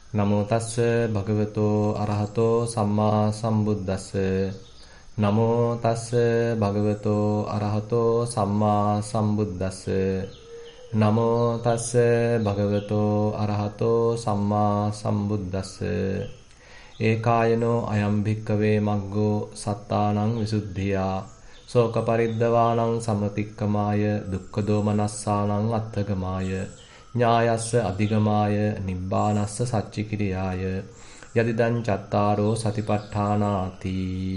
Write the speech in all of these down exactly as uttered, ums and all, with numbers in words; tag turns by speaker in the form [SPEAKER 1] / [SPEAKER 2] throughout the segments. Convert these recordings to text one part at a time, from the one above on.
[SPEAKER 1] නමෝ තස්ස භගවතෝ අරහතෝ සම්මා සම්බුද්දස්ස නමෝ තස්ස භගවතෝ අරහතෝ සම්මා සම්බුද්දස්ස නමෝ තස්ස භගවතෝ අරහතෝ සම්මා සම්බුද්දස්ස ඒකායනෝ අයම් භික්කවේ මග්ගෝ සත්තානං විසුද්ධියා ශෝක පරිද්දවානං සමතික්කමාය දුක්ඛ දෝමනස්සානං අත්තගමාය ඥායස්ස අධිගමාය නිබ්බානස්ස සච්චිකිරියාය යදිදං චත්තාරෝ සතිපට්ඨානාති.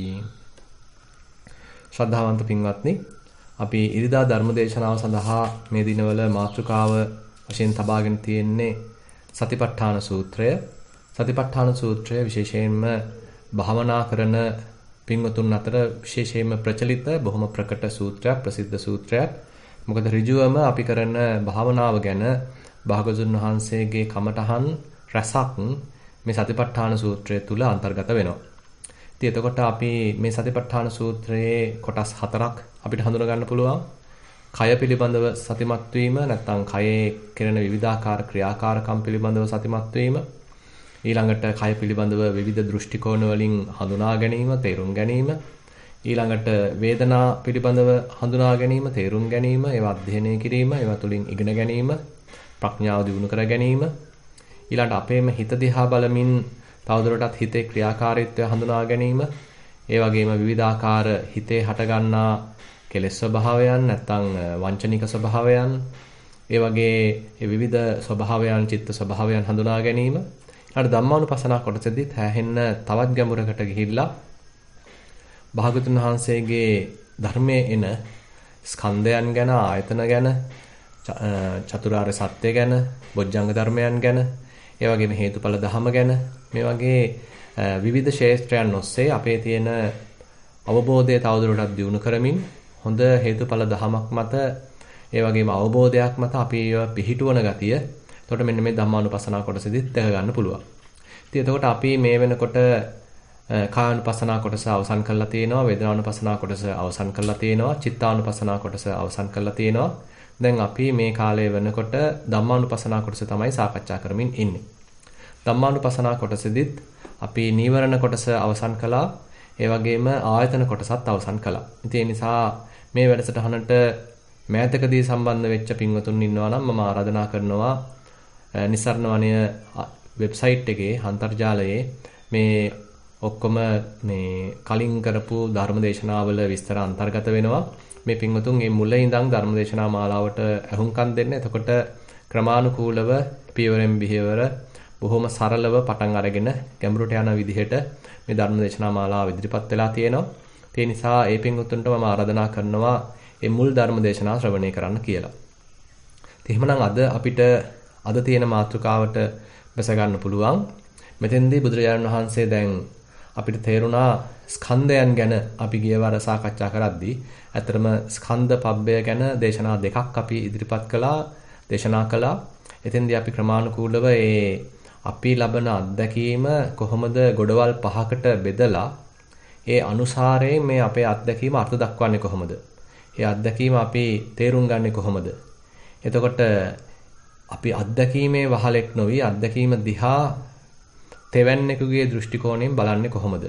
[SPEAKER 1] ශ්‍රද්ධාවන්ත පින්වත්නි, අපි ඉරිදා ධර්මදේශනාව සඳහා මේ දිනවල මාතෘකාව වශයෙන් තබාගෙන තියෙන්නේ සතිපට්ඨාන සූත්‍රය. සතිපට්ඨාන සූත්‍රය විශේෂයෙන්ම භාවනා කරන පින්වතුන් අතර විශේෂයෙන්ම ප්‍රචලිත බොහොම ප්‍රකට සූත්‍රයක්, ප්‍රසිද්ධ සූත්‍රයක්. මොකද ඍජුවම අපි කරන භාවනාව ගැන භාගතුන් වහන්සේගේ කමඨහන් රසක් මේ සතිපට්ඨාන සූත්‍රය තුල අන්තර්ගත වෙනවා. ඉතින් එතකොට අපි මේ සතිපට්ඨාන සූත්‍රයේ කොටස් හතරක් අපිට හඳුනා ගන්න පුළුවන්. කය පිළිබඳව සතිමත් වීම, නැත්නම් කයේ කෙරෙන විවිධාකාර ක්‍රියාකාරකම් පිළිබඳව සතිමත් වීම. ඊළඟට කය පිළිබඳව විවිධ දෘෂ්ටි කෝණ වලින් හඳුනා ගැනීම, තේරුම් ගැනීම. ඊළඟට වේදනා පිළිබඳව හඳුනා ගැනීම, තේරුම් ගැනීම, ඒවා අධ්‍යයනය කිරීම, ඒවා තුළින් ඉගෙන ගැනීම, ප්‍රඥාව දියුණු කර ගැනීම. ඊළඟට අපේම හිත දිහා බලමින් තවදුරටත් හිතේ ක්‍රියාකාරීත්වය හඳුනා ගැනීම. ඒ වගේම විවිධාකාර හිතේ හටගන්නා කෙලෙස් ස්වභාවයන්, නැත්නම් වංචනික ස්වභාවයන්, ඒ වගේ ඒ විවිධ ස්වභාවයන්, චිත්ත ස්වභාවයන් හඳුනා ගැනීම. ඊළඟට ධම්මානුපස්සනා කොටසෙදි හැහෙන්න තවත් ගැඹුරකට ගිහිල්ලා භාගතුන් වහන්සේගේ ධර්මයේ එන ස්කන්ධයන් ගැන, ආයතන ගැන, චතුරාර්ය සත්‍ය ගැන, බොජ්ජංග ධර්මයන් ගැන, ඒ වගේම හේතුඵල ධම ගැන, මේ වගේ විවිධ ශේෂ්ත්‍රයන් ඔස්සේ අපේ තියෙන අවබෝධය තවදුරටත් දියුණු කරමින් හොඳ හේතුඵල ධමයක් මත, ඒ වගේම අවබෝධයක් මත අපි පිහිටුවන ගතිය. එතකොට මෙන්න මේ ධම්මානුපස්සනා කොටසෙදිත් දැක ගන්න පුළුවන්. ඉතින් එතකොට අපි මේ වෙනකොට කායानुපස්සනා කොටස අවසන් කරලා තියෙනවා, වේදනානුපස්සනා කොටස අවසන් කරලා තියෙනවා, චිත්තානුපස්සනා කොටස අවසන් කරලා තියෙනවා. දැන් අපි මේ කාලය වෙනකොට ධම්මානුපස්සනා කොටස තමයි සාකච්ඡා කරමින් ඉන්නේ. ධම්මානුපස්සනා කොටසෙදිත් අපි නීවරණ කොටස අවසන් කළා, ඒ වගේම ආයතන කොටසත් අවසන් කළා. ඉතින් ඒ නිසා මේ වැඩසටහනට මෑතකදී සම්බන්ධ වෙච්ච පින්වතුන් ඉන්නවා නම් මම ආරාධනා කරනවා නිසරණ වනය වෙබ්සයිට් එකේ අන්තර්ජාලයේ මේ ඔක්කොම මේ කලින් කරපු ධර්මදේශනාවල විස්තර අන්තර්ගත වෙනවා. මේ පින්වතුන් මේ මුල ඉඳන් ධර්මදේශනා මාලාවට අහුම්කම් දෙන්න. එතකොට ක්‍රමානුකූලව පියවරෙන් පියවර බොහොම සරලව පටන් අරගෙන ගැඹුරට යන විදිහට මේ ධර්මදේශනා මාලාව ඉදිරිපත් වෙලා තියෙනවා. ඒ නිසා ඒ පින්වතුන්ට මම ආරාධනා කරනවා මේ මුල් ධර්මදේශනා ශ්‍රවණය කරන්න කියලා. ඉතින් එහෙමනම් අද අපිට අද තියෙන මාතෘකාවට බැස ගන්න පුළුවන්. මෙතෙන්දී බුදුරජාණන් වහන්සේ දැන් අපිට තේරුණා ස්කන්ධයන් ගැන අපි ගියවර සාකච්ඡා කරද්දී ඇත්තටම ස්කන්ධ පබ්බය ගැන දේශනා දෙකක් අපි ඉදිරිපත් කළා, දේශනා කළා. එතෙන්දී අපි ක්‍රමානුකූලව ඒ අපි ලබන අත්දැකීම කොහොමද ගොඩවල් පහකට බෙදලා ඒ අනුසාරයෙන් මේ අපේ අත්දැකීම අර්ථ දක්වන්නේ කොහොමද? ඒ අත්දැකීම අපි තේරුම් ගන්නේ කොහොමද? එතකොට අපි අත්දැකීමේ වහලෙක් නොවි අත්දැකීම දිහා තෙවැන්නෙකුගේ දෘෂ්ටි කෝණයෙන් බලන්නේ කොහොමද?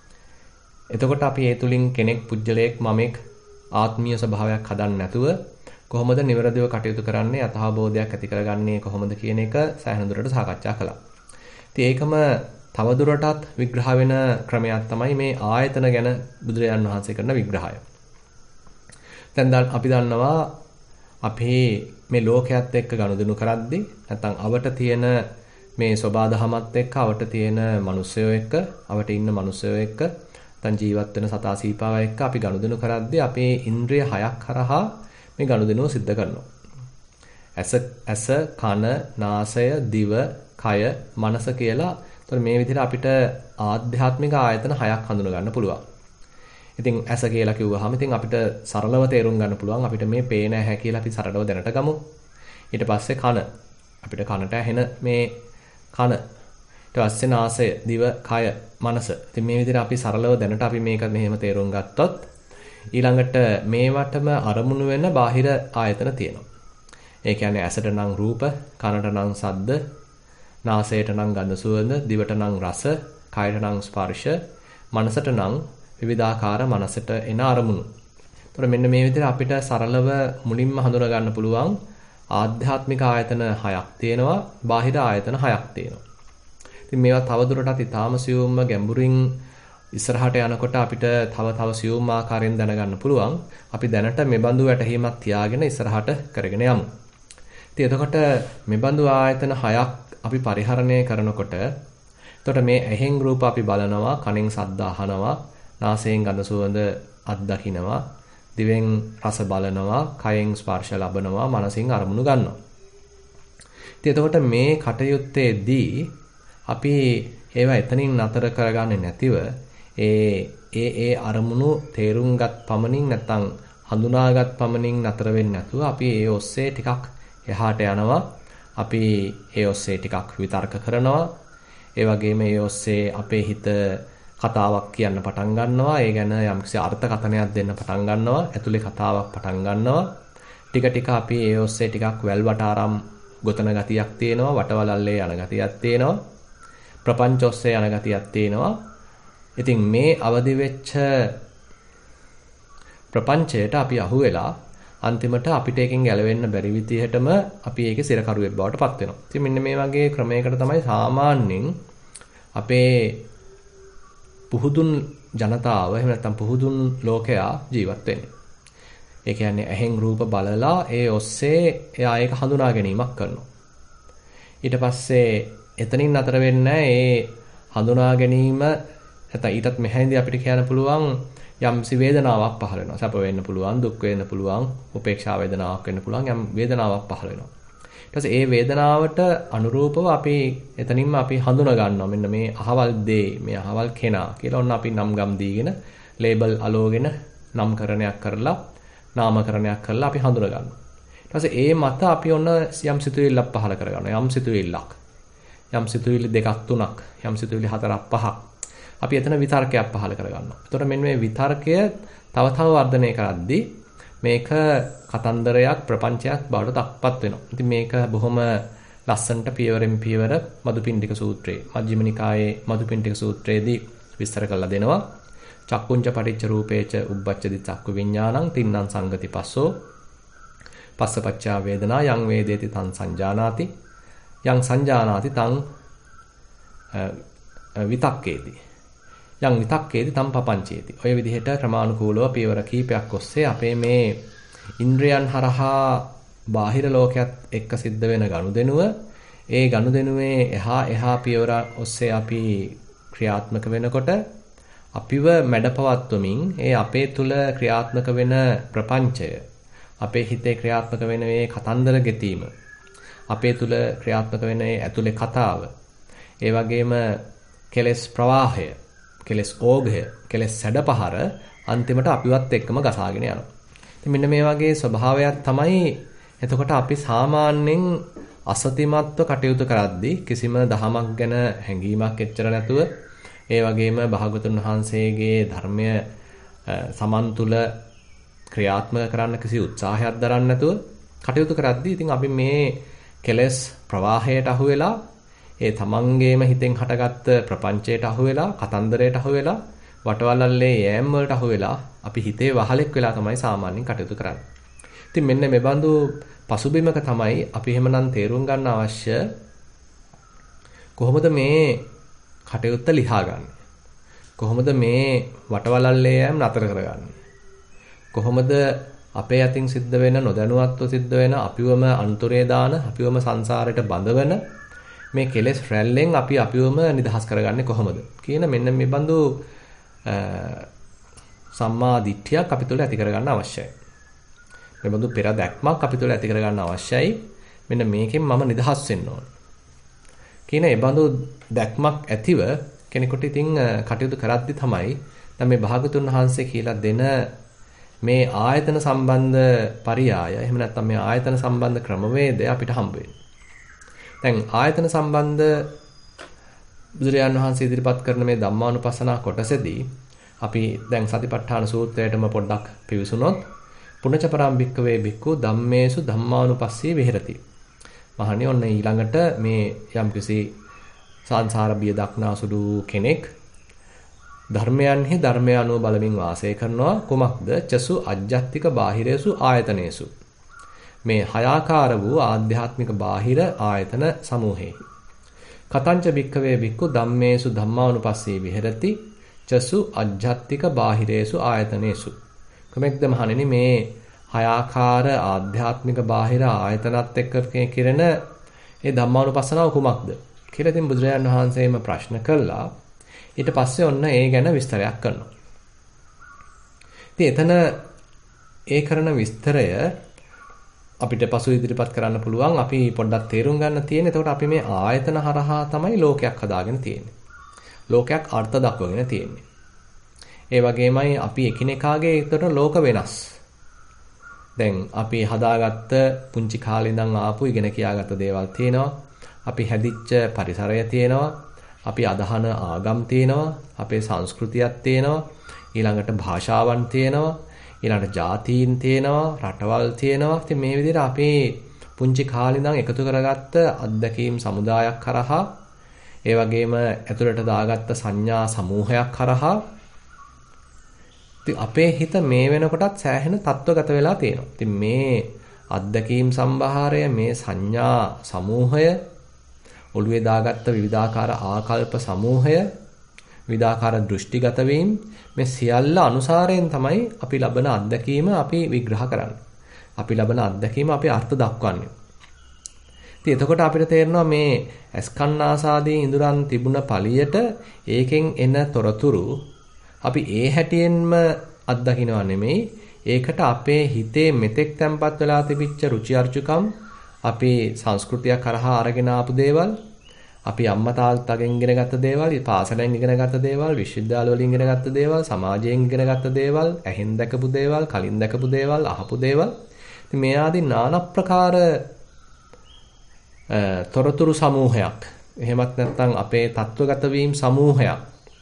[SPEAKER 1] එතකොට අපි ඒ තුලින් කෙනෙක්, පුජ්‍යලයක්, මමෙක්, ආත්මීය ස්වභාවයක් හදන්න නැතුව කොහොමද නිවැරදිව කටයුතු කරන්නේ, යථාබෝධයක් ඇති කරගන්නේ කොහොමද කියන එක සෑහෙන දුරට සාකච්ඡා කළා. ඉතින් ඒකම තවදුරටත් විග්‍රහ වෙන ක්‍රමයක් තමයි මේ ආයතන ගැන බුදුරජාණන් වහන්සේ කරන විග්‍රහය. දැන් අපි දන්නවා අපි මේ ලෝකයේත් එක්ක ගනුදෙනු කරද්දී නැත්නම් අවට තියෙන මේ සබාධමත් එක්ක, අවට තියෙන මිනිස්සයෝ එක්ක, අවට ඉන්න මිනිස්සයෝ එක්ක, නැත්නම් ජීවත් වෙන සතා සීපාව එක්ක අපි ගනුදෙනු කරද්දී අපේ ඉන්ද්‍රිය හයක් කරහා මේ ගනුදෙනුව සිද්ධ කරනවා. ඇස, ඇස, කන, නාසය, දිව, කය, මනස කියලා. ඒතර මේ විදිහට අපිට ආධ්‍යාත්මික ආයතන හයක් හඳුනා ගන්න පුළුවන්. ඉතින් ඇස කියලා කිව්වහම ඉතින් අපිට සරලව තේරුම් ගන්න පුළුවන්. අපිට මේ පේන ඇහැ කියලා අපි සරලව දැනට ගමු. ඊට පස්සේ කන. අපිට කනට ඇහෙන මේ කන. ඊට පස්සේ නාසය, දිව, කය, මනස. ඉතින් මේ විදිහට අපි සරලව දැනට අපි මේක මෙහෙම තේරුම් ගත්තොත් ඊළඟට මේවටම අරමුණු වෙන බාහිර ආයතන තියෙනවා. ඒ කියන්නේ ඇසට නම් රූප, කනට නම් ශබ්ද, නාසයට නම් ගඳ සුවඳ, දිවට නම් රස, කයට නම් ස්පර්ශ, මනසට නම් විවිධාකාර මනසට එන අරමුණු. ඒතර මෙන්න මේ විදිහට අපිට සරලව මුලින්ම හඳුනා ගන්න පුළුවන් ආධ්‍යාත්මික ආයතන හයක් තියෙනවා, බාහිර ආයතන හයක් තියෙනවා. ඉතින් මේවා තවදුරටත් ඊටාම සියුම්ම ගැඹුරින් ඉස්සරහට යනකොට අපිට තව තව සියුම් ආකාරයෙන් දැනගන්න පුළුවන්. අපි දැනට මේ බඳු වැටහීමක් තියාගෙන ඉස්සරහට කරගෙන යමු. ඉතින් එතකොට මේ බඳු ආයතන හයක් අපි පරිහරණය කරනකොට එතකොට මේ ඇහෙන් රූප අපි බලනවා, කනෙන් ශබ්ද අහනවා, නාසයෙන් ගඳ සුවඳ අත්දකිනවා, දිවෙන් රස බලනවා, කයෙන් ස්පර්ශ ලබනවා, මනසින් අරමුණු ගන්නවා. ඉතින් එතකොට මේ කටයුත්තේදී අපි ඒවා එතනින් නතර කරගන්නේ නැතිව ඒ ඒ ඒ අරමුණු තේරුම්ගත් පමණින් නැත්නම් හඳුනාගත් පමණින් නතර වෙන්නේ නැතුව අපි ඒ ඔස්සේ ටිකක් එහාට යනවා. අපි ඒ ඔස්සේ ටිකක් විතර්ක කරනවා. ඒ වගේම ඒ ඔස්සේ අපේ හිත කතාවක් කියන්න පටන් ගන්නවා. ඒ ගැන යම්කිසි අර්ථකථනයක් දෙන්න පටන් ගන්නවා. ඇතුලේ කතාවක් පටන් ගන්නවා. ටික ටික අපි ඒ ඔස්සේ ටිකක් වැල්වට ආරම් ගොතන ගතියක් තියෙනවා. වටවලල්ලේ යන ගතියක් තියෙනවා. ප්‍රපංච ඔස්සේ යන ගතියක් තියෙනවා. ඉතින් මේ අවදි වෙච්ච ප්‍රපංචයට අපි අහු වෙලා අන්තිමට අපිට එකෙන් ගැලවෙන්න බැරි විදිහටම අපි ඒකේ සිරකරුවෙක් බවට පත් වෙනවා. ඉතින් මෙන්න මේ වගේ ක්‍රමයකට තමයි සාමාන්‍යයෙන් අපේ පුහුදුන් ජනතාව එහෙම නැත්නම් පුහුදුන් ලෝකයා ජීවත් වෙන්නේ. ඒ කියන්නේ ඇහෙන් රූප බලලා ඒ ඔස්සේ එයා ඒක හඳුනා ගැනීමක් කරනවා. ඊට පස්සේ එතනින් නතර වෙන්නේ ඒ හඳුනා ගැනීම නැත්නම් ඊටත් මෙහෙන්දී අපිට කියන්න පුළුවන් යම්සි වේදනාවක් පහළ වෙනවා. සැප වෙන්න පුළුවන්, දුක් වෙන්න පුළුවන්, උපේක්ෂා වේදනාවක් වෙන්න පුළුවන්, යම් වේදනාවක් පහළ වෙනවා. ඊට පස්සේ ඒ වේදනාවට අනුරූපව අපි එතනින්ම අපි හඳුනා ගන්නවා. මෙන්න මේ අහවල් දේ, මේ අහවල් කෙනා කියලා ඔන්න අපි නම් ගම් දීගෙන, ලේබල් අලෝගෙන නම්කරණයක් කරලා, නාමකරණයක් කරලා අපි හඳුනා ගන්නවා. ඊට පස්සේ ඒ මත අපි ඔන්න යම් සිතුවිල්ලක් පහළ කරගන්නවා. යම් සිතුවිල්ලක්. යම් සිතුවිලි දෙකක් තුනක්, යම් සිතුවිලි හතරක් පහක්. අපි එතන විතර්කයක් පහළ කරගන්නවා. එතකොට මෙන්න මේ විතර්කය තව තව වර්ධනය කරද්දී මේක කතන්දරයක්, ප්‍රපංචයක් බවට දක්පත් වෙනවා. ඉතින් මේක බොහොම ලස්සනට පියවරෙන් පියවර මදුපිණ්ඩික සූත්‍රයේ, මජ්ක්‍ධිම නිකායේ මදුපිණ්ඩික සූත්‍රයේදී විස්තර කරලා දෙනවා. චක්කුංච පටිච්ච රූපේච උබ්බච්චති චක්කු විඥානං තින්නම් සංගති පස්සෝ පස්සපච්චා වේදනා යං වේදේති තං සංජානාති යං සංජානාති තං විතක්කේති යං විතක්කේති තම් පපංචේති. ඔය විදිහට ක්‍රමානුකූලව පියවර කීපයක් ඔස්සේ අපේ මේ ඉන්ද්‍රයන් හරහා බාහිර ලෝකයක් එක්ක සිද්ධ වෙන ගනුදෙනුව, ඒ ගනුදෙනුවේ එහා එහා පියවර ඔස්සේ අපි ක්‍රියාත්මක වෙනකොට අපිව මැඩපවත්වමින් ඒ අපේ තුල ක්‍රියාත්මක වෙන ප්‍රපංචය, අපේ හිතේ ක්‍රියාත්මක වෙන මේ කතන්දර ගෙතීම, අපේ තුල ක්‍රියාත්මක වෙන ඒ ඇතුලේ කතාව, ඒ වගේම කෙලෙස් ප්‍රවාහය, කෙලෙස් ඕඝය, කෙලෙස් සැඩපහර අන්තිමට අපිවත් එක්කම ගසාගෙන යනවා. ඉතින් මෙන්න මේ වගේ ස්වභාවයක් තමයි එතකොට අපි සාමාන්‍යයෙන් අසතිමත්ව කටයුතු කරද්දී කිසිම දහමක් ගැන හැඟීමක් එච්චර නැතුව, ඒ වගේම භාගතුන් වහන්සේගේ ධර්මය සමන් තුල ක්‍රියාත්මක කරන්න කිසි උත්සාහයක් දරන්නේ නැතුව කටයුතු කරද්දී ඉතින් අපි මේ කෙලෙස් ප්‍රවාහයට අහු වෙලා, ඒ තමන්ගේම හිතෙන් හටගත්ත ප්‍රපංචයට අහු වෙලා, කතන්දරයට අහු වෙලා, වටවලල්ලේ යෑම් වලට අහු වෙලා අපි හිතේ වහලෙක් වෙලා තමයි සාමාන්‍යයෙන් කටයුතු කරන්නේ. ඉතින් මෙන්න මේ බඳු පසුබිමක තමයි අපි එහෙමනම් තේරුම් ගන්න අවශ්‍ය කොහොමද මේ කටයුත්ත ලියාගන්නේ? කොහොමද මේ වටවලල්ලේ යෑම් නතර කරගන්නේ? කොහොමද අපේ අතින් සිද්ධ වෙන, නොදැනුවත්ව සිද්ධ වෙන, අපිවම අන්තරේ දාන, අපිවම සංසාරයට බඳවන මේ කෙලෙස් රැල්ලෙන් අපි අපිවම නිදහස් කරගන්නේ කොහොමද කියන මෙන්න මේ බඳු සම්මා දිට්ඨියක් අපි තුළ ඇති කරගන්න අවශ්‍යයි. මේ බඳු පෙර දැක්මක් අපි තුළ ඇති කරගන්න අවශ්‍යයි. මෙන්න මේකෙන් මම නිදහස් වෙන්න ඕන කියන ඒ බඳු දැක්මක් ඇතිව කෙනෙකුට ඉතින් කටයුතු කරද්දි තමයි දැන් මේ භාගතුන් වහන්සේ කියලා දෙන මේ ආයතන සම්බන්ධ පරියාය, එහෙම නැත්නම් මේ ආයතන සම්බන්ධ ක්‍රමවේදය අපිට හම්බ වෙන්නේ. දැන් ආයතන සම්බන්ධ බුදුරජාණන් වහන්සේ ඉදිරිපත් කරන මේ ධම්මානුපස්සනා කොටසේදී අපි දැන් සතිපට්ඨාන සූත්‍රයටම පොඩ්ඩක් පිවිසුනොත් පුණජ පරම් භික්කවේ භික්ඛු ධම්මේසු ධම්මානුපස්සී විහෙරති. මහණනි ඔන්න ඊළඟට මේ යම්කිසි සංසාර බිය දක්නාසුළු කෙනෙක් ධර්මයන්හි ධර්මය අනුව බලමින් වාසය කරනවා කුමක්ද? චසු අජ්ජත්තික බාහිරේසු ආයතනේසු. මේ හයාකාර වූ ආධ්‍යාත්මික බාහිර ආයතන සමූහෙහි. කතංච භික්ඛවේ භික්ඛු ධම්මේසු ධම්මානුපස්සී විහෙරති චසු අජ්ජත්තික බාහිරේසු ආයතනේසු. කොමෙක්ද මහණෙනි මේ හයාකාර ආධ්‍යාත්මික බාහිර ආයතනත් එක්ක කෙරෙන ඒ ධම්මානුපස්සනාව කුමක්ද කියලා ඉතින් බුදුරජාණන් වහන්සේම ප්‍රශ්න කළා. ඊට පස්සේ ඔන්න ඒ ගැන විස්තරයක් කරනවා. ඉතින් එතන ඒ කරන විස්තරය අපිට පසු ඉදිරිපත් කරන්න පුළුවන්. අපි පොඩ්ඩක් තේරුම් ගන්න තියෙන. එතකොට අපි මේ ආයතන හරහා තමයි ලෝකයක් හදාගෙන තියෙන්නේ. ලෝකයක් අර්ථ දක්වගෙන තියෙන්නේ. ඒ වගේමයි අපි එකිනෙකාගේ ඒතර ලෝක වෙනස්. දැන් අපි හදාගත්ත පුංචි කාලේ ඉඳන් ආපු ඉගෙන කියාගත්ත දේවල් තියෙනවා. අපි හැදිච්ච පරිසරය තියෙනවා. අපි අදහන ආගම් තියෙනවා. අපේ සංස්කෘතියක් තියෙනවා. ඊළඟට භාෂාවන් තියෙනවා. ඊළඟට ජාතීන් තියෙනවා. රටවල් තියෙනවා. ඉතින් මේ විදිහට අපි පුංචි කාලේ ඉඳන් එකතු කරගත්ත අත්දැකීම් සමුදායක් කරහා ඒ වගේම ඇතුළට දාගත්ත සංඥා සමූහයක් කරහා ඉතින් අපේ හිත මේ වෙනකොටත් සෑහෙන තත්ත්වගත වෙලා තියෙනවා. ඉතින් මේ අත්දැකීම් සම්භාරය, මේ සංඥා සමූහය, ඔළුවේ දාගත්ත විවිධාකාර ආකල්ප සමූහය, විවිධාකාර දෘෂ්ටිගත වීම මේ සියල්ල අනුසාරයෙන් තමයි අපි ලබන අත්දැකීම අපි විග්‍රහ කරන්නේ. අපි ලබන අත්දැකීම අපි අර්ථ දක්වන්නේ. ඉතින් එතකොට අපිට තේරෙනවා මේ ඇස්කන්නාසාදී ඉඳුරන් තිබුණ පළියට ඒකෙන් එන තොරතුරු අපි ඒ හැටියෙන්ම අත්දකින්නව නෙමෙයි. ඒකට අපේ හිතේ මෙතෙක් තැම්පත් වෙලා තිබිච්ච රුචි අරුචිකම්, අපි සංස්කෘතිය කරහා අරගෙන ආපු දේවල්, අපි අම්මා තාත්තගෙන් ඉගෙනගත්ත දේවල්, පාසලෙන් ඉගෙනගත්ත දේවල්, විශ්වවිද්‍යාල වලින් ඉගෙනගත්ත දේවල්, සමාජයෙන් ඉගෙනගත්ත දේවල්, ඇහෙන් දැකපු දේවල්, කලින් දැකපු දේවල්, අහපු දේවල්. ඉතින් මේ ආදී নানা ප්‍රකාර තොරතුරු සමූහයක්, එහෙමත් නැත්නම් අපේ තත්වගත වීම සමූහයක්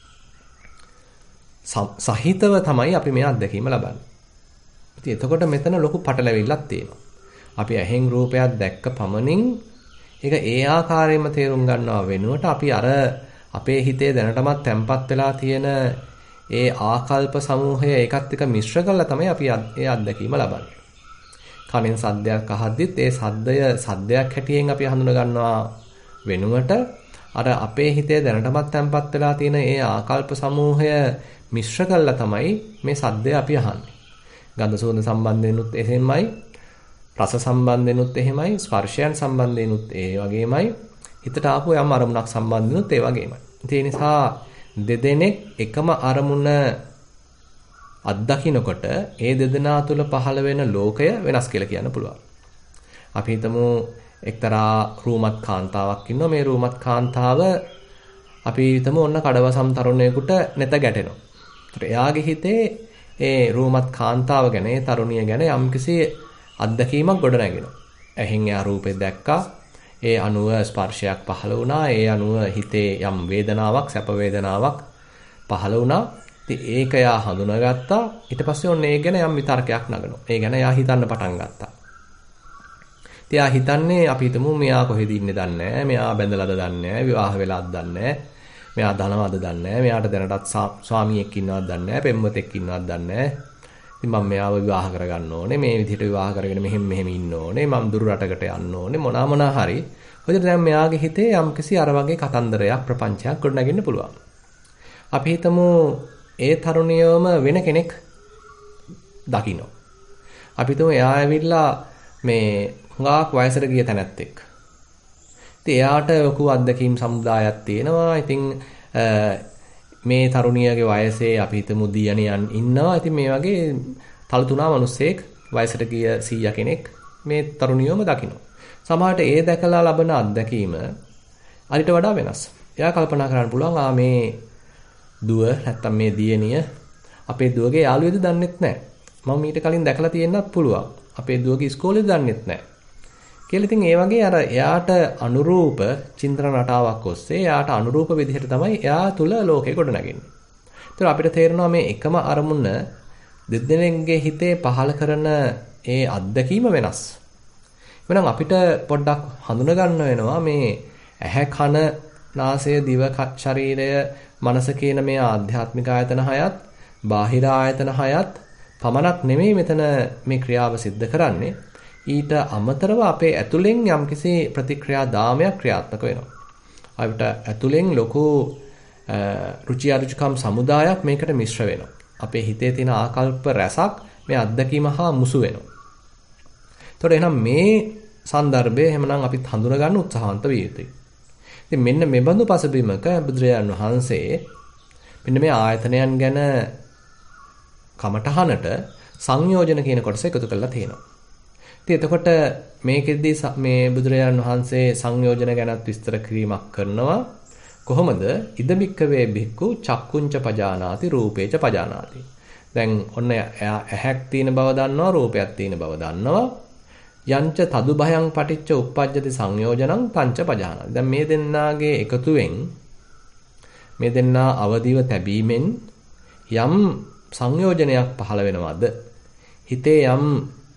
[SPEAKER 1] සහිතව තමයි අපි මේ අත්දැකීම ලබන්නේ. ඉතින් එතකොට මෙතන ලොකු පටලැවිල්ලක් තියෙනවා. අපි ඇහෙන් රූපයක් දැක්ක පමණින් ඒක ඒ ආකාරයෙන්ම තේරුම් ගන්නවා වෙනුවට අපි අර අපේ හිතේ දැනටමත් තැම්පත් වෙලා තියෙන ඒ ආකල්ප සමූහය ඒකත් එක්ක මිශ්‍ර කරලා තමයි අපි ඒ අත්දැකීම ලබන්නේ. කනෙන් සද්දයක් අහද්දිත් ඒ සද්දය සද්දයක් හැටියෙන් අපි හඳුන ගන්නවා වෙනුවට අර අපේ හිතේ දැනටමත් තැම්පත් වෙලා තියෙන ඒ ආකල්ප සමූහය මිශ්‍ර කරලා තමයි මේ සද්දය අපි අහන්නේ. ගන්ධ සුවඳ සම්බන්ධයෙන්ුත් එහෙමයි, රස සම්බන්ධයෙන්ුත් එහෙමයි, ස්පර්ශයන් සම්බන්ධයෙන්ුත් ඒ වගේමයි, හිතට ආපු යම් අරමුණක් සම්බන්ධයෙන්ුත් ඒ වගේමයි. ඒ නිසා දෙදෙනෙක් එකම අරමුණ අත්දකින්නකොට ඒ දෙදෙනා තුළ පහළ වෙන ලෝකය වෙනස් කියලා කියන්න පුළුවන්. අපි හිතමු එක්තරා රූමත් කාන්තාවක් ඉන්නවා. මේ රූමත් කාන්තාව අපි හිතමු ඔන්න කඩවසම් තරුණයෙකුට නැත ගැටෙනවා. ඒතර එයාගේ හිතේ ඒ රූමත් කාන්තාව ගැන, ඒ තරුණිය ගැන යම්කිසි අත්දැකීමක් ගොඩ නැගෙනවා. ඇහෙන් එයා රූපේ දැක්කා. ඒ අනුව ස්පර්ශයක් පහළ වුණා. ඒ අනුව හිතේ යම් වේදනාවක්, සැප වේදනාවක් පහළ වුණා. ඉතින් ඒක එයා හඳුනාගත්තා. ඊට පස්සේ ඔන්න ඒ ගැන යම් විතර්කයක් නගනවා. ඒ ගැන එයා හිතන්න පටන් ගත්තා. ඉතින් එයා හිතන්නේ අපි හිතමු මෙයා කොහෙද ඉන්නේ දන්නේ නැහැ. මෙයා බැඳලාද දන්නේ නැහැ. විවාහ වෙලාද දන්නේ නැහැ. මෙයා ධනවද දන්නේ නැහැ. මෙයාට දැනටත් ස්වාමියෙක් ඉන්නවද දන්නේ නැහැ. පෙම්වතෙක් ඉන්නවද දන්නේ නැහැ. ඉතින් මම මෙයාව විවාහ කරගන්න ඕනේ. මේ විදිහට විවාහ කරගෙන මෙහෙම මෙහෙම ඉන්න ඕනේ. මම දුර රටකට යන්න ඕනේ. මොනවා මොනවා හරි. ඔයද දැන් මෙයාගේ හිතේ යම්කිසි අර වගේ කතන්දරයක්, ප්‍රපංචයක් ගොඩනගෙන්න පුළුවන්. අපි හිතමු ඒ තරුණියවම වෙන කෙනෙක් දකින්න. අපි හිතමු එයා ඇවිල්ලා මේ හුඟක් වයසට ගිය තැනැත්තෙක්. ඉතින් එයාට ලොකු අත්දැකීම් සමුදායක් තියෙනවා. ඉතින් මේ තරුණියගේ වයසේ අපි හිතමු දියණියන් ඉන්නවා. ඉතින් මේ වගේ තලතුණා මිනිස්සෙක් වයසට ගිය සීයා කෙනෙක් මේ තරුණියවම දකින්න. සමහරට ඒ දැකලා ලබන අත්දැකීම අරිට වඩා වෙනස්. එයා කල්පනා කරන්න පුළුවන් ආ මේ දුව නැත්තම් මේ දියණිය අපේ දුවගේ යාළුවෙද දන්නෙත් නැහැ. මම මීට කලින් දැකලා තියෙන්නත් පුළුවන්. අපේ දුවගේ ඉස්කෝලේ දන්නෙත් නැහැ. කියලා ඉතින් ඒ වගේ අර එයාට අනුරූප චින්තන රටාවක් ඔස්සේ එයාට අනුරූප විදිහට තමයි එයා තුල ලෝකේ ගොඩ නැගෙන්නේ. ඒතර අපිට තේරෙනවා මේ එකම අරමුණ දෙදෙනෙක්ගේ හිතේ පහළ කරන ඒ අත්දැකීම වෙනස්. එහෙනම් අපිට පොඩ්ඩක් හඳුනා ගන්න වෙනවා මේ ඇහැ කන නාසය දිව ශරීරය මනස කියන මේ ආධ්‍යාත්මික ආයතන හයත් බාහිර ආයතන හයත් පමණක් නෙමෙයි මෙතන මේ ක්‍රියාව සිද්ධ කරන්නේ. ඊට අමතරව අපේ ඇතුලෙන් යම්කිසි ප්‍රතික්‍රියා දාමයක් ක්‍රියාත්මක වෙනවා. අපිට ඇතුලෙන් ලොකු රුචි අරුචිකම් සමුදායක් මේකට මිශ්‍ර වෙනවා. අපේ හිතේ තියෙන ආකල්ප රැසක් මේ අත්දැකීම හා මුසු වෙනවා. එතකොට එහෙනම් මේ સંદર્ભය එහෙමනම් අපි හඳුනා ගන්න උත්සාහන්ත විය යුතුයි. ඉතින් මෙන්න මේ බඳු පසුබිමක බුදුරජාණන් වහන්සේ මෙන්න මේ ආයතනයන් ගැන කමඨහනට සංයෝජන කියන කොටස එකතු කරලා තියෙනවා. ඉතින් එතකොට මේකෙදී මේ බුදුරජාණන් වහන්සේ සංයෝජන ගැනත් විස්තර කිරීමක් කරනවා. කොහොමද? ඉදබික්කවේ බික්කු චක්කුංච පජානාති රූපේච පජානාති. දැන් ඔන්න ඇහැක් තියෙන බව දන්නවා, රූපයක් තියෙන බව දන්නවා. යංච තදු භයං පටිච්ච උප්පජ්ජති සංයෝජනං පංච පජානාති. දැන් මේ දෙන්නාගේ එකතුවෙන් මේ දෙන්නා අවදිව තැබීමෙන් යම් සංයෝජනයක් පහළ වෙනවද? හිතේ යම්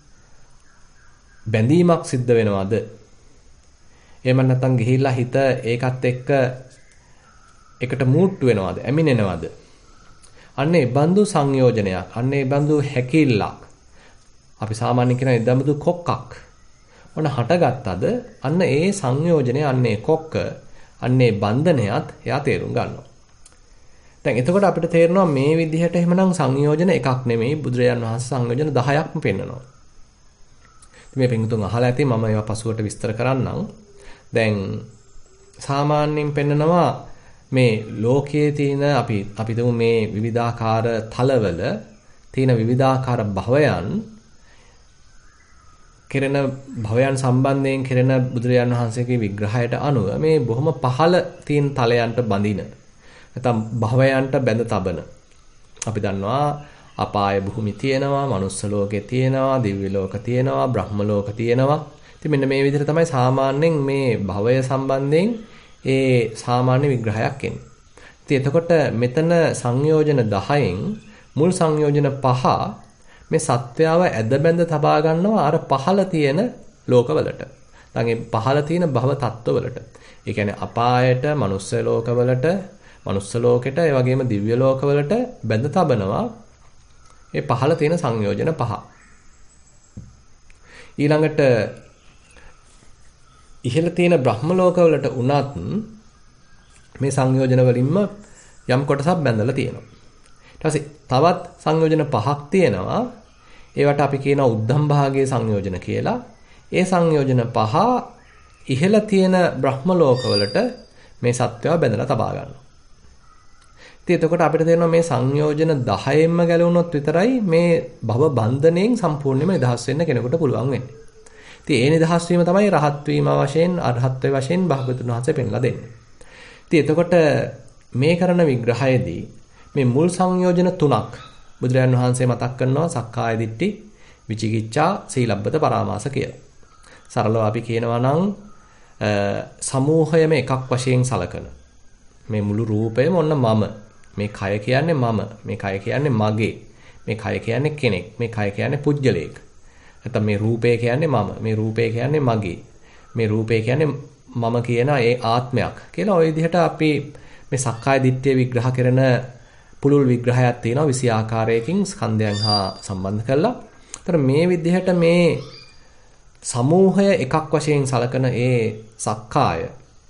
[SPEAKER 1] බැඳීමක් සිද්ධ වෙනවද? එහෙම නැත්නම් ගිහිල්ලා හිත ඒකත් එක්ක එකට මූට්ටු වෙනවද? ඇමිනෙනවද? අන්න ඒ බඳු සංයෝජනයක්, අන්න ඒ බඳු හැකිල්ලක්. අපි සාමාන්‍යයෙන් කියන ඉදඹදු කොක්කක්. ඔන්න හටගත්තද අන්න ඒ සංයෝජනය, අන්න ඒ කොක්ක, අන්න ඒ බන්ධනයත් එයා තේරුම් ගන්නවා. දැන් එතකොට අපිට තේරෙනවා මේ විදිහට එහෙමනම් සංයෝජන එකක් නෙමෙයි, බුදුරජාන් වහන්සේ සංයෝජන දහයක්ම පෙන්නනවා. මේ පිටුතුන් අහලා ඇති, මම ඒවා පසුවට විස්තර කරන්නම්. දැන් සාමාන්‍යයෙන් පෙන්නනවා මේ ලෝකයේ තියෙන අපි අපි තුමු මේ විවිධාකාර තලවල තියෙන විවිධාකාර භවයන් කෙරෙන භවයන් සම්බන්ධයෙන් කෙරෙන බුදුරජාණන් වහන්සේගේ විග්‍රහයට අනුව මේ බොහොම පහළ තියෙන තලයන්ට බඳින නැත්නම් භවයන්ට බැඳ තබන අපි දන්නවා අපාය භූමි තියෙනවා, මනුස්ස ලෝකේ තියෙනවා, දිව්‍ය ලෝක තියෙනවා, බ්‍රහ්ම ලෝක තියෙනවා. ඉතින් මෙන්න මේ විදිහට තමයි සාමාන්‍යයෙන් මේ භවය සම්බන්ධයෙන් ඒ සාමාන්‍ය විග්‍රහයක් එන්නේ. ඉතින් එතකොට මෙතන සංයෝජන දහයෙන් මුල් සංයෝජන පහ මේ සත්‍යාව ඇද බැඳ තබා ගන්නවා අර පහළ තියෙන ලෝකවලට. නැත්නම් ඒ පහළ තියෙන භව තත්ත්වවලට. ඒ කියන්නේ අපායට, මනුස්ස ලෝකවලට, මනුස්ස ලෝකෙට, ඒ වගේම දිව්‍ය ලෝකවලට බැඳ තබනවා ඒ පහළ තියෙන සංයෝජන පහ. ඊළඟට ඉහළ තියෙන බ්‍රහ්ම ලෝකවලට උනත් මේ සංයෝජන වලින්ම යම් කොටසක් බැඳලා තියෙනවා. ඊට පස්සේ තවත් සංයෝජන පහක් තියෙනවා. ඒවට අපි කියනවා උද්ධම් භාගයේ සංයෝජන කියලා. ඒ සංයෝජන පහ ඉහළ තියෙන බ්‍රහ්ම ලෝකවලට මේ සත්‍යව බැඳලා තබා ගන්නවා. ඉතින් එතකොට අපිට තේරෙනවා මේ සංයෝජන දහයෙන්ම ගැලවුණොත් විතරයි මේ භව බන්ධණයෙන් සම්පූර්ණයෙන්ම නිදහස් වෙන්න කෙනෙකුට පුළුවන් වෙන්නේ. ඉතින් ඒ නිදහස් වීම තමයි රහත් වීම වශයෙන්, අරහත්ත්වයේ වශයෙන් භාගතුන් වහන්සේ පෙන්ලා දෙන්නේ. ඉතින් එතකොට මේ කරන විග්‍රහයේදී මේ මුල් සංයෝජන තුනක් බුදුරජාණන් වහන්සේ මතක් කරනවා සක්කාය දිට්ඨි, විචිකිච්ඡා, සීලබ්බත පරාමාස කියලා. සරලව අපි කියනවා නම් සමූහයම එකක් වශයෙන් සලකන මේ මුළු රූපයම ඔන්න මම, මේ කය කියන්නේ මම, මේ කය කියන්නේ මගේ, මේ කය කියන්නේ කෙනෙක්, මේ කය කියන්නේ පුජ්‍යලයක්. නැත්නම් මේ රූපය කියන්නේ මම, මේ රූපය කියන්නේ මගේ, මේ රූපය කියන්නේ මම කියන ඒ ආත්මයක් කියලා ওই විදිහට අපි මේ සක්කාය දිට්ඨිය විග්‍රහ කරන පුළුල් විග්‍රහයක් තියෙනවා විසි ආකාරයකින් ස්කන්ධයන් හා සම්බන්ධ කරලා. ඒතර මේ විදිහට මේ සමූහය එකක් වශයෙන් සලකන ඒ සක්කාය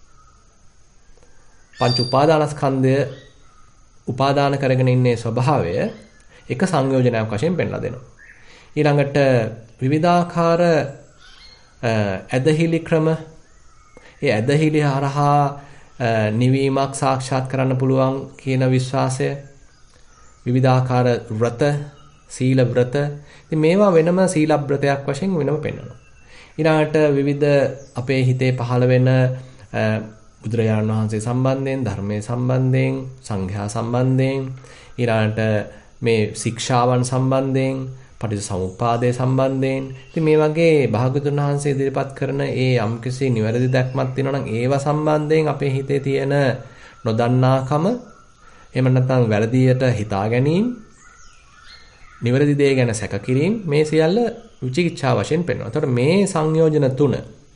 [SPEAKER 1] පංච උපාදානස්කන්ධය උපාදාන කරගෙන ඉන්නේ ස්වභාවය එක සංයෝජනයක් වශයෙන් පෙන්ලා දෙනවා. ඊළඟට විවිධාකාර ඇදහිලි ක්‍රම, ඒ ඇදහිලි හරහා නිවීමක් සාක්ෂාත් කරන්න පුළුවන් කියන විශ්වාසය, විවිධාකාර ව්‍රත, සීල ව්‍රත, ඉතින් මේවා වෙනම සීලබ්‍රතයක් වශයෙන් වෙනම පෙන්වනවා. ඊළඟට විවිධ අපේ හිතේ පහළ වෙන බුදුරජාණන් වහන්සේ සම්බන්ධයෙන්, ධර්මයේ සම්බන්ධයෙන්, සංඝයා සම්බන්ධයෙන්, ඊළඟට මේ ශික්ෂාවන් සම්බන්ධයෙන්, පටිච්චසමුප්පාදයේ සම්බන්ධයෙන්, ඉතින් මේ වගේ භාගතුන් වහන්සේ ඉදිරිපත් කරන ඒ යම්කිසි නිවැරදි දැක්මක් තියෙනවා නම් ඒවා සම්බන්ධයෙන් අපේ හිතේ තියෙන නොදන්නාකම, එහෙම නැත්නම් වැරදියට හිතා ගැනීම, නිවැරදි දේ ගැන සැක කිරීම මේ සියල්ල විචිකිච්ඡා වශයෙන් පෙන්වනවා. එතකොට මේ සංයෝජන තුන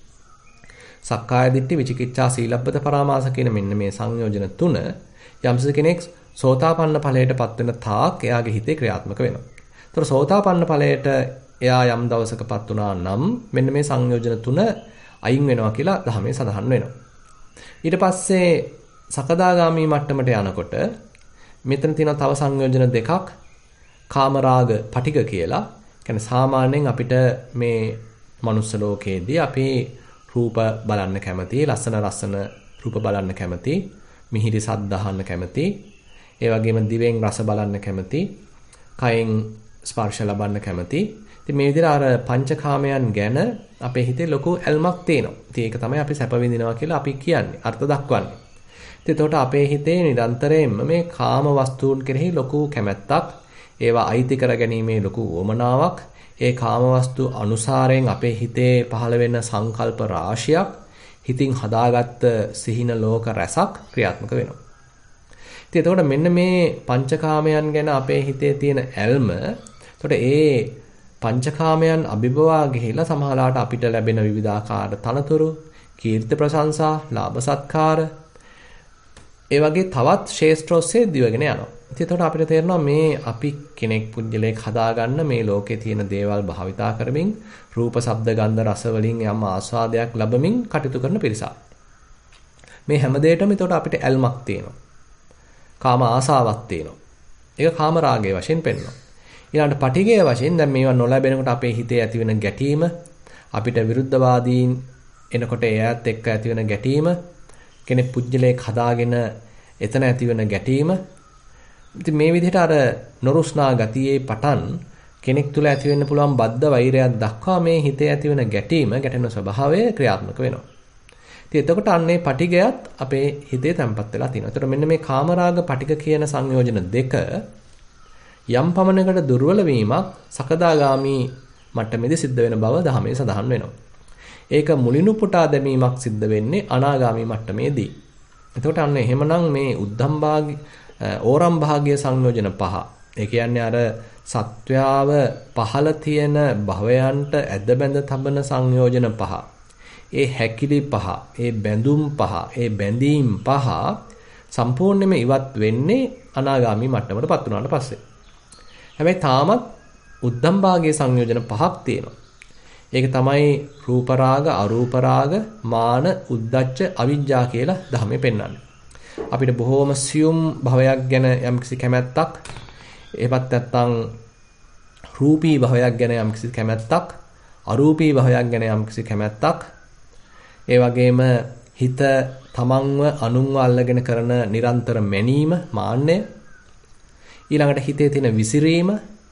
[SPEAKER 1] සක්කාය දිට්ඨි විචිකිච්ඡා සීලබ්බත පරාමාස කියන මෙන්න මේ සංයෝජන තුන යම්ස කෙනෙක් සෝතාපන්න ඵලයටපත් වෙන තාක් එයාගේ හිතේ ක්‍රියාත්මක වෙනවා. එතකොට සෝතාපන්න ඵලයට එයා යම් දවසකපත් වුණා නම් මෙන්න මේ සංයෝජන තුන අයින් වෙනවා කියලා ධර්මයේ සඳහන් වෙනවා. ඊට පස්සේ සකදාගාමී මට්ටමට යනකොට මෙතන තියෙන තව සංයෝජන දෙකක් කාමරාග පටික කියලා. කියන්නේ සාමාන්‍යයෙන් අපිට මේ මනුස්ස ලෝකයේදී අපි රූප බලන්න කැමති, ලස්සන ලස්සන රූප බලන්න කැමති, මිහිරි සද්ද අහන්න කැමති, ඒ වගේම දිවෙන් රස බලන්න කැමති, කයෙන් ස්පර්ශ ලබන්න කැමති. ඉතින් මේ විදිහට අර පංචකාමයන් ගැන අපේ හිතේ ලොකු ඇල්මක් තියෙනවා. ඉතින් ඒක තමයි අපි සැප විඳිනවා කියලා අපි කියන්නේ, අර්ථ දක්වන්නේ. ඉතින් එතකොට අපේ හිතේ නිරන්තරයෙන්ම මේ කාම වස්තුන් කෙරෙහි ලොකු කැමැත්තක්, ඒවා අයිති කර ගැනීමේ ලොකු උවමනාවක්, ඒ කාම වස්තු අනුසාරයෙන් අපේ හිතේ පහළ වෙන සංකල්ප රාශියක්, හිතින් හදාගත්ත සිහින ලෝක රසක් ක්‍රියාත්මක වෙනවා. ඉතින් එතකොට මෙන්න මේ පංචකාමයන් ගැන අපේ හිතේ තියෙන ඇල්ම, එතකොට ඒ පංචකාමයන් අභිභවා ගිහිලා සමහරලාට අපිට ලැබෙන විවිධාකාර තනතුරු, කීර්ති ප්‍රශංසා, ලාභ සත්කාර, ඒ වගේ තවත් ශේෂ්ත්‍ර ඔස්සේ දිවගෙන යනවා. ඉතින් එතකොට අපිට තේරෙනවා මේ අපි කෙනෙක් පුද්ගලයෙක් හදාගන්න මේ ලෝකේ තියෙන දේවල් භාවිතා කරමින් රූප, ශබ්ද, ගන්ධ, රස වලින් යම් ආස්වාදයක් ලැබමින් කටයුතු කරන පිරිසක්. මේ හැම දෙයකම එතකොට අපිට ඇල්මක් තියෙනවා. කාම ආසාවක් තියෙනවා. ඒක කාම රාගයේ වශයෙන් පෙන්වනවා. ඊළඟට පටිඝය වශයෙන් දැන් මේවා නොලැබෙනකොට අපේ හිතේ ඇතිවෙන ගැටීම, අපිට විරුද්ධවාදීන් එනකොට එයාත් එක්ක ඇතිවෙන ගැටීම, කෙනෙක් පුජ්‍යලයක් හදාගෙන එතන ඇතිවෙන ගැටීම. ඉතින් මේ විදිහට අර නොරුස්නා ගතියේ පටන් කෙනෙක් තුල ඇති වෙන්න පුළුවන් බද්ධ වෛරයක් දක්වා මේ හිතේ ඇතිවෙන ගැටීම, ගැටෙන ස්වභාවය ක්‍රියාත්මක වෙනවා. ඉතින් එතකොට අන්නේ පටිඝයත් අපේ හිතේ තැම්පත් වෙලා තියෙනවා. එතකොට මෙන්න මේ කාමරාග පටිඝ කියන සංයෝජන දෙක යම් පමණකට දුර්වල වීමක් සකදාගාමි මට්ටමේදී සිද්ධ වෙන බව ධර්මයේ සඳහන් වෙනවා. ඒක මුලිනු පුටා දැමීමක් සිද්ධ වෙන්නේ අනාගාමි මට්ටමේදී. එතකොට අන්න එහෙමනම් මේ උද්ධම් භාගී ඕරම් භාගීය සංයෝජන පහ. ඒ කියන්නේ අර සත්‍යාව පහළ තියෙන භවයන්ට ඇද බැඳ තබන සංයෝජන පහ. ඒ හැකිලි පහ, ඒ බැඳුම් පහ, ඒ බැඳීම් පහ සම්පූර්ණයෙන්ම ඉවත් වෙන්නේ අනාගාමි මට්ටමටපත් වුණාට පස්සේ. හැබැයි තාමත් උද්ධම් භාගීය සංයෝජන පහක් තියෙනවා. ඒක තමයි රූප රාග, අරූප රාග, මාන, උද්ධච්ච, අවිජ්ජා කියලා ධර්මයේ පෙන්වන්නේ. අපිට බොහෝම සියුම් භවයක් ගැන යම්කිසි කැමැත්තක්, එහෙමත් නැත්නම් රූපී භවයක් ගැන යම්කිසි කැමැත්තක්, අරූපී භවයක් ගැන යම්කිසි කැමැත්තක්, ඒ වගේම හිත තමන්ව අනුන්ව අල්ලගෙන කරන නිරන්තර මැනීම, මාන්නය, ඊළඟට හිතේ තියෙන විසිරීම,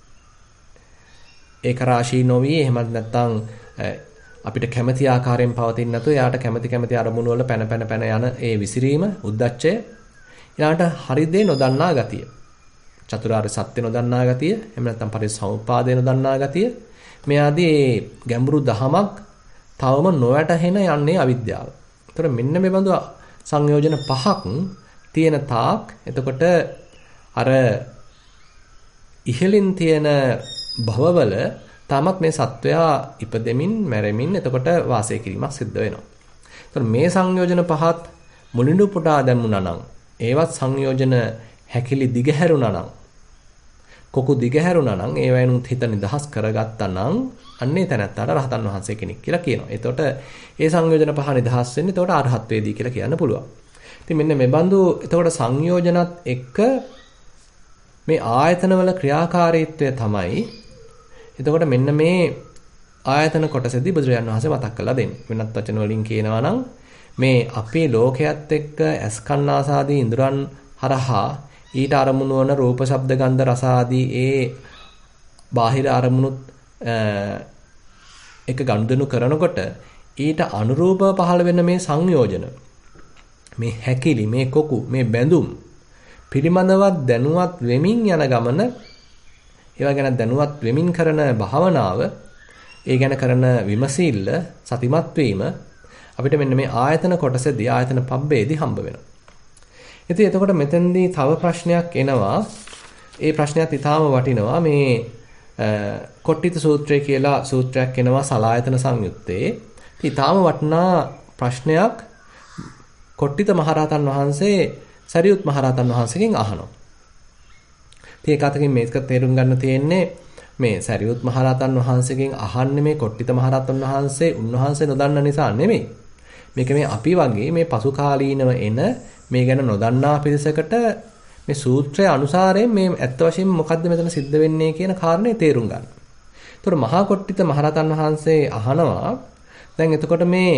[SPEAKER 1] ඒක රාශී නොවි, එහෙමත් නැත්නම් අපිට කැමති ආකාරයෙන් පවතින්නේ නැතුව යාට කැමති කැමති අරමුණු වල පැන පැන පැන යන ඒ විසිරීම, උද්දච්චය, ඊළඟට හරි දේ නොදන්නා ගතිය, චතුරාර්ය සත්‍ය නොදන්නා ගතිය, එහෙම නැත්නම් පරිසම්පාදේ නොදන්නා ගතිය, මේ ආදී ගැඹුරු දහමක් තවම නොවැටහෙන යන්නේ අවිද්‍යාව. ඒතර මෙන්න මේ බඳු සංයෝජන පහක් තියෙන තාක් එතකොට අර ඉහළින් තියෙන භවවල තාමත් මේ සත්වයා ඉපදෙමින් මැරෙමින් එතකොට වාසය කිරීමක් සිද්ධ වෙනවා. ඒතර මේ සංයෝජන පහත් මුලින්දු පුටා දැම්මුණා නම්, ඒවත් සංයෝජන හැකිලි දිගහැරුණා නම්, කොකු දිගහැරුණා නම්, ඒවයිනුත් හිත නිදහස් කරගත්තා නම් අන්නේ තැනත්තාට රහතන් වහන්සේ කෙනෙක් කියලා කියනවා. එතකොට ඒ සංයෝජන පහ නිදහස් වෙන්නේ එතකොට අරහත් වේදී කියලා කියන්න පුළුවන්. ඉතින් මෙන්න මේ බඳු එතකොට සංයෝජනත් එක්ක මේ ආයතනවල ක්‍රියාකාරීත්වය තමයි එතකොට මෙන්න මේ ආයතන කොටසදී බුදුරජාණන් වහන්සේ මතක් කරලා දෙන්නේ. වෙනත් වචන වලින් කියනවා නම් මේ අපේ ලෝකයේත් එක්ක අස්කන්නාසාදී ඉන්ද්‍රයන් හරහා ඊට අරමුණු වන රූප, ශබ්ද, ගන්ධ, රස ආදී ඒ බාහිර අරමුණුත් එක ගනුදෙනු කරනකොට ඊට අනුරූපව පහළ වෙන මේ සංයෝජන, මේ හැකිලි, මේ කොකු, මේ බැඳුම් පිළිමදවත් දැනුවත් වෙමින් යන ගමන, ඒවා ගැන දැනුවත් වෙමින් කරන භාවනාව, ඒ ගැන කරන විමසිල්ල, සතිමත් වීම අපිට මෙන්න මේ ආයතන කොටසදී, ආයතන පබ්බේදී හම්බ වෙනවා. ඉතින් එතකොට මෙතෙන්දී තව ප්‍රශ්නයක් එනවා. ඒ ප්‍රශ්නයත් ඊටාම වටිනවා. මේ කොට්ටිත සූත්‍රය කියලා සූත්‍රයක් එනවා සලායතන සංයුත්තේ. ඊටාම වටිනා ප්‍රශ්නයක් කොට්ටිත මහරහතන් වහන්සේ සරියුත් මහරහතන් වහන්සේගෙන් අහනවා. ඉතින් ඒක අතකින් මේක තේරුම් ගන්න තියෙන්නේ මේ සරියුත් මහරහතන් වහන්සේගෙන් අහන්නේ මේ කොට්ටිත මහරහතන් වහන්සේ උන්වහන්සේ නොදන්න නිසා නෙමෙයි. මේක මේ අපි වගේ මේ පසු කාලීනව එන මේ ගැන නොදන්නා පිරිසකට මේ සූත්‍රය අනුසාරයෙන් මේ ඇත්ත වශයෙන්ම මොකද්ද මෙතන සිද්ධ වෙන්නේ කියන කාරණේ තේරුම් ගන්න. ඒතකොට මහා කොට්ටිත මහරහතන් වහන්සේ අහනවා දැන් එතකොට මේ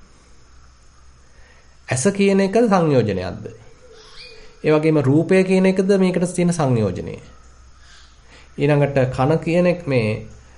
[SPEAKER 1] ඇස කියන එක සංයෝජනයක්ද? ඒ වගේම රූපය කියන එකද මේකට තියෙන සංයෝජනය? ඊළඟට කන කියන එක මේ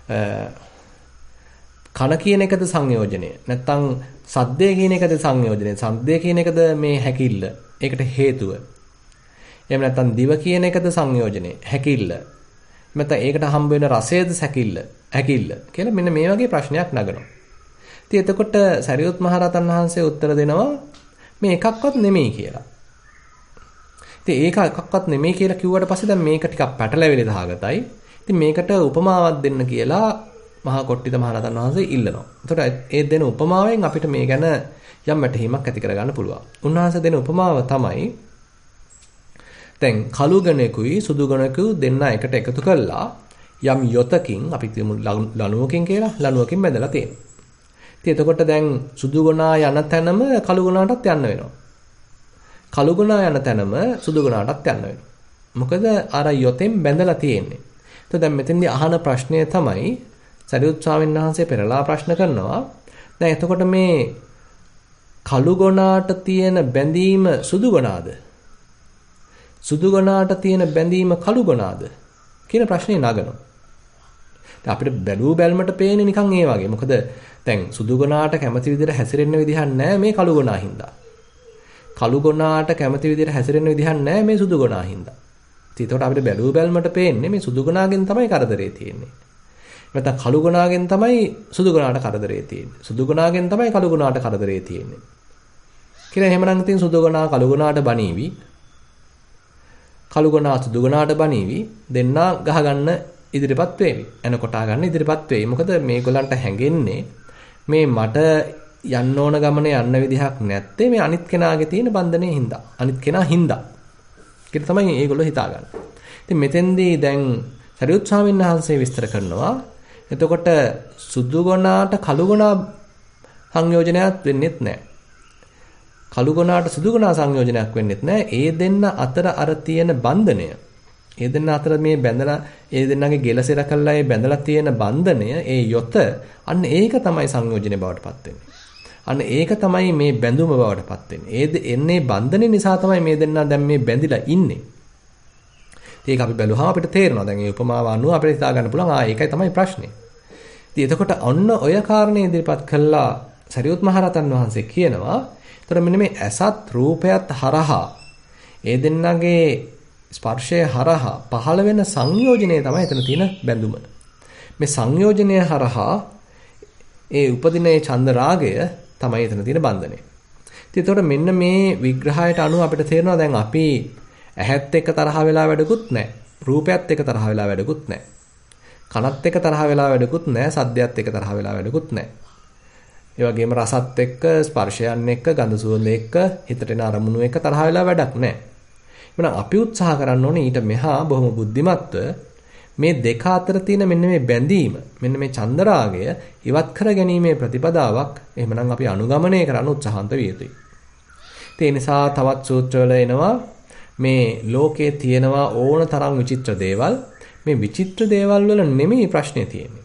[SPEAKER 1] කන කියන එකද සංයෝජනය? නැත්නම් සද්දය කියන එකද සංයෝජනය? සද්දය කියන එකද මේ හැකිල්ල? ඒකට හේතුව. එහෙම නැත්නම් දිව කියන එකද සංයෝජනය? හැකිල්ල. නැත්නම් ඒකට හම්බ වෙන රසයද සැකිල්ල? හැකිල්ල. කියලා මෙන්න මේ වගේ ප්‍රශ්නයක් නගනවා. ඉතින් එතකොට සරියුත් මහරහතන් වහන්සේ උත්තර දෙනවා මේ එකක්වත් නෙමෙයි කියලා. ඉතින් ඒක එකක්වත් නෙමෙයි කියලා කිව්වට පස්සේ දැන් මේක ටිකක් පැටලෙවිලි දහගතයි. ඉතින් මේකට උපමාවක් දෙන්න කියලා මහා කොට්ටිත මහරහතන් වහන්සේ ඉල්ලනවා. එතකොට ඒ දෙන උපමාවෙන් අපිට මේ ගැන යම් වැටහීමක් ඇති කරගන්න පුළුවන්. උන්වහන්සේ දෙන උපමාව තමයි දැන් කළු ගණකුයි සුදු ගණකුයි දෙන්න එකට එකතු කළා යම් යොතකින් අපි කියමු ලණුවකින් කියලා ලණුවකින් බැඳලා තියෙනවා. ඉතින් එතකොට දැන් සුදු ගුණා යන තැනම කළු ගුණාටත් යන්න වෙනවා. කළු ගුණා යන තැනම සුදු ගුණාටත් යන්න වෙනවා. මොකද අර යොතෙන් බැඳලා තියෙන්නේ. එතකොට දැන් මෙතෙන්දී අහන ප්‍රශ්නය තමයි සරියුත් ස්වාමීන් වහන්සේ පෙරලා ප්‍රශ්න කරනවා. දැන් එතකොට මේ කළු ගුණාට තියෙන බැඳීම සුදු ගුණාද? සුදු ගුණාට තියෙන බැඳීම කළු ගුණාද? කියන ප්‍රශ්නේ නගනවා. දැන් අපිට බැලූ බැල්මට පේන්නේ නිකන් ඒ වගේ. මොකද දැන් සුදු ගුණාට කැමති විදිහට හැසිරෙන්න විදිහක් නැහැ මේ කළු ගුණා හින්දා. කළු ගුණාට කැමති විදිහට හැසිරෙන්න විදිහක් නැහැ මේ සුදු ගුණා හින්දා. ඉතින් ඒකට අපිට බැලූ බැල්මට පේන්නේ මේ සුදු ගුණාගෙන් තමයි කරදරේ තියෙන්නේ. නැත්නම් කළු ගුණාගෙන් තමයි සුදු ගුණාට කරදරේ තියෙන්නේ. සුදු ගුණාගෙන් තමයි කළු ගුණාට කරදරේ තියෙන්නේ. කියලා එහෙමනම් ඉතින් සුදු ගුණා කළු ගුණාට බණීවි. කළු ගුණා සුදු ගුණාට බණීවි. දෙන්නා ගහ ගන්න ඉදිරිපත් වෙවි. එන කොටා ගන්න ඉදිරිපත් වෙයි. මොකද මේගොල්ලන්ට හැඟෙන්නේ මේ මට යන්න ඕන ගමනේ යන්න විදිහක් නැත්තේ මේ අනිත් කෙනාගේ තියෙන බන්ධනේ හින්දා. අනිත් කෙනා හින්දා. ඒක තමයි ඒගොල්ලෝ හිතාගන්නේ. ඉතින් මෙතෙන්දී දැන් සරියුත් ස්වාමීන් වහන්සේ විස්තර කරනවා. එතකොට සුදු ගුණාට කළු ගුණා සංයෝජනයක් වෙන්නේත් නැහැ. කළු ගුණාට සුදු ගුණා සංයෝජනයක් වෙන්නේත් නැහැ. ඒ දෙන්න අතර අර තියෙන බන්ධනය. ඒ දෙන්න අතර මේ බැඳලා ඒ දෙන්නගේ ගෙලසෙර කළා ඒ බැඳලා තියෙන බන්ධනය ඒ යොත අන්න ඒක තමයි සංයෝජනේ බවට පත් වෙන්නේ. අන්න ඒක තමයි මේ බැඳුම බවට පත් වෙන්නේ. ඒ එන්නේ බන්ධනේ නිසා තමයි මේ දෙන්නා දැන් මේ බැඳිලා ඉන්නේ. ඒක අපි බැලුවාම අපිට තේරෙනවා. දැන් මේ උපමාව අනුව අපිට හිතා ගන්න පුළුවන් ආ ඒකයි තමයි ප්‍රශ්නේ. ඉතින් එතකොට ඔන්න ඔය කාරණේ ඉදිරිපත් කළා සරියුත් මහරහතන් වහන්සේ කියනවා. ඒතර මෙන්න මේ ඇසත් රූපයත් හරහා ඒ දෙන්නගේ ස්පර්ශය හරහා පහළ වෙන සංයෝජනය තමයි එතන තියෙන බැඳුම. මේ සංයෝජනය හරහා ඒ උපදින ඒ චන්ද රාගය තමයි එතන තියෙන බන්ධනය. ඉතින් එතකොට මෙන්න මේ විග්‍රහයට අනුව අපිට තේරෙනවා දැන් අපි ඇහත් එක්ක තරහ වෙලා වැඩකුත් නැහැ. රූපයත් එක්ක තරහ වෙලා වැඩකුත් නැහැ. කනත් එක්ක තරහ වෙලා වැඩකුත් නැහැ. සද්දයත් එක්ක තරහ වෙලා වැඩකුත් නැහැ. ඒ වගේම රසත් එක්ක, ස්පර්ශයන් එක්ක, ගඳ සුවඳ එක්ක, හිතට එන අරමුණු එක්ක තරහ වෙලා වැඩක් නැහැ. එහෙනම් අපි උත්සාහ කරන්න ඕනේ ඊට මෙහා බොහොම බුද්ධිමත්ව මේ දෙක අතර තියෙන මෙන්න මේ බැඳීම, මෙන්න මේ චන්දරාගය ඉවත් කර ගැනීමේ ප්‍රතිපදාවක් එහෙමනම් අපි අනුගමනය කරන්න උත්සාහන්ත විය යුතුයි. ඒ නිසා තවත් සූත්‍රවල එනවා මේ ලෝකයේ තියෙනවා ඕන තරම් විචිත්‍ර දේවල්. මේ විචිත්‍ර දේවල් වල නෙමෙයි ප්‍රශ්නේ තියෙන්නේ.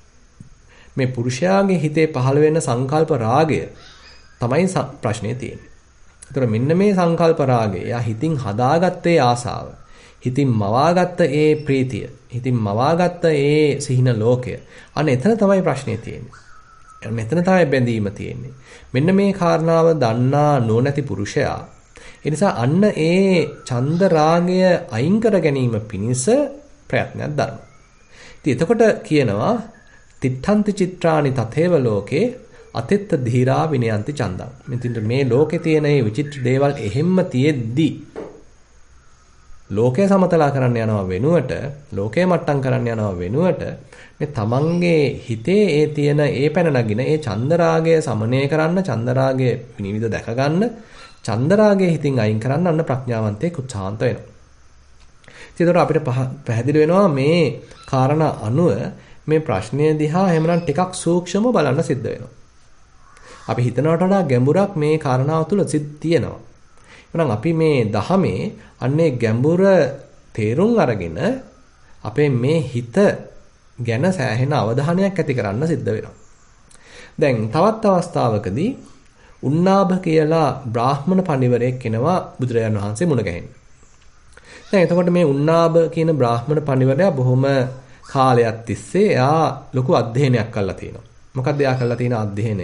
[SPEAKER 1] මේ පුරුෂයාගේ හිතේ පහළ වෙන සංකල්ප රාගය තමයි ප්‍රශ්නේ තියෙන්නේ. ඒතර මෙන්න මේ සංකල්ප රාගය, යා හිතින් හදාගත්තේ ආසාව, හිතින් මවාගත්ත ඒ ප්‍රීතිය, හිතින් මවාගත්ත ඒ සිහින ලෝකය. අන්න එතන තමයි ප්‍රශ්නේ තියෙන්නේ. මෙතන තමයි බැඳීම තියෙන්නේ. මෙන්න මේ කාරණාව දන්නා නොනැති පුරුෂයා ඒ නිසා අන්න ඒ චන්ද රාගය අයින් කර ගැනීම පිණිස ප්‍රයත්නයක් දරනවා. ඉතින් එතකොට කියනවා තිත්තන්ති චිත්‍රානි තතේව ලෝකේ අතෙත්ත ධීරා විනයන්ති චන්දං. මෙතින්ට මේ ලෝකේ තියෙන මේ විචිත්‍ර දේවල් එහෙම්ම තියෙද්දි ලෝකය සමතලා කරන්න යනවා වෙනුවට ලෝකය මට්ටම් කරන්න යනවා වෙනුවට මේ තමන්ගේ හිතේ ඒ තියෙන ඒ පැන නගින ඒ චන්දරාගය සමනය කරන්න චන්දරාගය විනිවිද දැක ගන්න චන්දරාගය හිතින් අයින් කරන්න අන්න ප්‍රඥාවන්තයෙක් උත්සාහන්ත වෙනවා. ඒතකොට අපිට පැහැදිලි වෙනවා මේ කාරණා අනුව මේ ප්‍රශ්නය දිහා එහෙමනම් ටිකක් සූක්ෂමව බලන්න සිද්ධ වෙනවා. අපි හිතනවට වඩා ගැඹුරක් මේ කාරණාව තුළ තියෙනවා. එහෙනම් අපි මේ දහමේ අන්නේ ගැඹුර තේරුම් අරගෙන අපේ මේ හිත ගැන සෑහෙන අවධානයක් ඇති කරන්න සිද්ධ වෙනවා. දැන් තවත් අවස්ථාවකදී උන්නාභ කියලා බ්‍රාහ්මණ පඬිවරයෙක් කෙනවා බුදුරජාණන් වහන්සේ මුණ ගැහෙන්න. දැන් එතකොට මේ උන්නාභ කියන බ්‍රාහ්මණ පඬිවරයා බොහොම කාලයක් තිස්සේ එයා ලොකු අධ්‍යයනයක් කරලා තියෙනවා. මොකක්ද එයා කරලා තියෙන අධ්‍යයනය?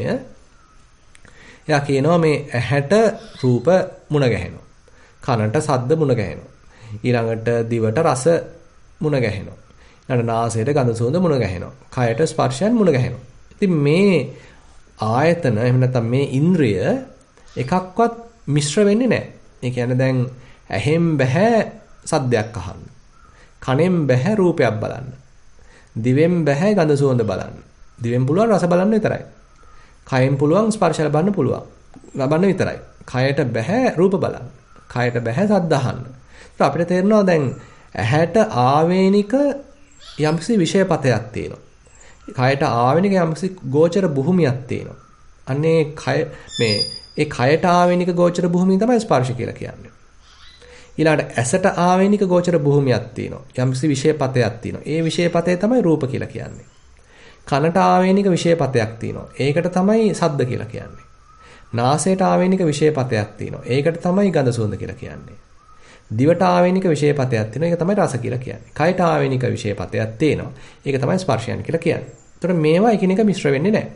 [SPEAKER 1] එයා කියනවා මේ ඇහැට රූප මුණ ගැහෙනවා. කනට ශබ්ද මුණ ගැහෙනවා. ඊළඟට දිවට රස මුණ ගැහෙනවා. ඊළඟට නාසයට ගඳ සුවඳ මුණ ගැහෙනවා. කයට ස්පර්ශයන් මුණ ගැහෙනවා. ඉතින් මේ ආයතන එහෙම නැත්නම් මේ ඉන්ද්‍රිය එකක්වත් මිශ්‍ර වෙන්නේ නැහැ. ඒ කියන්නේ දැන් ඇහෙන් බෑ සද්දයක් අහන්න. කනෙන් බෑ රූපයක් බලන්න. දිවෙන් බෑ ගඳ සුවඳ බලන්න. දිවෙන් පුළුවන් රස බලන්න විතරයි. කයෙන් පුළුවන් ස්පර්ශ ලබන්න පුළුවන්. ලබන්න විතරයි. කයට බෑ රූප බලන්න. කයට බෑ සද්ද අහන්න. ඒක අපිට තේරෙනවා දැන් ඇහැට ආවේනික යම්කිසි විෂයපතයක් තියෙනවා. කයට ආවේනික යම්කිසි ගෝචර භූමියක් තියෙනවා. අන්නේ කය මේ ඒ කයට ආවේනික ගෝචර භූමිය තමයි ස්පර්ශ කියලා කියන්නේ. ඊළඟට ඇසට ආවේනික ගෝචර භූමියක් තියෙනවා. යම්කිසි විෂයපතයක් තියෙනවා. ඒ විෂයපතේ තමයි රූප කියලා කියන්නේ. කනට ආවේනික විෂයපතයක් තියෙනවා. ඒකට තමයි ශබ්ද කියලා කියන්නේ. නාසයට ආවේනික විෂයපතයක් තියෙනවා. ඒකට තමයි ගඳ සුවඳ කියලා කියන්නේ. දිවට ආවේනික විෂයපතයක් තියෙනවා. ඒක තමයි රස කියලා කියන්නේ. කයට ආවේනික විෂයපතයක් තියෙනවා. ඒක තමයි ස්පර්ශයන් කියලා කියන්නේ. ඒතකොට මේවා එකිනෙක මිශ්‍ර වෙන්නේ නැහැ.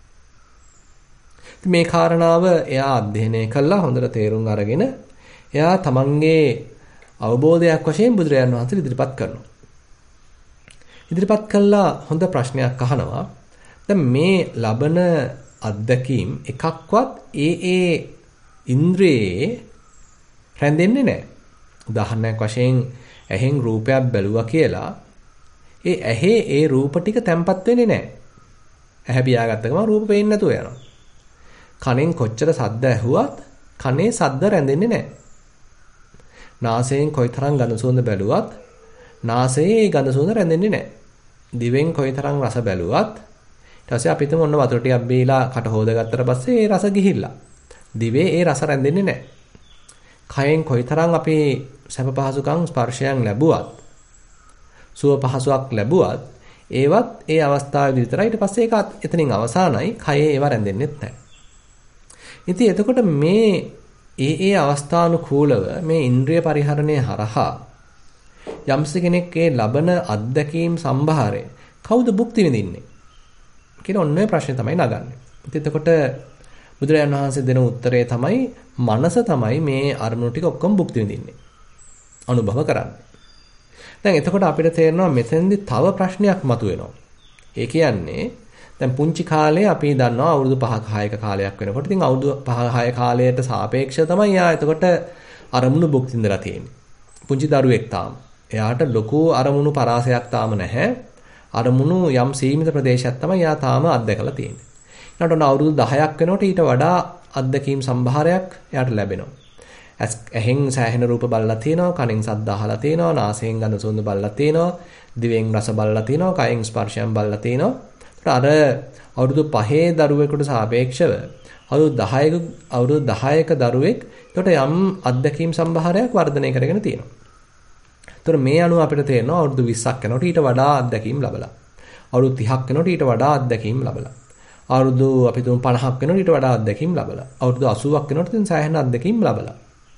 [SPEAKER 1] මේ කාරණාව එයා අධ්‍යයනය කළා හොඳට තේරුම් අරගෙන එයා තමන්ගේ අවබෝධයක් වශයෙන් බුදුරජාණන් වහන්සේ ඉදිරිපත් කරනවා. ඉදිරිපත් කළා හොඳ ප්‍රශ්නයක් අහනවා. දැන් මේ ලබන අත්දැකීම් එකක්වත් ඒ ඒ ඉන්ද්‍රියේ රැඳෙන්නේ නැහැ. උදාහරණයක් වශයෙන් ඇහෙන් රූපයක් බැලුවා කියලා ඒ ඇහි ඒ රූප ටික තැම්පත් වෙන්නේ නැහැ. ඇහැ පියාගත්ත ගමන් රූප පේන්නේ නැතුව යනවා. කනෙන් කොච්චර ශබ්ද ඇහුවත් කනේ ශබ්ද රැඳෙන්නේ නැහැ. නාසයෙන් කොයිතරම් ගඳ සුවඳ බැලුවත් නාසයේ ගඳ සුවඳ රැඳෙන්නේ නැහැ. දිවෙන් කොයිතරම් රස බැලුවත් ඊට පස්සේ අපි හිතමු ඔන්න වතුර ටිකක් බීලා කට හොදගත්තට පස්සේ ඒ රස ගිහිල්ලා. දිවේ ඒ රස රැඳෙන්නේ නැහැ. කයෙන් කොයිතරම් අපි සැප පහසුකම් ස්පර්ශයන් ලැබුවත් සුව පහසුවක් ලැබුවත් ඒවත් ඒ අවස්ථාවේදී විතරයි. ඊට පස්සේ ඒක එතනින් අවසానයි. කයේ ඒව රැඳෙන්නේත් නැහැ. ඉතින් එතකොට මේ ඒ ඒ අවස්ථානුකූලව මේ ඉන්ද්‍රිය පරිහරණය හරහා යම්ස කෙනෙක් ඒ ලබන අත්දැකීම් සම්භාරය කවුද භුක්ති විඳින්නේ කියන ඔන්නේ ප්‍රශ්නේ තමයි නගන්නේ. ඉතින් එතකොට බුදුරජාණන් වහන්සේ දෙන උත්තරය තමයි මනස තමයි මේ අරමුණු ටික ඔක්කොම භුක්ති විඳින්නේ. අනුභව කරන්නේ. දැන් එතකොට අපිට තේරෙනවා මෙතෙන්දි තව ප්‍රශ්නයක් මතුවෙනවා. ඒ කියන්නේ දැන් පුංචි කාලේ අපි දන්නවා අවුරුදු පහක හයක කාලයක් වෙනකොට ඉතින් අවුරුදු පහ හය කාලයට සාපේක්ෂව තමයි යා එතකොට අරමුණු භුක්ති විඳලා තියෙන්නේ. පුංචි දරුවෙක් තාම. එයාට ලොකු අරමුණු පරාසයක් තාම නැහැ. අරමුණු යම් සීමිත ප්‍රදේශයක් තමයි යා තාම අත්දැකලා තියෙන්නේ. ඊට උන අවුරුදු දහයක් වෙනකොට ඊට වඩා අත්දැකීම් සම්භාරයක් එයාට ලැබෙනවා. ඇහෙන් සෑහෙන රූප බලලා තියෙනවා, කනෙන් ශබ්ද අහලා තියෙනවා, නාසයෙන් ගඳ සුවඳ බලලා තියෙනවා, දිවෙන් රස බලලා තියෙනවා, කයෙන් ස්පර්ශයන් බලලා තියෙනවා. අර අවුරුදු පහේ දරුවෙකුට සාපේක්ෂව අවුරුදු දහයක අවුරුදු දහයක දරුවෙක් එතකොට යම් අත්දැකීම් සම්භාරයක් වර්ධනය කරගෙන තියෙනවා. එතකොට මේ අනුව අපිට තේරෙනවා අවුරුදු විස්සක් යනකොට ඊට වඩා අත්දැකීම් ලැබලා. අවුරුදු තිහක් යනකොට ඊට වඩා අත්දැකීම් ලැබලා. අවුරුදු අපි තුන් පනහක් වෙනකොට ඊට වඩා අත්දැකීම් ලැබලා. අවුරුදු අසූවක් වෙනකොට ඉතින් සෑහෙන අත්දැකීම් ලැබලා.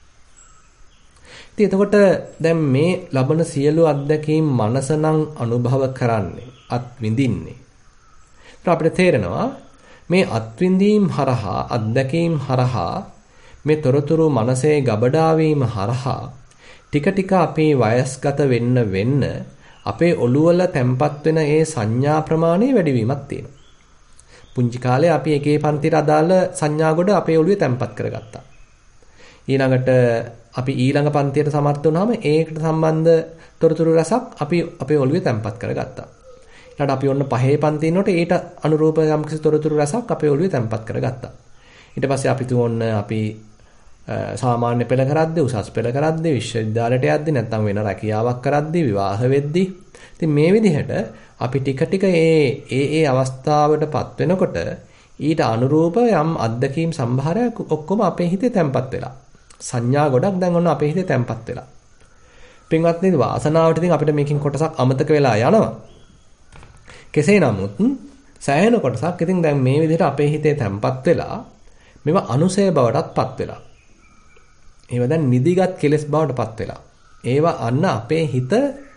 [SPEAKER 1] ඉතින් එතකොට දැන් මේ ලබන සියලු අත්දැකීම් මනස නම් අනුභව කරන්නේ, අත් විඳින්නේ. අපිට තේරෙනවා මේ අත්විඳීම් හරහා අත්දැකීම් හරහා මේ තොරතුරු මනසේ ගබඩා වීම හරහා ටික ටික අපේ වයස්ගත වෙන්න වෙන්න අපේ ඔළුව වල තැම්පත් වෙන ඒ සංඥා ප්‍රමාණය වැඩි වීමක් තියෙනවා. පුංචි කාලේ අපි එකේ පන්තිට අදාළ සංඥා ගොඩ අපේ ඔළුවේ තැම්පත් කරගත්තා. ඊළඟට අපි ඊළඟ පන්තියට සමර්ථ වුණාම ඒකට සම්බන්ධ තොරතුරු රසක් අපි අපේ ඔළුවේ තැම්පත් කරගත්තා. ඊට අපි ඔන්න පහේ පන්තියේ ඉන්නකොට ඊට අනුරූප යම්කිසි තොරතුරු රසක් අපේ ඔළුවේ තැම්පත් කරගත්තා. ඊට පස්සේ අපි තුොන්න අපි සාමාන්‍ය පෙළ කරද්දී උසස් පෙළ කරද්දී විශ්වවිද්‍යාලයට යද්දී නැත්නම් වෙන රැකියාවක් කරද්දී විවාහ වෙද්දී ඉතින් මේ විදිහට අපි ටික ටික ඒ ඒ ඒ අවස්ථාවටපත් වෙනකොට ඊට අනුරූප යම් අත්දැකීම් සම්භාරයක් ඔක්කොම අපේ හිතේ තැම්පත් වෙලා සංඥා ගොඩක් දැන් ඔන්න අපේ හිතේ තැම්පත් වෙලා පින්වත්නි වාසනාවට ඉතින් අපිට මේකෙන් කොටසක් අමතක වෙලා යනවා කෙසේ නමුත් සෑහෙන කොටසක් ඉතින් දැන් මේ විදිහට අපේ හිතේ තැම්පත් වෙලා මේවා අනුසය බවටත්පත් වෙලා ඒවා දැන් නිදිගත් කෙලස් බවටපත් වෙලා ඒවා අන්න අපේ හිත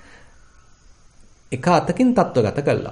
[SPEAKER 1] එක අතකින් තත්වගත කළා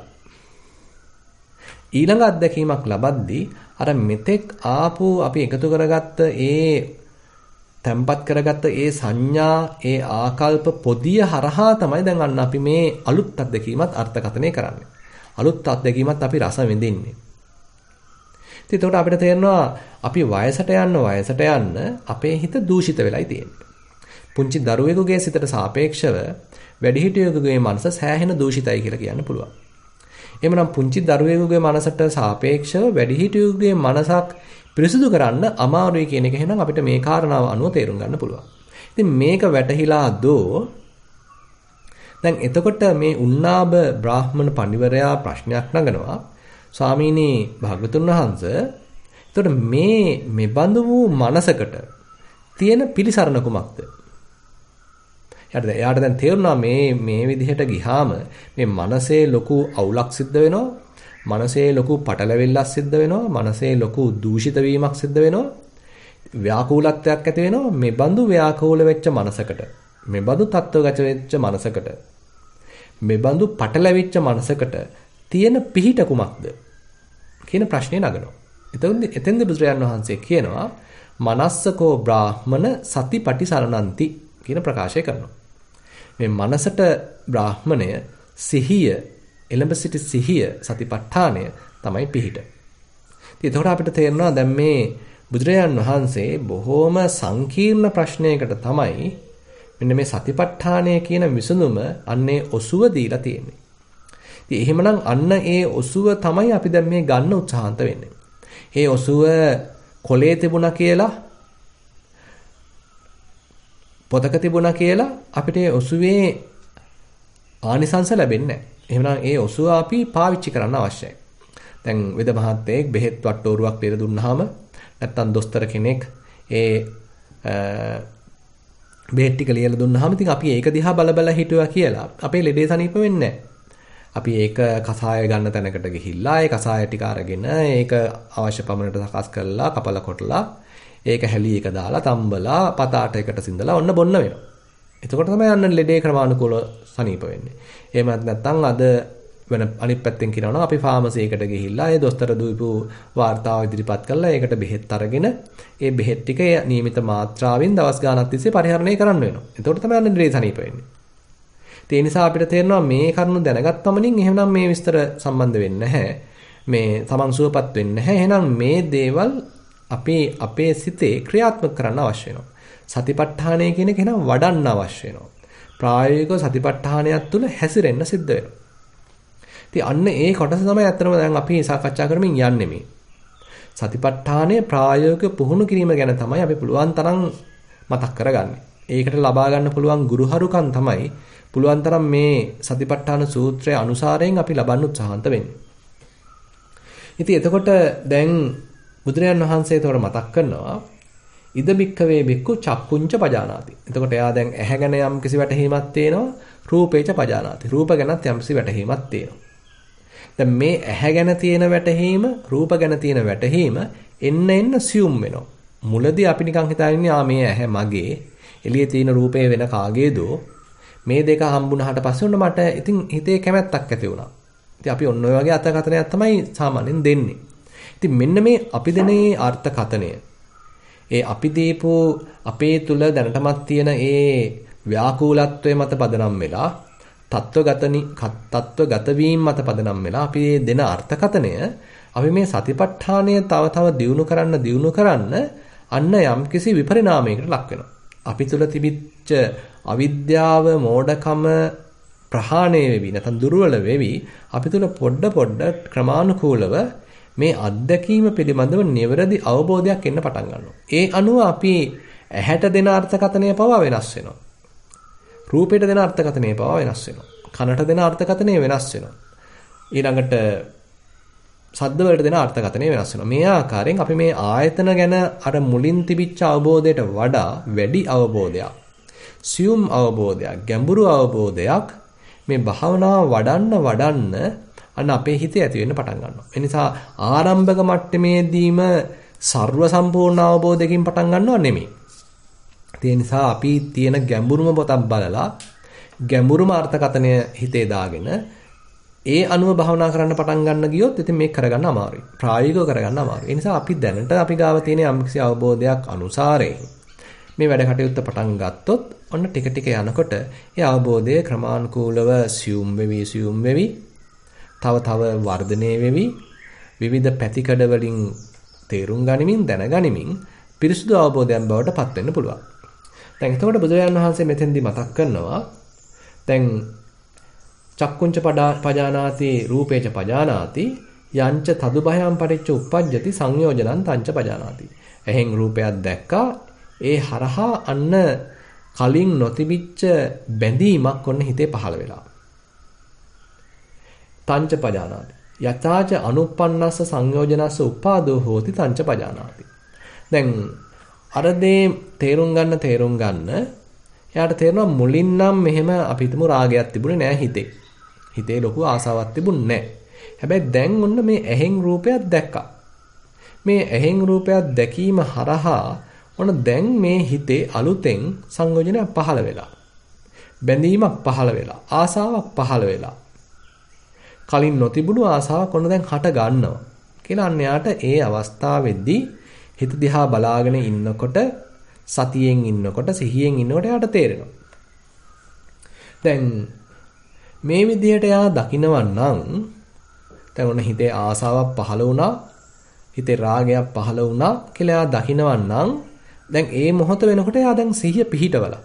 [SPEAKER 1] ඊළඟ අත්දැකීමක් ලබද්දී අර මෙතෙක් ආපු අපි එකතු කරගත්ත ඒ තැම්පත් කරගත්ත ඒ සංඥා ඒ ආකල්ප පොදිය හරහා තමයි දැන් අන්න අපි මේ අලුත් අත්දැකීමත් අර්ථකථනය කරන්නේ අලුත් අත්දැකීමත් අපි රස විඳින්නේ ඉතින් එතකොට අපිට තේරෙනවා අපි වයසට යන්න වයසට යන්න අපේ හිත දූෂිත වෙලයි තියෙන්නේ පුංචි දරුවෙකුගේ සිතට සාපේක්ෂව වැඩිහිටියෙකුගේ මනස සෑහෙන දූෂිතයි කියලා කියන්න පුළුවන්. එහෙමනම් පුංචි දරුවෙකුගේ මනසට සාපේක්ෂව වැඩිහිටියෙකුගේ මනසක් පිරිසිදු කරන්න අමාරුයි කියන එක එහෙනම් අපිට මේ කාරණාව අනුව තේරුම් ගන්න පුළුවන්. ඉතින් මේක වැටහිලා දෝ දැන් එතකොට මේ උන්නාබ බ්‍රාහ්මණ පඬිවරයා ප්‍රශ්නයක් නගනවා. ස්වාමීනි භාගතුන් වහන්සේ එතකොට මේ මෙබඳු වූ මනසකට තියෙන පිළිසරණ කුමක්ද? යාට එයාට දැන් තේරුණා මේ මේ විදිහට ගියාම මේ මනසේ ලොකු අවුලක් සිද්ධ වෙනවා. මනසේ ලොකු පටලැවිල්ලක් සිද්ධ වෙනවා. මනසේ ලොකු දූෂිත වීමක් සිද්ධ වෙනවා. ව්‍යාකූලත්වයක් ඇති වෙනවා. මේ බඳු ව්‍යාකූල වෙච්ච මනසකට, මේ බඳු තත්ත්වගත වෙච්ච මනසකට, මේ බඳු පටලැවිච්ච මනසකට තියෙන පිහිට කුමක්ද කියන ප්‍රශ්නේ නගනවා. එතෙන්ද එතෙන්ද බුදුරජාණන් වහන්සේ කියනවා මනස්සකෝ බ්‍රාහ්මන සතිපටි සරණන්ති කියන ප්‍රකාශය කරනවා. මේ මනසට බ්‍රාහ්මණය සිහිය එළඹ සිටි සිහිය සතිපට්ඨානය තමයි පිහිට. ඉතින් එතකොට අපිට තේරෙනවා දැන් මේ බුදුරජාන් වහන්සේ බොහොම සංකීර්ණ ප්‍රශ්නයකට තමයි මෙන්න මේ සතිපට්ඨානය කියන විසඳුම අන්නේ ඔසුව දීලා තියෙන්නේ. ඉතින් එහෙමනම් අන්න ඒ ඔසුව තමයි අපි දැන් මේ ගන්න උත්සාහන්ත වෙන්නේ. ඒ ඔසුව කොලේ තිබුණා කියලා පොතක තිබුණා කියලා අපිට ඒ ඔසුවේ ආනිසංස ලැබෙන්නේ නැහැ. එහෙනම් ඒ ඔසුව අපි පාවිච්චි කරන්න අවශ්‍යයි. දැන් වෙද මහත්තයෙක් බෙහෙත් වට්ටෝරුවක් දෙලා දුන්නාම නැත්තම් දොස්තර කෙනෙක් ඒ බෙහෙත් ටික ලියලා දුන්නාම ඉතින් අපි ඒක දිහා බල බල හිටුවා කියලා අපේ ලෙඩේ සනීප වෙන්නේ නැහැ. අපි ඒක කසාය ගන්න තැනකට ගිහිල්ලා ඒ කසාය ටික අරගෙන ඒක අවශ්‍ය පමණට සකස් කරලා කපලා කොටලා ඒක හැලී එක දාලා තම්බලා පතාට එකට සිඳලා ඔන්න බොන්න වෙනවා. එතකොට තමයි අන්න ලෙඩේ ක්‍රමානුකූලව සනීප වෙන්නේ. එහෙමත් නැත්නම් අද වෙන අනිත් පැත්තෙන් කියනවා නම් අපි ෆාමසි එකට ගිහිල්ලා ඒ දොස්තර දීපු වාර්තාව ඉදිරිපත් කරලා ඒකට බෙහෙත් අරගෙන ඒ බෙහෙත් ටික නියමිත මාත්‍රාවෙන් දවස් ගාණක් තිස්සේ පරිහරණය කරන්න වෙනවා. එතකොට තමයි අන්න ලෙඩේ සනීප වෙන්නේ. ඒ නිසා අපිට තේරෙනවා මේ කරුණු දැනගත් පමණින් එහෙනම් මේ විස්තර සම්බන්ධ වෙන්නේ නැහැ. මේ තමන් සුවපත් වෙන්නේ නැහැ. එහෙනම් මේ දේවල් අපේ අපේ සිතේ ක්‍රියාත්මක කරන්න අවශ්‍ය වෙනවා. සතිපට්ඨානය කියන එක එහෙනම් වඩන්න අවශ්‍ය වෙනවා. ප්‍රායෝගිකව සතිපට්ඨානයත් තුළ හැසිරෙන්න සිද්ධ වෙනවා. ඉතින් අන්න ඒ කොටස තමයි අත්‍තරම දැන් අපි සාකච්ඡා කරමින් යන්නේ මේ. සතිපට්ඨානය ප්‍රායෝගික පුහුණු කිරීම ගැන තමයි අපි පුළුවන් තරම් මතක් කරගන්නේ. ඒකට ලබා ගන්න පුළුවන් ගුරුහරුකම් තමයි පුළුවන් තරම් මේ සතිපට්ඨාන සූත්‍රයේ අනුසාරයෙන් අපි ලබන්න උත්සාහන්ත වෙන්නේ. ඉතින් එතකොට දැන් බුදුරජාන් වහන්සේ ඒතකොට මතක් කරනවා ඉද බික්කවේ බික්කු චක්කුංච පජානාති. එතකොට එයා දැන් ඇහැ ගැන යම් කිසි වැටහීමක් තියෙනවා, රූපේච පජානාති. රූප ගැනත් යම් කිසි වැටහීමක් තියෙනවා. දැන් මේ ඇහැ ගැන තියෙන වැටහීම, රූප ගැන තියෙන වැටහීම එන්න එන්න සියුම් වෙනවා. මුලදී අපි නිකන් හිතාගෙන ආ මේ ඇහැ මගේ, එළියේ තියෙන රූපේ වෙන කාගේදෝ. මේ දෙක හම්බුනහට පස්සේ ඔන්න මට ඉතින් හිතේ කැමැත්තක් ඇති වුණා. ඉතින් අපි ඔන්න ඔය වගේ අර්ථකථනයක් තමයි සාමාන්‍යයෙන් දෙන්නේ. ඉතින් මෙන්න මේ අපි දෙනේ අර්ථකථනය ඒ අපි දීපු අපේ තුල දැනටමත් තියෙන ඒ ව්‍යාකූලත්වයේ මත පදනම් වෙලා තත්වගතනි තත්වගත වීම මත පදනම් වෙලා අපි දෙන අර්ථකථනය අපි මේ සතිපට්ඨානය තව තව දියුණු කරන්න දියුණු කරන්න අන්න යම්කිසි විපරිණාමයකට ලක් වෙනවා. අපි තුල තිබිච්ච අවිද්‍යාව, මෝඩකම ප්‍රහාණය වෙවි නැත්නම් දුර්වල වෙවි අපි තුල පොඩ පොඩ ක්‍රමානුකූලව මේ අත්දැකීම පිළිබඳව නිවැරදි අවබෝධයක් එන්න පටන් ගන්නවා. ඒ අනුව අපි ඇහැට දෙන අර්ථකථනය පවා වෙනස් වෙනවා. රූපයට දෙන අර්ථකථනය පවා වෙනස් වෙනවා. කනට දෙන අර්ථකථනය වෙනස් වෙනවා. ඊළඟට ශබ්ද වලට දෙන අර්ථකථනය වෙනස් වෙනවා. මේ ආකාරයෙන් අපි මේ ආයතන ගැන අර මුලින් තිබිච්ච අවබෝධයට වඩා වැඩි අවබෝධයක්, සියුම් අවබෝධයක්, ගැඹුරු අවබෝධයක් මේ භාවනාව වඩන්න වඩන්න අන්න අපේ හිතේ ඇති වෙන්න පටන් ගන්නවා. ඒ නිසා ආරම්භක මට්ටමේදීම ਸਰව සම්පූර්ණ අවබෝධයකින් පටන් ගන්නව නෙමෙයි. ඒ නිසා අපි තියෙන ගැඹුරුම පොතක් බලලා ගැඹුරුම අර්ථකථනය හිතේ දාගෙන ඒ අනුව භාවනා කරන්න පටන් ගන්න ගියොත් ඉතින් මේක කරගන්න අමාරුයි. ප්‍රායෝගිකව කරගන්න අමාරුයි. ඒ නිසා අපි දැනට අපි ගාව තියෙන යම්කිසි අවබෝධයක් අනුසාරයෙන් මේ වැඩ කටයුත්ත පටන් ගත්තොත් ඔන්න ටික ටික යනකොට ඒ අවබෝධය ක්‍රමානුකූලව සියුම් වෙවි සියුම් වෙවි තව තව වර්ධනය වෙවි විවිධ පැතිකඩ වලින් තේරුම් ගනිමින් දැනගනිමින් පිරිසුදු අවබෝධයක් බවට පත් වෙන්න පුළුවන්. දැන් එතකොට බුදුරජාණන් වහන්සේ මෙතෙන්දී මතක් කරනවා දැන් චක්කුංච පජානාති රූපේච පජානාති යංච තදුභයං පටිච්ච උප්පජ්ජති සංයෝජනං තංච පජානාති. එහෙන් රූපයක් දැක්කා ඒ හරහා අන්න කලින් නොතිබිච්ච බැඳීමක් ඔන්න හිතේ පහළ වෙලා. තංච පජානාති. යතාච අනුප්පන්නස්ස සංයෝජනස්ස උපාදෝ හෝති තංච පජානාති. දැන් අර දේ තේරුම් ගන්න තේරුම් ගන්න එයාට තේරෙනවා මුලින් නම් මෙහෙම අපි හිතමු රාගයක් තිබුණේ නෑ හිතේ. හිතේ ලොකු ආසාවක් තිබුණේ නෑ. හැබැයි දැන් ඔන්න මේ ඇහෙන් රූපයක් දැක්කා. මේ ඇහෙන් රූපයක් දැකීම හරහා ඔන්න දැන් මේ හිතේ අලුතෙන් සංයෝජනයක් පහළ වෙලා. බැඳීමක් පහළ වෙලා. ආසාවක් පහළ වෙලා. කලින් නොතිබුණු ආසාවක් ඔන්න දැන් හට ගන්නවා. කියලා අන්න යාට ඒ අවස්ථාවේදී හිත දිහා බලාගෙන ඉන්නකොට සතියෙන් ඉන්නකොට සිහියෙන් ඉන්නකොට යාට තේරෙනවා. දැන් මේ විදිහට යා දකිනවා නම් දැන් ඔන්න හිතේ ආසාවක් පහළ වුණා, හිතේ රාගයක් පහළ වුණා කියලා යා දකිනවා නම් දැන් ඒ මොහොත වෙනකොට යා දැන් සිහිය පිහිටවලා.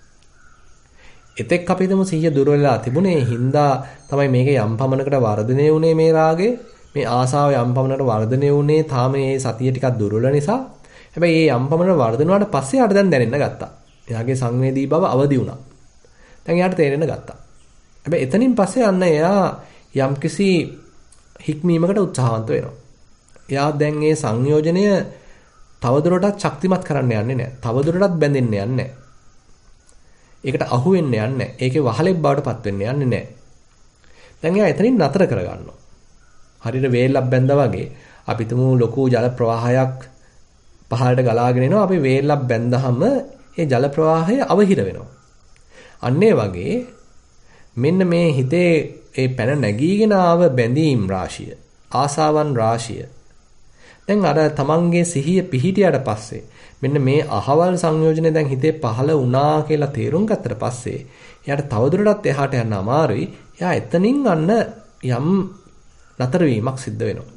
[SPEAKER 1] එතෙක් අපි හිතමු සිහිය දුර වෙලා තිබුණේ හින්දා තමයි මේකේ යම් පමණකට වර්ධනය වුණේ මේ රාගේ, මේ ආසාව යම් පමණකට වර්ධනය වුණේ තාම මේ සතිය ටිකක් දුර්වල නිසා. හැබැයි මේ යම් පමණකට වර්ධනවාට පස්සේ යාට දැන් දැනෙන්න ගත්තා. එයාගේ සංවේදී බව අවදි වුණා. දැන් යාට තේරෙන්න ගත්තා. හැබැයි එතනින් පස්සේ අන්න එයා යම්කිසි හික්මීමකට උත්සාහවන්ත වෙනවා. එයා දැන් මේ සංයෝජනය තවදුරටත් ශක්තිමත් කරන්න යන්නේ නැහැ. තවදුරටත් බැඳෙන්න යන්නේ නැහැ. ඒකට අහු වෙන්න යන්නේ නැහැ. ඒකේ වහලෙක් බවට පත් වෙන්න යන්නේ නැහැ. දැන් එයා එතනින් නතර කරගන්නවා. හරියට වේලක් බැඳා වගේ අපි තුමු ලොකු ජල ප්‍රවාහයක් පහළට ගලාගෙන එනවා. අපි වේලක් බැඳහම ඒ ජල ප්‍රවාහය අවහිර වෙනවා. අන්න ඒ වගේ මෙන්න මේ හිතේ ඒ පැන නැගීගෙන ආව බැඳීම් රාශිය, ආසාවන් රාශිය දැන් අර තමන්ගේ සිහිය පිහිටියට පස්සේ මෙන්න මේ අහවල් සංයෝජනේ දැන් හිතේ පහළ වුණා කියලා තේරුම් ගත්තට පස්සේ එයාට තවදුරටත් එහාට යන්න අමාරුයි. එයා එතනින් අන්න යම් නතර වීමක් සිද්ධ වෙනවා.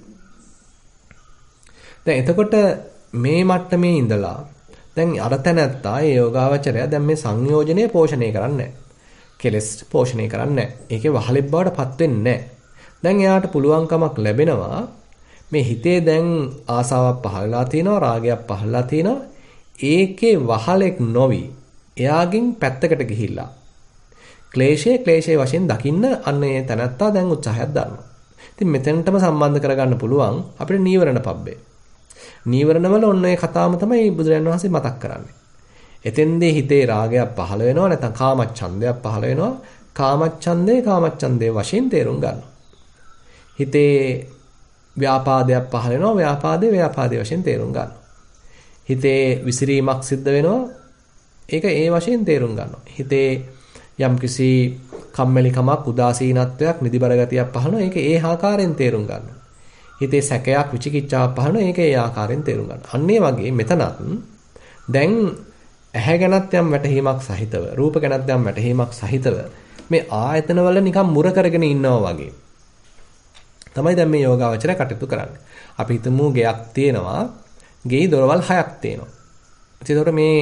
[SPEAKER 1] දැන් එතකොට මේ මට්ටමේ ඉඳලා දැන් අර තැනත්තා ඒ යෝගාවචරය දැන් මේ සංයෝජනය පෝෂණය කරන්නේ නැහැ. කෙලස් පෝෂණය කරන්නේ නැහැ. ඒකේ වහලෙක් බවට පත් වෙන්නේ නැහැ. දැන් එයාට පුළුවන්කමක් ලැබෙනවා මේ හිතේ දැන් ආසාවක් පහළලා තියෙනවා, රාගයක් පහළලා තියෙනවා. ඒකේ වහලෙක් නොවි එයාගෙන් පැත්තකට ගිහිල්ලා ක්ලේශයේ ක්ලේශයේ වශයෙන් දකින්න අන්න ඒ තැනත්තා දැන් උත්සාහයක් දරනවා. ඉතින් මෙතනටම සම්බන්ධ කරගන්න පුළුවන් අපිට නීවරණ පබ්බේ. නීවරණ වල ඔන්න ඒ කතාවම තමයි බුදුරජාණන් වහන්සේ මතක් කරන්නේ. එතෙන්දී හිතේ රාගයක් පහළ වෙනවා, නැත්නම් කාමච්ඡන්දයක් පහළ වෙනවා. කාමච්ඡන්දේ කාමච්ඡන්දේ වශයෙන් තේරුම් ගන්නවා. හිතේ ව්‍යාපාදයක් පහළ වෙනවා, ව්‍යාපාදේ ව්‍යාපාදේ වශයෙන් තේරුම් ගන්නවා. හිතේ විසිරීමක් සිද්ධ වෙනවා, ඒක ඒ වශයෙන් තේරුම් ගන්නවා. හිතේ යම්කිසි කම්මැලිකමක්, උදාසීනත්වයක්, නිදිබර ගතියක් පහළ වෙනවා, ඒක ඒ ආකාරයෙන් තේරුම් ගන්නවා. හිතේ සැකයක්, විචිකිච්ඡාවක් පහළ වෙනවා, ඒක ඒ ආකාරයෙන් තේරුම් ගන්නවා. අන්න ඒ වගේ මෙතනත් දැන් ඇහැ ගැනත් යම් වැටහීමක් සහිතව, රූප ගැනත් යම් වැටහීමක් සහිතව මේ ආයතන වල නිකන් මුර කරගෙන ඉන්නවා වගේ තමයි දැන් මේ යෝගාවචරය කටයුතු කරන්නේ. අපි හිතමු ගෙයක් තියෙනවා, ගෙයි දොරවල් හයක් තියෙනවා. ඒතකොට මේ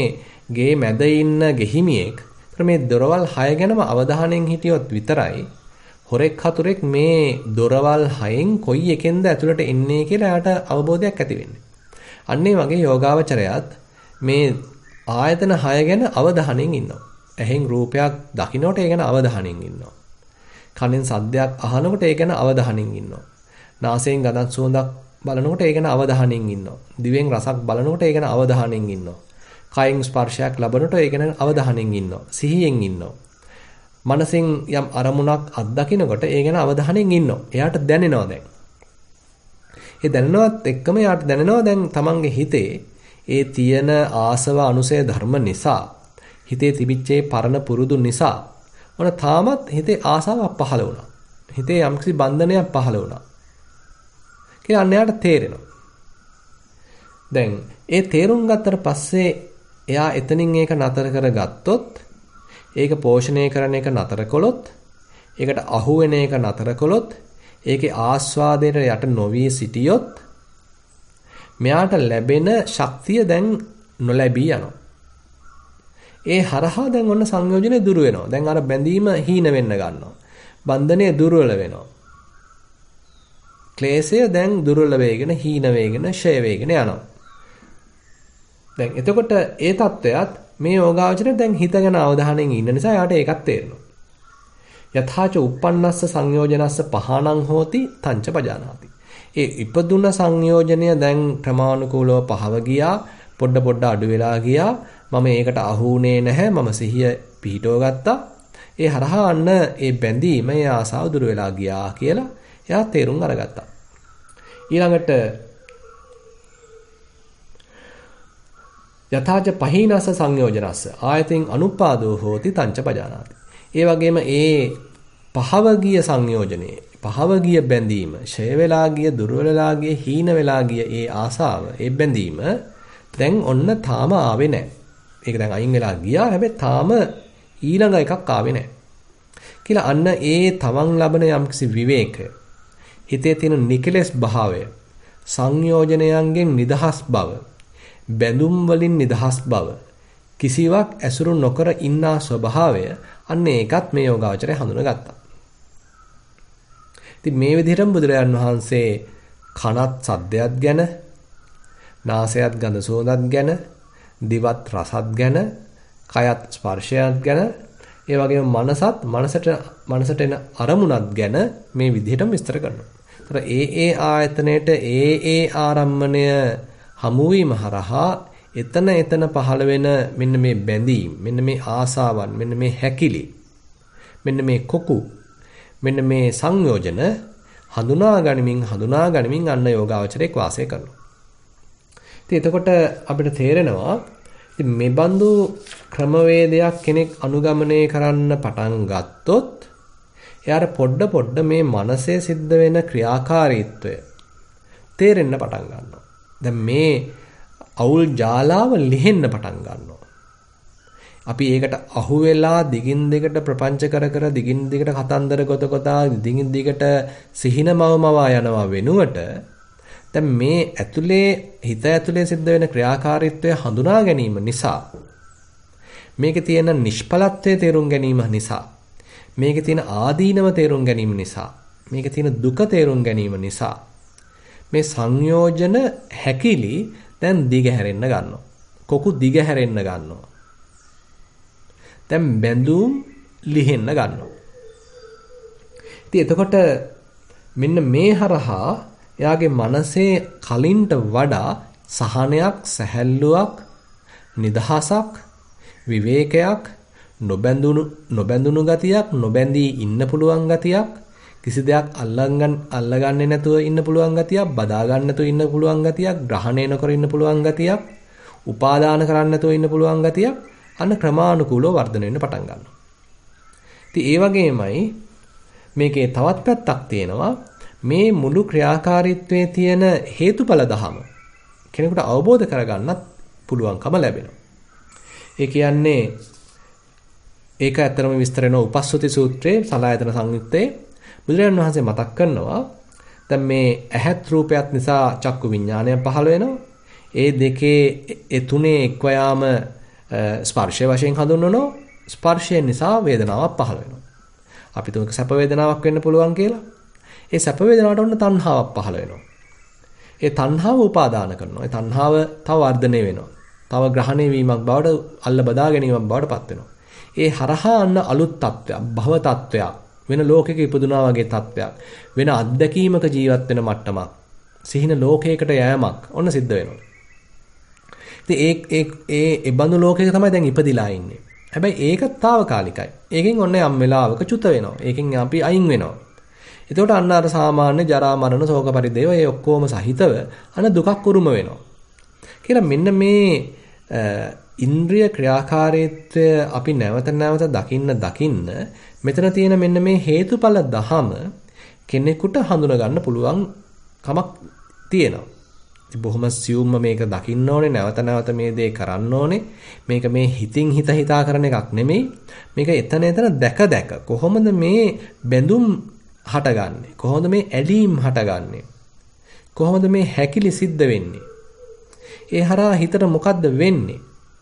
[SPEAKER 1] ගේ මැද ඉන්න ගෙහිමියෙක් මේ දොරවල් හය ගැනම අවධානයෙන් හිටියොත් විතරයි හොරෙක් හතුරෙක් මේ දොරවල් හයෙන් කොයි එකෙන්ද ඇතුළට එන්නේ කියලා එයාට අවබෝධයක් ඇති වෙන්නේ. අන්න ඒ වගේ යෝගාවචරයත් මේ ආයතන හය ගැන අවධානයෙන් ඉන්නවා. ඇහෙන් රූපයක් දකින්නකොට ඒ ගැන අවධානයෙන් ඉන්නවා. කනෙන් සද්දයක් අහනකොට ඒ ගැන අවධානයෙන් ඉන්නවා. නාසයෙන් ගඳක් සුවඳක් බලනකොට ඒ ගැන අවධානයෙන් ඉන්නවා. දිවෙන් රසක් බලනකොට ඒ ගැන අවධානයෙන් ඉන්නවා. කයින් ස්පර්ශයක් ලැබනකොට ඒ ගැන අවධානයෙන් ඉන්නවා. සිහියෙන් ඉන්නවා. මනසෙන් යම් අරමුණක් අත්දකිනකොට ඒ ගැන අවධානයෙන් ඉන්නවා. එයාට දැනෙනවා දැන්. ඒ දැනෙනවත් එක්කම එයාට දැනෙනවා දැන් තමන්ගේ හිතේ ඒ තියෙන ආසව අනුසය ධර්ම නිසා හිතේ තිබිච්ච පරණ පුරුදු නිසා මොන තාමත් හිතේ ආසාවක් පහළ වුණා. හිතේ යම්කිසි බන්ධනයක් පහළ වුණා. කියලා අන්නයාට තේරෙනවා. දැන් ඒ තේරුම් ගත්තට පස්සේ එයා එතනින් ඒක නතර කරගත්තොත් ඒක පෝෂණය කරන එක නතර කළොත් ඒකට අහු වෙන එක නතර කළොත් ඒකේ ආස්වාදයට යට නොවී සිටියොත් මෙයාට ලැබෙන ශක්තිය දැන් නොලැබී යනවා. ඒ හරහා දැන් ඔන්න සංයෝජනේ දුර වෙනවා. දැන් අර බැඳීම හීන වෙන්න ගන්නවා. බන්ධනය දුර්වල වෙනවා. ක්ලේශය දැන් දුර්වල වේගෙන හීන වේගෙන ෂය වේගෙන යනවා. දැන් එතකොට ඒ தত্ত্বයත් මේ යෝගාවචරය දැන් හිත ගැන අවධානයෙන් ඉන්න නිසා යාට ඒකත් තේරෙනවා. යථාච uppannassa සංයෝජනස්ස පහණං හෝති තංච පජානාති. ඒ ඉපදුන සංයෝජනය දැන් ක්‍රමානුකූලව පහව ගියා, පොඩ පොඩ අඩු වෙලා ගියා. මම ඒකට අහුුනේ නැහැ. මම සිහිය පිහිටව ගත්තා. ඒ හරහා අන්න ඒ බැඳීම, ඒ ආසාව දුර වෙලා ගියා කියලා එයා තේරුම් අරගත්තා. ඊළඟට යථාච පහීනස්ස සංයෝජනස්ස ආයතින් අනුපාදෝ හෝති තංච පජානාති. ඒ වගේම ඒ පහව ගිය සංයෝජනේ, පහව ගිය බැඳීම, ෂය වෙලා ගිය, දුර්වල වෙලා ගිය, හීන වෙලා ගිය ඒ ආසාව, ඒ බැඳීම දැන් ඔන්න තාම ආවේ නැහැ. ඒක දැන් අයින් වෙලා ගියා. හැබැයි තාම ඊළඟ එකක් ආවේ නැහැ. කියලා අන්න ඒ තමන් ලබන යම්කිසි විවේකය, හිතේ තියෙන නිකලස් භාවය, සංයෝජනයන්ගෙන් නිදහස් බව, බැඳුම් වලින් නිදහස් බව, කිසිවක් ඇසුරු නොකර ඉන්නා ස්වභාවය, අන්න ඒකත් මේ යෝගාවචරය හඳුනගත්තා. ඉතින් මේ විදිහටම බුදුරජාන් වහන්සේ කනත් සද්දයක් ගැන, නාසයත් ගඳ සුවඳක් ගැන, දිවත් රසත් ගැන, කයත් ස්පර්ශයත් ගැන, ඒ වගේම මනසත් මනසට මනසට එන අරමුණත් ගැන මේ විදිහටම විස්තර කරනවා. ඒතර ඒ ඒ ආයතනයේට ඒ ඒ ආරම්මණය හමු වීම හරහා එතන එතන පහළ වෙන මෙන්න මේ බැඳීම්, මෙන්න මේ ආසාවන්, මෙන්න මේ හැකිලි, මෙන්න මේ කොකු, මෙන්න මේ සංයෝජන හඳුනා ගනිමින් හඳුනා ගනිමින් අන්න යෝගාවචරයේ වාසය කරනවා. ඉතින් එතකොට අපිට තේරෙනවා ඉතින් මේ බඳු ක්‍රමවේදයක් කෙනෙක් අනුගමනය කරන්න පටන් ගත්තොත් එයාට පොඩ පොඩ මේ මනසේ සිද්ධ වෙන ක්‍රියාකාරීත්වය තේරෙන්න පටන් ගන්නවා. දැන් මේ අවුල් ජාලාව ලිහෙන්න පටන් ගන්නවා. අපි ඒකට අහු වෙලා දිගින් දිගට ප්‍රපංච කර කර දිගින් දිගට කතන්දර ගොත ගොතා දිගින් දිගට සිහිනමවමවා යනවා වෙනුවට දැන් මේ ඇතුලේ හිත ඇතුලේ සිද්ධ වෙන ක්‍රියාකාරීත්වය හඳුනා ගැනීම නිසා, මේකේ තියෙන නිෂ්ඵලත්වය තේරුම් ගැනීම නිසා, මේකේ තියෙන ආදීනව තේරුම් ගැනීම නිසා, මේකේ තියෙන දුක තේරුම් ගැනීම නිසා මේ සංයෝජන හැකිලි දැන් දිග හැරෙන්න ගන්නවා. කොකු දිග හැරෙන්න ගන්නවා. දැන් බැඳුම් ලිහෙන්න ගන්නවා. ඉතින් එතකොට මෙන්න මේ හරහා එයාගේ මනසේ කලින්ට වඩා සහනයක්, සැහැල්ලුවක්, නිදහසක්, විවේකයක්, නොබැඳුණු නොබැඳුණු ගතියක්, නොබැඳී ඉන්න පුළුවන් ගතියක්, කිසි දෙයක් අල්ලගන්න අල්ලගන්නේ නැතුව ඉන්න පුළුවන් ගතියක්, බදා ගන්න නැතුව ඉන්න පුළුවන් ගතියක්, ග්‍රහණය නොකර ඉන්න පුළුවන් ගතියක්, උපාදාන කරන්න නැතුව ඉන්න පුළුවන් ගතියක් අන්න ක්‍රමානුකූලව වර්ධනය වෙන්න පටන් ගන්නවා. ඉතින් ඒ වගේමයි මේකේ තවත් පැත්තක් තියෙනවා. මේ මුළු ක්‍රියාකාරීත්වයේ තියෙන හේතුඵල ධම කෙනෙකුට අවබෝධ කරගන්නත් පුළුවන්කම ලැබෙනවා. ඒ කියන්නේ ඒක ඇත්තරම විස්තර වෙන උපස්සති සූත්‍රයේ සලායතන සංයුත්තේ බුදුරජාණන් වහන්සේ මතක් කරනවා. දැන් මේ ඇහත් රූපයත් නිසා චක්කු විඥානය පහළ වෙනවා. ඒ දෙකේ ඒ තුනේ එක්ව යාම ස්පර්ශය වශයෙන් හඳුන්වනවා. ස්පර්ශය නිසා වේදනාවක් පහළ වෙනවා. අපි තුමක සැප වේදනාවක් වෙන්න පුළුවන් කියලා. ඒ සැප වේදනාවට ඔන්න තණ්හාවක් පහළ වෙනවා. ඒ තණ්හාව උපාදාන කරනවා. ඒ තණ්හාව තව වර්ධනය වෙනවා. තව ග්‍රහණය වීමක් බවට අල්ල බදා ගැනීමක් බවට පත් වෙනවා. ඒ හරහා අන්න අලුත් තත්ත්වයක්, භව තත්ත්වයක්, වෙන ලෝකයක ඉපදුනා වගේ තත්ත්වයක්, වෙන අත්දැකීමක ජීවත් වෙන මට්ටමක්, සිහින ලෝකයකට යෑමක් ඔන්න සිද්ධ වෙනවා. ඉතින් ඒ ඒ ඒ ඒ බඳු ලෝකයක තමයි දැන් ඉපදිලා ඉන්නේ. හැබැයි ඒක తాවකාලිකයි. ඒකෙන් ඔන්න යම් වෙලාවක චුත වෙනවා. ඒකෙන් අපි අයින් වෙනවා. එතකොට අන්න අර සාමාන්‍ය ජරා මරණ ශෝක පරිදේව ඒ ඔක්කොම සහිතව අන්න දුකක් උරුම වෙනවා. කියලා මෙන්න මේ ඉන්ද්‍රිය ක්‍රියාකාරීත්වය අපි නැවත නැවත දකින්න දකින්න මෙතන තියෙන මෙන්න මේ හේතුඵල දහම කෙනෙකුට හඳුන ගන්න පුළුවන් කමක් තියෙනවා. ඉතින් බොහොම සියුම්ම මේක දකින්න ඕනේ, නැවත නැවත මේ දේ කරන්න ඕනේ. මේක මේ හිතින් හිත හිතා කරන එකක් නෙමෙයි. මේක එතන එතන දැක දැක කොහොමද මේ බැඳුම් හටගන්නේ? කොහොමද මේ ඇලීම් හටගන්නේ? කොහොමද මේ හැකිලි සිද්ධ වෙන්නේ? ඒ හරහා හිතට මොකද්ද වෙන්නේ?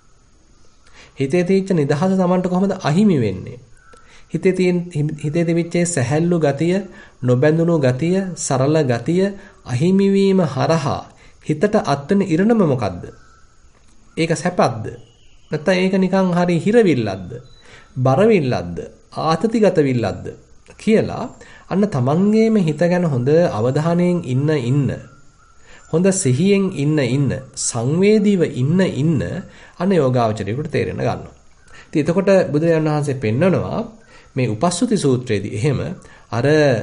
[SPEAKER 1] හිතේ තියෙච්ච නිදහස Tamanට කොහොමද අහිමි වෙන්නේ? හිතේ තියෙන හිතේ තිබිච්ච සැහැල්ලු ගතිය, නොබැඳුණු ගතිය, සරල ගතිය අහිමි වීම හරහා හිතට අත්වෙන ඉරණම මොකද්ද? ඒක සැපද්ද? නැත්නම් ඒක නිකන් හරි හිරවිල්ලක්ද? බරවිල්ලක්ද? ආතතිගත විල්ලක්ද? කියලා අන්න තමන්ගේම හිත ගැන හොඳ අවධානයෙන් ඉන්න ඉන්න හොඳ සිහියෙන් ඉන්න ඉන්න සංවේදීව ඉන්න ඉන්න අන්න යෝගාවචරයට තේරෙන්න ගන්නවා. ඉතින් එතකොට බුදුරජාණන් වහන්සේ පෙන්නනවා මේ උපස්සුති සූත්‍රයේදී එහෙම අර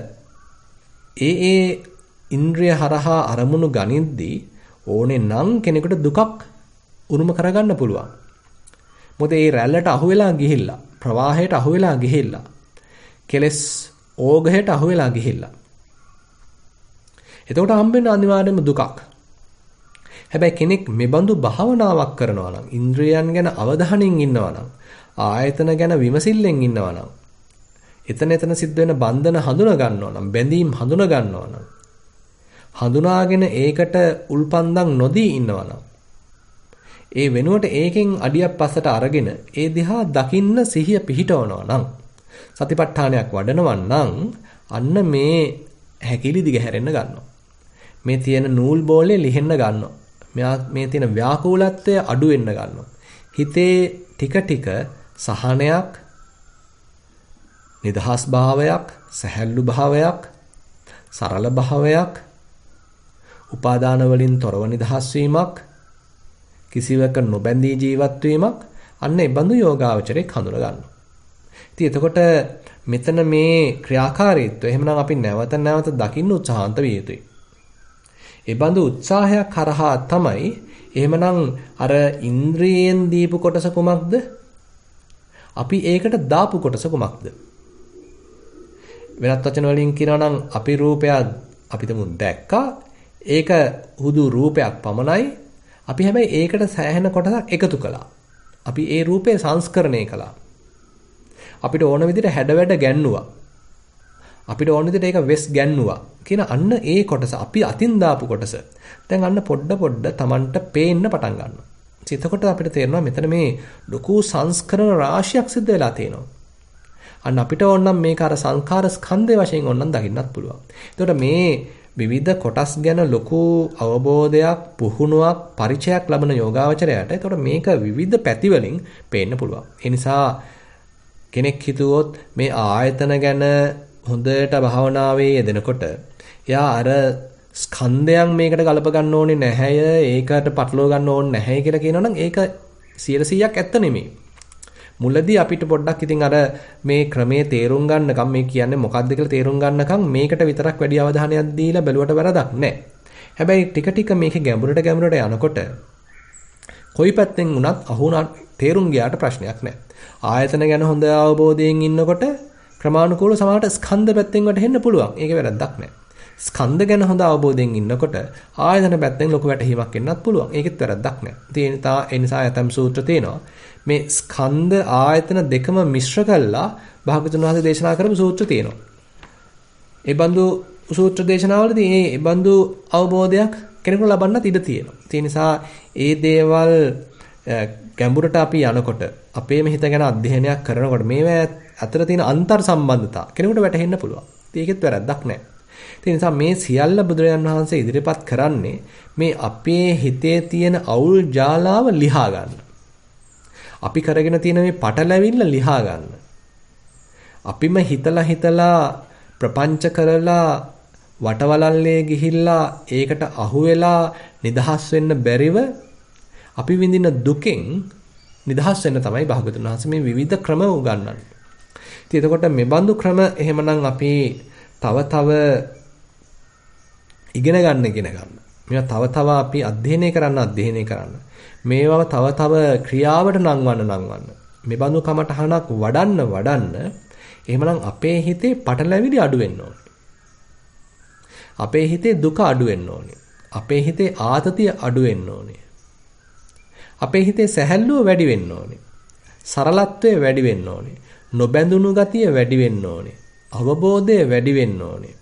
[SPEAKER 1] ඒ ඒ ඉන්ද්‍රිය හරහා අරමුණු ගනිද්දී ඕනේ නම් කෙනෙකුට දුකක් උරුම කරගන්න පුළුවන්. මොකද ඒ රැල්ලට අහු වෙලා ගිහිල්ලා ප්‍රවාහයට අහු වෙලා ගිහිල්ලා කෙලස් ඕගහයට අහු වෙලා ගිහිල්ලා. එතකොට හම්බෙන අනිවාර්යයෙන්ම දුකක්. හැබැයි කෙනෙක් මෙබඳු භාවනාවක් කරනවා නම්, ඉන්ද්‍රියයන් ගැන අවධානයෙන් ඉන්නවා නම්, ආයතන ගැන විමසිල්ලෙන් ඉන්නවා නම්, එතන එතන සිද්ධ වෙන බන්ධන හඳුනා ගන්නවා නම්, බැඳීම් හඳුනා ගන්නවා නම්, හඳුනාගෙන ඒකට උල්පන්දම් නොදී ඉන්නවා නම්, ඒ වෙනුවට ඒකෙන් අඩියක් පස්සට අරගෙන ඒ දිහා දකින්න සිහිය පිහිටවනවා නම්, සතිපට්ඨානයක් වඩනවා නම් අන්න මේ හැකිලි දිගහැරෙන්න ගන්නවා. මේ තියෙන නූල් බෝලේ ලිහෙන්න ගන්නවා. මෙයා මේ තියෙන ව්‍යාකූලත්වය අඩු වෙන්න ගන්නවා. හිතේ ටික ටික සහනයක්, නිදහස් භාවයක්, සැහැල්ලු භාවයක්, සරල භාවයක්, උපාදාන වලින් තොරව නිදහස් වීමක්, කිසිවක නොබැඳී ජීවත් වීමක් අන්න ඒ බඳු යෝගාවචරයක් හඳුනා ගන්නවා. ඉතින් එතකොට මෙතන මේ ක්‍රියාකාරීත්වය එහෙමනම් අපි නැවත නැවත දකින්න උත්සාහන්ත විය යුතුයි. ඒ බඳු උත්සාහයක් කරහා තමයි එහෙමනම් අර ඉන්ද්‍රියෙන් දීපු කොටස කුමක්ද? අපි ඒකට දාපු කොටස කුමක්ද? වෙනත් වචන වලින් කියනවා නම් අපි රූපයක් අපි තමු දැක්කා. ඒක හුදු රූපයක් පමණයි. අපි හැබැයි ඒකට සෑහෙන කොටසක් එකතු කළා. අපි ඒ රූපේ සංස්කරණය කළා. අපිට ඕන විදිහට හැඩ වැඩ ගැන්නුවා. අපිට ඕන විදිහට ඒක වෙස් ගැන්නුවා කියන අන්න ඒ කොටස අපි අතින් දාපු කොටස. දැන් අන්න පොඩ පොඩ Tamanට පේන්න පටන් ගන්නවා. එතකොට අපිට තේරෙනවා මෙතන මේ ලොකු සංස්කරණ රාශියක් සිද්ධ වෙලා තියෙනවා. අන්න අපිට ඕනනම් මේක අර සංඛාර ස්කන්ධය වශයෙන් ඕනනම් දකින්නත් පුළුවන්. එතකොට මේ විවිධ කොටස් ගැන ලොකු අවබෝධයක්, පුහුණුවක්, පරිචයක් ලබන යෝගාවචරයට එතකොට මේක විවිධ පැති වලින් පේන්න පුළුවන්. ඒ නිසා කෙනෙක් හිතුවොත් මේ ආයතන ගැන හොඳට භාවනාවේ යෙදෙනකොට එයා අර ස්කන්ධයන් මේකට ගලප ගන්න ඕනේ නැහැය, ඒකට පටලව ගන්න ඕනේ නැහැ කියලා කියනවනම් ඒක සියයට සීයක් ඇත්ත නෙමෙයි. මුලදී අපිට පොඩ්ඩක් ඉතින් අර මේ ක්‍රමයේ තේරුම් ගන්නකම් මේ කියන්නේ මොකක්ද කියලා තේරුම් ගන්නකම් මේකට විතරක් වැඩි අවධානයක් දීලා බැලුවට වැරදක් නැහැ. හැබැයි ටික ටික මේක ගැඹුරට ගැඹුරට යනකොට කොයි පැත්තෙන් වුණත් අහුණා තේරුම් ගියාට ප්‍රශ්නයක් නැහැ. ආයතන ගැන හොඳ අවබෝධයෙන් ඉන්නකොට ක්‍රමානුකූලව සමහරට ස්කන්ධ පැත්තෙන් වැටෙන්න පුළුවන්. ඒක වැරද්දක් නැහැ. ස්කන්ධ ගැන හොඳ අවබෝධයෙන් ඉන්නකොට ආයතන පැත්තෙන් ලොකු වැටහීමක් එන්නත් පුළුවන්. ඒකෙත් වැරද්දක් නැහැ. ඒ නිසා යතම් සූත්‍ර තියෙනවා. මේ ස්කන්ධ ආයතන දෙකම මිශ්‍ර කළා භාගතුන් වහන්සේ දේශනා කරපු සූත්‍ර තියෙනවා. ඒ බඳු සූත්‍ර දේශනාවලදී මේ බඳු අවබෝධයක් කෙනෙකුට ලබන්නත් ඉඩ තියෙනවා. ඒ නිසා ඒ දේවල් ගැඹුරට අපි යනකොට අපේම හිත ගැන අධ්‍යයනයක් කරනකොට මේවා අතර තියෙන අන්තර් සම්බන්ධතා කෙනෙකුට වැටහෙන්න පුළුවන්. ඒකෙත් වැරද්දක් නැහැ. ඒ නිසා මේ සියල්ල බුදුරජාන් වහන්සේ ඉදිරිපත් කරන්නේ මේ අපේ හිතේ තියෙන අවුල් ජාලාව ලිහා ගන්න. අපි කරගෙන තියෙන මේ පටලැවිල්ල ලිහා ගන්න. අපිම හිතලා හිතලා ප්‍රපංච කරලා වටවලල්ලේ ගිහිල්ලා ඒකට අහු වෙලා නිදහස් වෙන්න බැරිව අපි විඳින දුකෙන් නිදහස් වෙන්න තමයි භාගතුන් වහන්සේ මේ විවිධ ක්‍රම උගන්වන්නේ. ඉතින් එතකොට මේ බඳු ක්‍රම එහෙමනම් අපි තව තව ඉගෙන ගන්න ඉගෙන ගන්න. මේවා තව තව අපි අධ්‍යයනය කරන්න අධ්‍යයනය කරන්න. මේවව තව තව ක්‍රියාවට නංවන්න නංවන්න. මේ බඳු කමටහනක් වඩන්න වඩන්න එහෙමනම් අපේ හිතේ පටලැවිලි අඩු වෙන්න ඕනේ. අපේ හිතේ දුක අඩු වෙන්න ඕනේ. අපේ හිතේ ආතතිය අඩු වෙන්න ඕනේ. අපේ හිතේ සැහැල්ලුව වැඩි වෙන්න ඕනේ. සරලත්වය වැඩි වෙන්න ඕනේ. නොබැඳුණු ගතිය වැඩි වෙන්න ඕනේ. අවබෝධය වැඩි වෙන්න ඕනේ.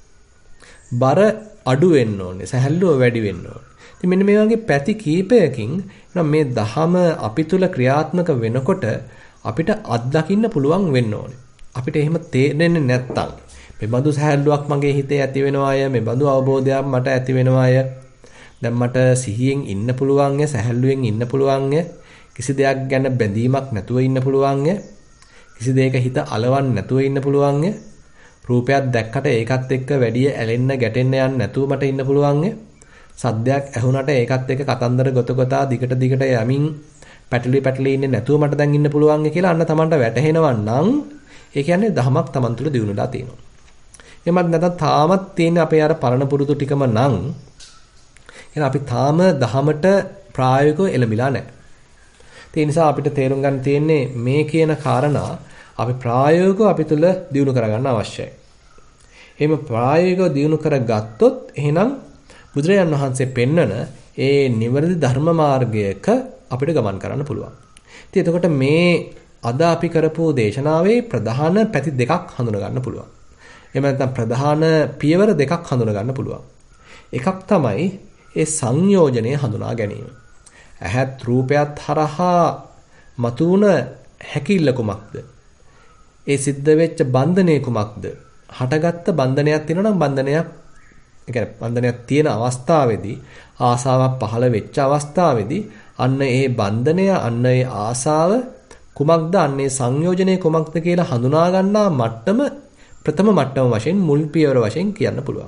[SPEAKER 1] බර අඩු වෙන්න ඕනේ. සැහැල්ලුව වැඩි වෙන්න ඕනේ. ඉතින් මෙන්න මේ වගේ පැති කීපයකින් නම් මේ දහම අපි තුල ක්‍රියාත්මක වෙනකොට අපිට අත්දකින්න පුළුවන් වෙන්න ඕනේ. අපිට එහෙම තේරෙන්නේ නැත්තම් මේ බඳු සැහැල්ලුවක් මගේ හිතේ ඇති වෙනවාය, මේ බඳු අවබෝධයක් මට ඇති වෙනවාය. දැන් මට සිහියෙන් ඉන්න පුළුවන් ය, සැහැල්ලුවෙන් ඉන්න පුළුවන් ය. කිසි දෙයක් ගැන බැඳීමක් නැතුව ඉන්න පුළුවන් ය. කිසි දෙයක හිත අලවන්න නැතුව ඉන්න පුළුවන් ය. රූපයක් දැක්කට ඒකත් එක්ක වැඩි ඇලෙන්න ගැටෙන්න යන්න නැතුව මට ඉන්න පුළුවන් ය. සද්දයක් ඇහුණට ඒකත් එක්ක කතන්දර ගොත ගොතා දිගට දිගට යමින් පැටලි පැටලි ඉන්නේ නැතුව මට දැන් ඉන්න පුළුවන් ය කියලා අන්න Tamanට වැටහෙනවා නම් ඒ කියන්නේ දහමක් Taman තුල දිනුනලා තියෙනවා. එමත් නැත්නම් තාමත් තියෙන අපේ අර පරණ පුරුදු ටිකම නම් එහෙනම් අපි තාම දහමට ප්‍රායෝගිකව එළඹිලා නැහැ. ඒ නිසා අපිට තේරුම් ගන්න තියෙන්නේ මේ කියන කාරණා අපි ප්‍රායෝගිකව අපි තුල දියුණු කරගන්න අවශ්‍යයි. එහෙම ප්‍රායෝගිකව දියුණු කරගත්තොත් එහෙනම් බුදුරජාණන් වහන්සේ පෙන්නන ඒ නිවැරදි ධර්ම මාර්ගයක අපිට ගමන් කරන්න පුළුවන්. ඉතින් එතකොට මේ අද අපි කරපු දේශනාවේ ප්‍රධාන පැති දෙකක් හඳුනා ගන්න පුළුවන්. එහෙම නැත්නම් ප්‍රධාන පියවර දෙකක් හඳුනා ගන්න පුළුවන්. එකක් තමයි ඒ සංයෝජනය හඳුනා ගැනීම. ඇහත් රූපයත් හරහා මතුවන හැකිල්ල කුමක්ද? ඒ සිද්ධ වෙච්ච බන්ධනය කුමක්ද? හටගත්ත බන්ධනයක් තියෙනවා නම් බන්ධනයක්, ඒ කියන්නේ බන්ධනයක් තියෙන අවස්ථාවේදී ආසාවක් පහළ වෙච්ච අවස්ථාවේදී අන්න ඒ බන්ධනය, අන්න ඒ ආසාව කුමක්ද, අන්න ඒ සංයෝජනය කුමක්ද කියලා හඳුනා ගන්නා මට්ටම ප්‍රථම මට්ටම වශයෙන් මුල් පියවර වශයෙන් කියන්න පුළුවන්.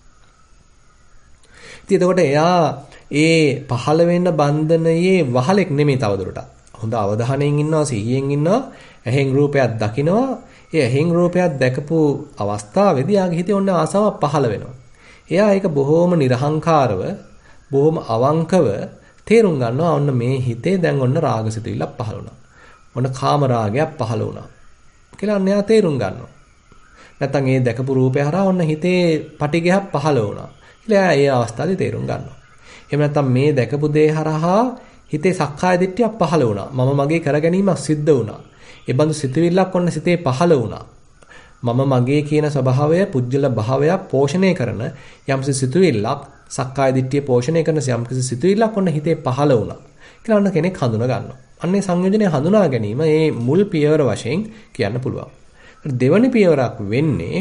[SPEAKER 1] ඉතින් එතකොට එයා ඒ පහළ වෙන බන්ධනයේ වහලෙක් නෙමෙයි තවදුරටත්. හොඳ අවධානයෙන් ඉන්නවා, සිහියෙන් ඉන්නවා, ඇහෙන් රූපයක් දකිනවා. ඒ ඇහෙන් රූපයක් දැකපු අවස්ථාවේදී යාගේ හිතේ ඔන්න ආසාවක් පහළ වෙනවා. එයා ඒක බොහොම නිර්හංකාරව, බොහොම අවංකව තේරුම් ගන්නවා. ඔන්න මේ හිතේ දැන් ඔන්න රාගසිතුවිල්ලක් පහළ වුණා. ඔන්න කාම රාගයක් පහළ වුණා කියලා අන්න එයා තේරුම් ගන්නවා. නැත්තම් ඒ දැකපු රූපය හරහා ඔන්න හිතේ පටිඝයක් පහළ වුණා කියලා ඒ අවස්ථාවේ තේරුම් ගන්නවා. එහෙම නැත්තම් මේ දැකපු දේ හරහා හිතේ සක්කාය දිට්ඨියක් පහළ වුණා. මම මගේ කරගැනීමක් සිද්ධ වුණා. ඒ බඳු සිතුවිල්ලක් ඔන්න සිතේ පහළ වුණා. මම මගේ කියන ස්වභාවය, පුජ්‍යල භාවයක් පෝෂණය කරන යම්කිසි සිතුවිල්ලක්, සක්කාය දිට්ඨිය පෝෂණය කරන යම්කිසි සිතුවිල්ලක් ඔන්න හිතේ පහළ වුණා කියලා අන්න කෙනෙක් හඳුනා ගන්නවා. අන්නේ සංයෝජනය හඳුනා ගැනීම මේ මුල් පියවර වශයෙන් කියන්න පුළුවන්. දෙවැනි පියවරක් වෙන්නේ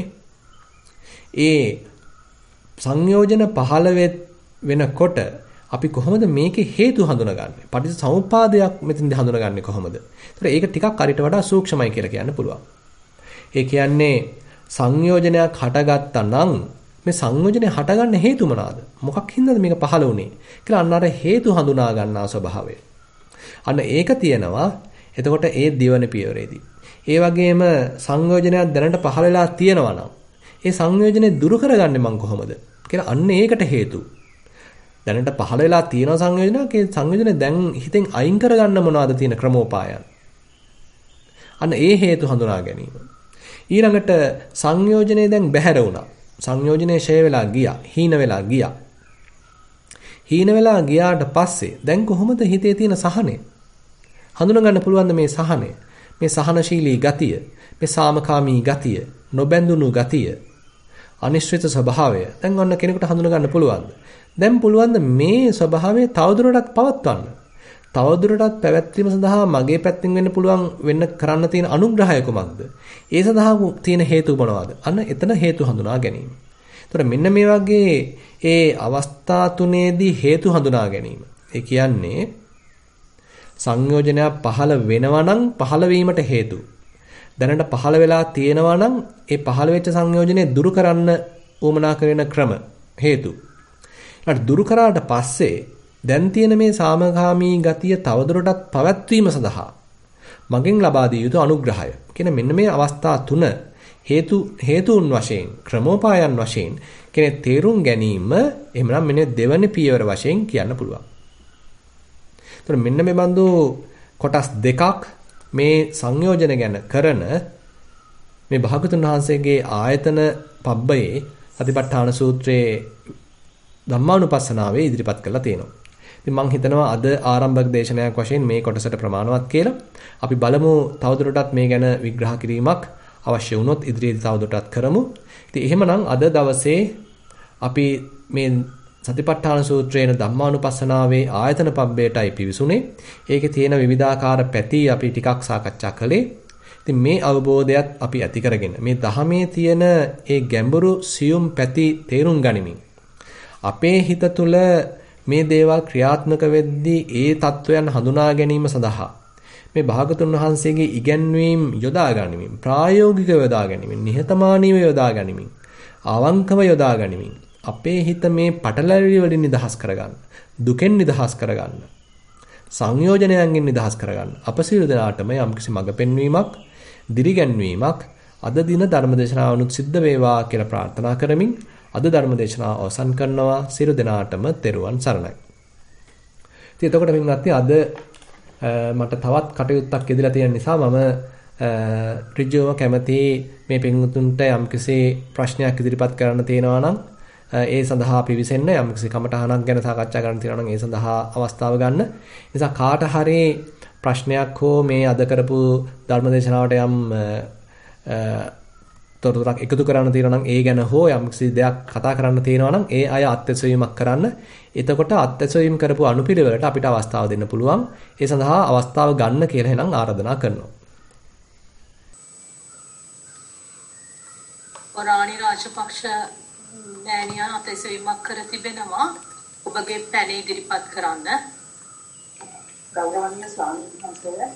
[SPEAKER 1] ඒ සංයෝජන පහළ වෙනකොට අපි කොහොමද මේකේ හේතු හඳුනගන්නේ? පටිච්චසමුප්පාදයක් මෙතනදී හඳුනගන්නේ කොහොමද? ඒතර ඒක ටිකක් අරිට වඩා සූක්ෂමයි කියලා කියන්න පුළුවන්. ඒ කියන්නේ සංයෝජනයක් හටගත්තා නම් මේ සංයෝජනය හටගන්න හේතු මොනවාද? මොකක් හින්දාද මේක පහළ වුනේ? කියලා අන්න අර හේතු හඳුනා ගන්නා ස්වභාවය. අන්න ඒක තියෙනවා. එතකොට ඒ දිවන පියවරේදී. ඒ වගේම සංයෝජනයක් දැනට පහළ වෙලා තියෙනවා නම් ඒ සංයෝජනේ දුරු කරගන්නේ මං කොහොමද? කියලා අන්න ඒකට හේතු. දැනට පහළ වෙලා තියෙන සංයෝජනයක් ඒ සංයෝජනේ දැන් හිතෙන් අයින් කරගන්න මොනවද තියෙන ක්‍රමෝපායන්? අන්න ඒ හේතු හඳුනා ගැනීම. ඊළඟට සංයෝජනේ දැන් බැහැර වුණා. සංයෝජනේ ෂය වෙලා ගියා, හීන වෙලා ගියා. හීන වෙලා ගියාට පස්සේ දැන් කොහොමද හිතේ තියෙන සහනය? හඳුනා ගන්න පුළුවන්ද මේ සහනය? මේ සහනශීලී ගතිය, මේ සාමකාමී ගතිය, නොබැඳුණු ගතිය, අනිශ්චිත ස්වභාවය දැන් ඔන්න කෙනෙකුට හඳුනා ගන්න පුළුවන්ද? දැන් පුළුවන්ද මේ ස්වභාවය තවදුරටත් පවත්වන්න? තවදුරටත් පැවැත්වීම සඳහා මගේ පැත්තෙන් වෙන්න පුළුවන් වෙන්න කරන්න තියෙන අනුග්‍රහය කුමක්ද? ඒ සඳහා තියෙන හේතු මොනවාද? අන්න එතන හේතු හඳුනා ගැනීම. එතකොට මෙන්න මේ වගේ ඒ අවස්ථා තුනේදී හේතු හඳුනා ගැනීම. ඒ කියන්නේ සංයෝජනයක් පහළ වෙනවා නම් පහළ වීමට හේතු. දැනට පහළ වෙලා තියෙනවා නම් ඒ පහළ වෙච්ච සංයෝජනේ දුරු කරන්න උවමනා කරන ක්‍රම හේතු. ඊට දුරු කරාට පස්සේ දැන් තියෙන මේ සාමකාමී ගතිය තවදුරටත් පැවැත්වීම සඳහා මගෙන් ලබා දිය යුතු අනුග්‍රහය කියන මෙන්න මේ අවස්ථා තුන හේතු හේතුන් වශයෙන් ක්‍රමෝපායන් වශයෙන් කෙනෙක් තේරුම් ගැනීම එහෙමනම් මෙන්න දෙවන පියවර වශයෙන් කියන්න පුළුවන්. ඒතර මෙන්න මේ බඳු කොටස් දෙකක් මේ සංයෝජන ගැන කරන මේ භාගතුන් වහන්සේගේ ආයතන පබ්බයේ සතිපට්ඨාන සූත්‍රයේ ධම්මානුපස්සනාවේ ඉදිරිපත් කරලා තියෙනවා. ඉතින් මම හිතනවා අද ආරම්භක දේශනාවක් වශයෙන් මේ කොටසට ප්‍රමාණවත් කියලා. අපි බලමු තවදුරටත් මේ ගැන විග්‍රහ කිරීමක් අවශ්‍ය වුණොත් ඉදිරියේදී තවදුරටත් කරමු. ඉතින් එහෙමනම් අද දවසේ අපි මේ සතිපට්ඨාන සූත්‍රයේන ධම්මානුපස්සනාවේ ආයතන පබ්බයටයි පිවිසුනේ. ඒකේ තියෙන විවිධාකාර පැති අපි ටිකක් සාකච්ඡා කළේ. ඉතින් මේ අවබෝධයත් අපි ඇති කරගෙන මේ ධහමේ තියෙන ඒ ගැඹුරු සියුම් පැති තේරුම් ගනිමින් අපේ හිත තුළ මේ දේවල් ක්‍රියාත්මක වෙද්දී ඒ தত্ত্বයන් හඳුනා ගැනීම සඳහා මේ භාගතුන් වහන්සේගේ ඉගැන්වීම් යොදා ගනිමින් ප්‍රායෝගිකව යොදා ගනිමින් නිහතමානීව යොදා ගනිමින් අවංකව යොදා ගනිමින් අපේ හිත මේ පටලැවිලි වලින් නිදහස් කරගන්න දුකෙන් නිදහස් කරගන්න සංයෝජනයන්ගෙන් නිදහස් කරගන්න අප සියලු දෙනාටම යම්කිසි මඟ පෙන්වීමක් දිරිගැන්වීමක් අද දින ධර්මදේශනාවනුත් සිද්ධ වේවා කියලා ප්‍රාර්ථනා කරමින් අද ධර්මදේශනාව අවසන් කරනවා සියලු දෙනාටම තෙරුවන් සරණයි. ඉතින් එතකොට මින්වත්නි අද මට තවත් කටයුත්තක් ඉදලා තියෙන නිසා මම ඍජුවම කැමති මේ පින්වුතුන්ට යම්කිසි ප්‍රශ්නයක් ඉදිරිපත් කරන්න තියෙනවා නම් ඒ සඳහා පිවිසෙන්න යම්කිසි කමටහනක් ගැන සාකච්ඡා කරන්න තියෙනවා නම් ඒ සඳහා අවස්ථාව ගන්න. නිසා කාට හරි ප්‍රශ්නයක් හෝ මේ අද කරපු ධර්මදේශනාවට යම් තොරතුරක් එකතු කරන්න තියෙනවා නම් ඒ ගැන හෝ යම්කිසි දෙයක් කතා කරන්න තියෙනවා නම් ඒ අය අත්‍යවශ්‍යමක් කරන්න. එතකොට අත්‍යවශ්‍යම කරපු අනුපිළිවෙලට අපිට අවස්ථාව දෙන්න පුළුවන්. ඒ සඳහා අවස්ථාව ගන්න කියලා එහෙනම් ආරාධනා කරනවා.
[SPEAKER 2] වරාණි රාජපක්ෂ මෑණියන් අත්‍යවශ්‍යමක් කර තිබෙනවා. ඔබගේ පැන ඉදිරිපත් කරන්න. ගෞරවනීය ස්වාමීන් වහන්සේ.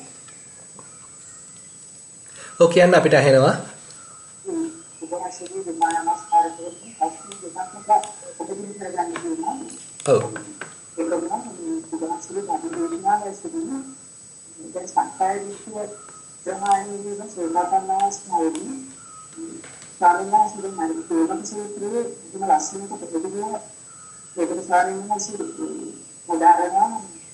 [SPEAKER 1] ඔව් කියන්න අපිට ඇහෙනවා.
[SPEAKER 2] උපවාසයේ විමාන නමස්කාර කරන්නේ අස්ති දෙකක් ඔබදී කරගන්න තියෙනවා.
[SPEAKER 1] ඔව්.
[SPEAKER 2] ඒක තමයි උපවාසයේ ධර්මදේශනාවේ සිදුවන දැන් සංකාය විශ්ව ප්‍රමාණීය සේවාකරනවාස්මයි. සාමාන්‍යයෙන් මම තේරුම් සූත්‍රයේ ඉතිම ලස්සනට ප්‍රතිවිරුව ඒකට සාමාන්‍යයෙන් උදාහරණ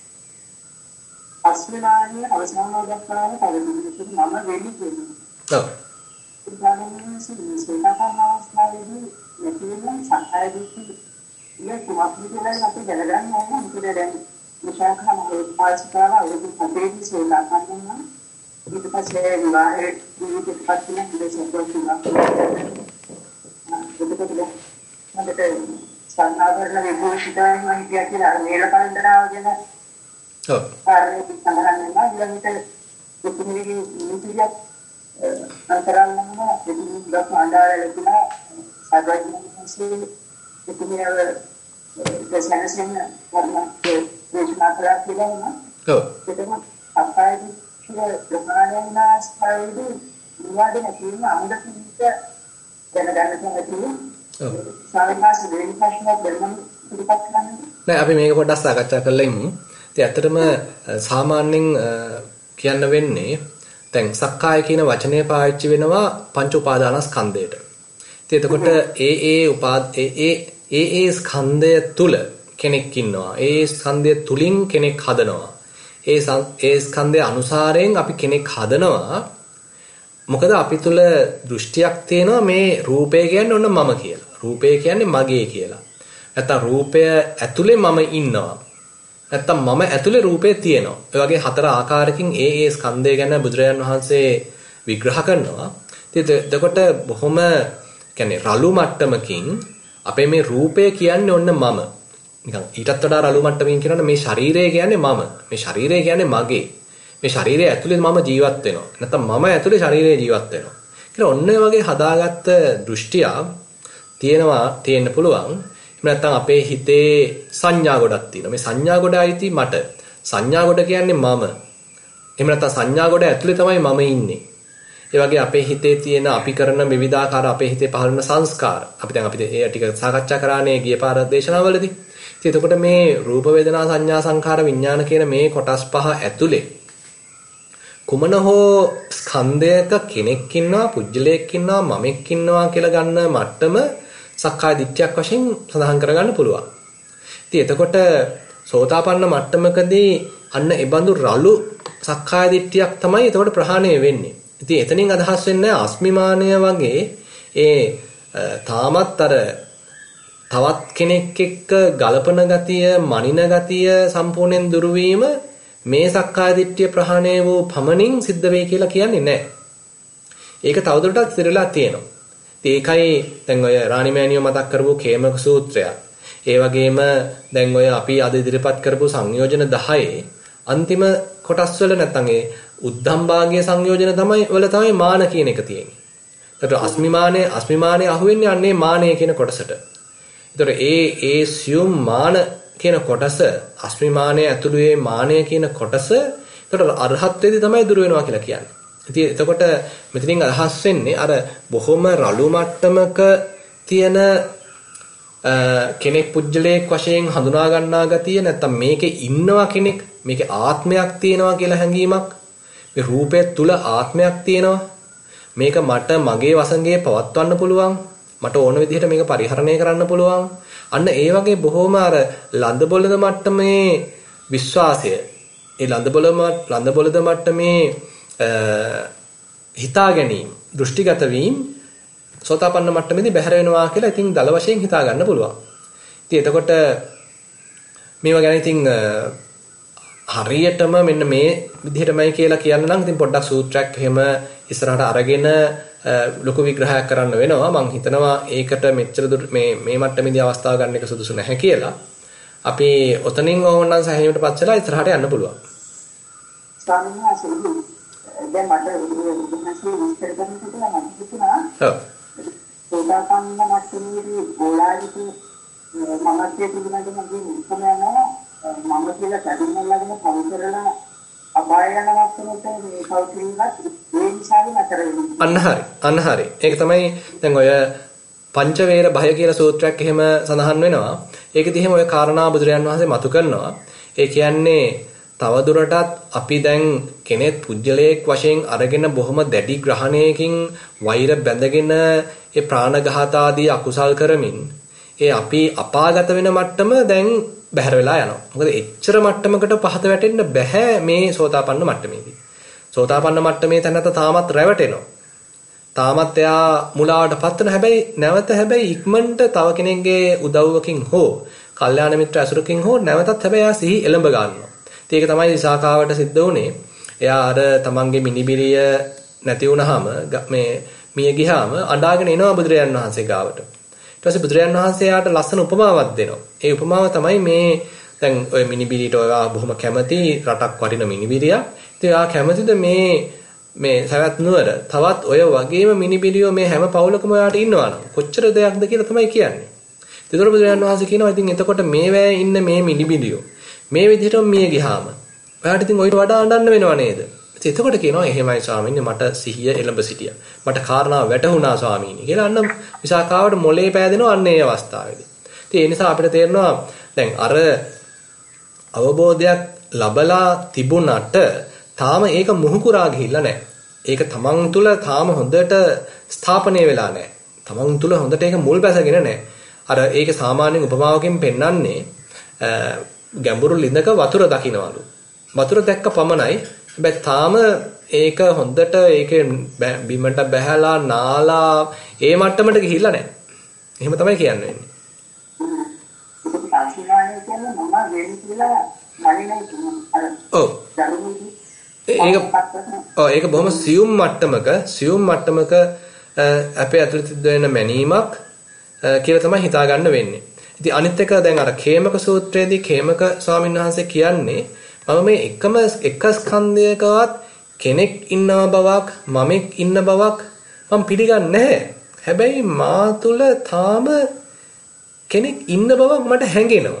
[SPEAKER 2] අස්විනායේ අවසානව දක්වාම පරිණිමිත මම වෙලි කියනවා.
[SPEAKER 1] ඔව්.
[SPEAKER 2] උදාහරණයක් සේවාකරනවාස්මයි මෙතන සංකාය විශ්ව ඉන්නේ කොහොමද කියලා අපි දැනගන්න ඕනේ. මොකද දැන් විශාඛම පාස්කාව අවුරුදු හතරේ සේවා කරනවා. ඊට පස්සේ විවාහයේ ජීවිත පත්තින ඉඳලා සම්පූර්ණ කරනවා. මට සංඝාවරණ විභූෂිතයන් මම කියලා මේල කන්දරාව ගැන ඔව් ආරේ සංඝරන්නා ඊළඟට කුතුහලයේ නිතියක් අන්තරාලම දෙවියන් ගහ අඬාරල කියලා සාධාරණ කුතුහලයේ දැසනසෙන් වර්ණ දේශනා කරලා තියෙනවා. ඔව් ඒක අපයි ප්‍රමාණයනා ස්ථායේදී විවාදන කියන අමුදකින්ට දැනගන්න කැමතියි. ඔව්. සාමාන්‍යයෙන් දෙවි ප්‍රශ්නයක් දෙන්න පිළිපත් කරන්නේ.
[SPEAKER 1] නෑ අපි මේක පොඩ්ඩක් සාකච්ඡා කරලා ඉමු. ඉතින් ඇත්තටම සාමාන්‍යයෙන් කියන්න වෙන්නේ දැන් සක්කාය කියන වචනය පාවිච්චි වෙනවා පංච උපාදානස්කන්ධයට. ඉතින් එතකොට ඒ ඒ උපාද ඒ ඒ ඒ ඒ ස්කන්ධය තුල කෙනෙක් ඉන්නවා. ඒ ස්කන්ධය තුලින් කෙනෙක් හදනවා. ඒ ඒ ස්කන්ධය අනුසාරයෙන් අපි කෙනෙක් හදනවා. මොකද අපි තුල දෘෂ්ටියක් තියෙනවා මේ රූපය කියන්නේ ඔන්න මම කියලා. රූපය කියන්නේ මගේ කියලා. නැත්තම් රූපය ඇතුලේ මම ඉන්නවා. නැත්තම් මම ඇතුලේ රූපය තියෙනවා. ඒ වගේ හතර ආකාරකින් ඒ ඒ ස්කන්ධය ගැන බුදුරජාන් වහන්සේ විග්‍රහ කරනවා. ඉතින් එතකොට බොහොම කියන්නේ රළු මට්ටමකින් අපේ මේ රූපය කියන්නේ ඔන්න මම. නිකන් ඊටත් වඩා රළු මට්ටමින් කියනවනේ මේ ශරීරය කියන්නේ මම. මේ ශරීරය කියන්නේ මගේ. මේ ශරීරය ඇතුලේ මම ජීවත් වෙනවා. නැත්නම් මම ඇතුලේ ශරීරය ජීවත් වෙනවා. කියලා ඔන්න ඔය වගේ හදාගත්ත දෘෂ්ටිය තියෙනවා තියෙන්න පුළුවන්. එහෙම නැත්නම් අපේ හිතේ සංඥා ගොඩක් තියෙනවා. මේ සංඥා ගොඩ අයිති මට. සංඥා ගොඩ කියන්නේ මම. එහෙම නැත්නම් සංඥා ගොඩ ඇතුලේ තමයි මම ඉන්නේ. ඒ වගේ අපේ හිතේ තියෙන අපි කරන විවිධාකාර අපේ හිතේ පහළ වෙන සංස්කාර. අපි දැන් අපි ඒ ටික සාකච්ඡා කරානේ ගිය පාර දේශනාවලදී. ඉතින් එතකොට මේ රූප වේදනා සංඥා සංඛාර විඥාන කියන මේ කොටස් පහ ඇතුලේ කුමන හෝ ස්කන්ධයක කෙනෙක් ඉන්නවා, පුජ්‍යලයක් ඉන්නවා, මමෙක් ඉන්නවා කියලා ගන්න මට්ටම සක්කාය දිට්ඨියක් වශයෙන් සඳහන් කරගන්න පුළුවන්. ඉතින් එතකොට සෝතාපන්න මට්ටමකදී අන්න ඒ බඳු රළු සක්කාය දිට්ඨියක් තමයි එතකොට ප්‍රහාණය වෙන්නේ. ඉතින් එතනින් අදහස් වෙන්නේ අස්මිමානය වගේ ඒ තාමත් අර තවත් කෙනෙක් එක්ක ගලපන ගතිය, මනින ගතිය සම්පූර්ණයෙන් දුරු වීම මේ සක්කාය දිට්ඨිය ප්‍රහාණය වූ පමණින් සිද්ධ වෙයි කියලා කියන්නේ නැහැ. ඒක තවදුරටත් ඉතිරිලා තියෙනවා. ඉතින් ඒකයි දැන් ඔය රාණිමෑණියෝ මතක් කරපු කේමක සූත්‍රය. ඒ වගේම දැන් ඔය අපි අද ඉදිරිපත් කරපු සංයෝජන දහයේ අන්තිම කොටස් වල නැත්නම් ඒ උද්ධම් භාගයේ සංයෝජන තමයි වල තමයි මාන කියන එක තියෙන්නේ. ඒතකොට අස්මිමානේ අස්මිමානේ අහුවෙන්නේ අන්නේ මානය කියන කොටසට. ඒතකොට ඒ ඒ සියුම් මාන කියන කොටස අස්මිමානයේ ඇතුළුවේ මානය කියන කොටස ඒතකොට අරහත්ත්වයේදී තමයි දුර වෙනවා කියලා කියන්නේ. ඉතින් එතකොට මෙතනින් අදහස් වෙන්නේ අර බොහොම රළු මට්ටමක තියෙන කෙනෙක් පුජ්‍යලයක් වශයෙන් හඳුනා ගන්නා ගතිය නැත්තම් මේකේ ඉන්නවා කෙනෙක් මේකේ ආත්මයක් තියෙනවා කියලා හැඟීමක් මේ රූපය තුල ආත්මයක් තියෙනවා මේක මට මගේ වසඟේ පවත්වන්න පුළුවන් මට ඕන විදිහට මේක පරිහරණය කරන්න පුළුවන් අන්න ඒ වගේ බොහොම අර ලඳ බොළඳ මට්ටමේ විශ්වාසය ඒ ලඳ බොළඳ ලඳ බොළඳ මට්ටමේ හිතා ගැනීම දෘෂ්ටිගත වීම සෝතාපන්න මට්ටමේදී බැහැර වෙනවා කියලා ඉතින් දල වශයෙන් හිතා ගන්න පුළුවන්. ඉතින් එතකොට මේවා ගැන ඉතින් හරියටම මෙන්න මේ විදිහටමයි කියලා කියන්න නම් ඉතින් පොඩ්ඩක් සූත්‍රයක් එහෙම ඉස්සරහට අරගෙන ලොකු විග්‍රහයක් කරන්න වෙනවා. මම හිතනවා ඒකට මෙච්චර මේ මේ මට්ටමේදී අවස්ථාව ගන්න එක සුදුසු නැහැ කියලා. අපි ඔතනින් ඕනනම් සෑහීමට පත් වෙලා ඉස්සරහට යන්න පුළුවන්.
[SPEAKER 2] ස්වාමීන් වහන්සේ දැන් මට විදිහට විස්තර කරන්න කියලා මම හිතුණා. ඔව්. සෝදාපන්න මට්ටමේදී ගෝලාදිත මමත්වයේ පිළිබඳව මගේ උත්තරයන මම කියලා කැඩුම්මලගෙන පවුතරලා අපාය යන මට්ටමට මේ කවුරුන්වත් ඒ නිසාම නතර වෙනවා. අන්න හරි. අන්න හරි. ඒක තමයි දැන් ඔය පංචවේර භය කියලා සූත්‍රයක් එහෙම සඳහන් වෙනවා. ඒකෙදි එහෙම ඔය කාරණා බුදුරයන් වහන්සේ මතු කරනවා. ඒ කියන්නේ තවදුරටත් අපි දැන් කෙනෙක් පුජ්‍යලයක් වශයෙන් අරගෙන බොහොම දැඩි ග්‍රහණයකින් වෛර බැඳගෙන ඒ ප්‍රාණඝාත ආදී අකුසල් කරමින් ඒ අපි අපාගත වෙන මට්ටම දැන් බැහැර වෙලා යනවා. මොකද එච්චර මට්ටමකට පහත වැටෙන්න බෑ මේ සෝතාපන්න මට්ටමේදී. සෝතාපන්න මට්ටමේ තැනට තාමත් රැවටෙනවා. තාමත් එයා මුලාවට පත් වෙන හැබැයි නැවත හැබැයි ඉක්මනට තව කෙනෙක්ගේ උදව්වකින් හෝ කල්යාණ මිත්‍ර ඇසුරකින් හෝ නැවතත් හැබැයි එයා සිහි එළඹ ගන්නවා. ඒක තමයි විසාකාවට සිද්ධ වුනේ. එයා අර තමන්ගේ මිනිබිරිය නැති වුනහම මේ මිය ගියාම අඬාගෙන එනවා බුදුරජාන් වහන්සේ ගාවට. ඊට පස්සේ බුදුරජාන් වහන්සේ යාට ලස්සන උපමාවක් දෙනවා. ඒ උපමාව තමයි මේ දැන් ඔය මිනිබිරියට ඔයා බොහොම කැමති රටක් වටින මිනිබිරියක්. ඉතින් එයා කැමතිද මේ මේ සවැත් නුවර තවත් ඔය වගේම මිනිබිරියෝ මේ හැම පවුලකම ඔයාට ඉන්නවනම් කොච්චර දෙයක්ද කියලා තමයි කියන්නේ. ඒතර බුදුරජාන් වහන්සේ කියනවා ඉතින් එතකොට මේ වැය ඉන්න මේ මිනිබිරියෝ මේ විදිහටම මිය ගියාම ඔයාට ඉතින් ඔයිට වඩා අඬන්න වෙනව නේද? ඉතින් එතකොට කියනවා එහෙමයි ස්වාමීනි මට සිහිය එළඹ සිටියා. මට කාරණාව වැටහුණා ස්වාමීනි කියලා අන්න විසාකාවට මොලේ පෑදෙනවා අන්න ඒ අවස්ථාවේදී. ඉතින් ඒ නිසා අපිට තේරෙනවා දැන් අර අවබෝධයක් ලැබලා තිබුණාට තාම ඒක මුහුකුරා ගිහිල්ලා නැහැ. ඒක තමන් තුළ තාම හොඳට ස්ථාපනය වෙලා නැහැ. තමන් තුළ හොඳට ඒක මුල් බැසගෙන නැහැ. අර ඒක සාමාන්‍ය උපමාවකින් පෙන්වන්නේ ගැඹුරු ලිඳක වතුර දකින්නවලු. වතුර දැක්ක පමණයි. හැබැයි තාම ඒක හොඳට ඒකේ බිමට බැහැලා නාලා ඒ මට්ටමට ගිහිල්ලා නැහැ. එහෙම තමයි කියන්නේ. ඔව්. ඒක ඔව් ඒක බොහොම සියුම් මට්ටමක සියුම් මට්ටමක අපේ ඇතුළත වෙන මැනීමක් කියලා තමයි හිතා ගන්න වෙන්නේ.
[SPEAKER 1] ඉතින් අනිත් එක දැන් අර khemaka සූත්‍රයේදී khemaka ස්වාමීන් වහන්සේ කියන්නේ මම මේ එකම එක ස්කන්ධයකවත් කෙනෙක් ඉන්නව බවක් මමෙක් ඉන්න බවක් මම පිළිගන්නේ නැහැ. හැබැයි මා තුල තාම කෙනෙක් ඉන්න බවක් මට හැඟෙනවා.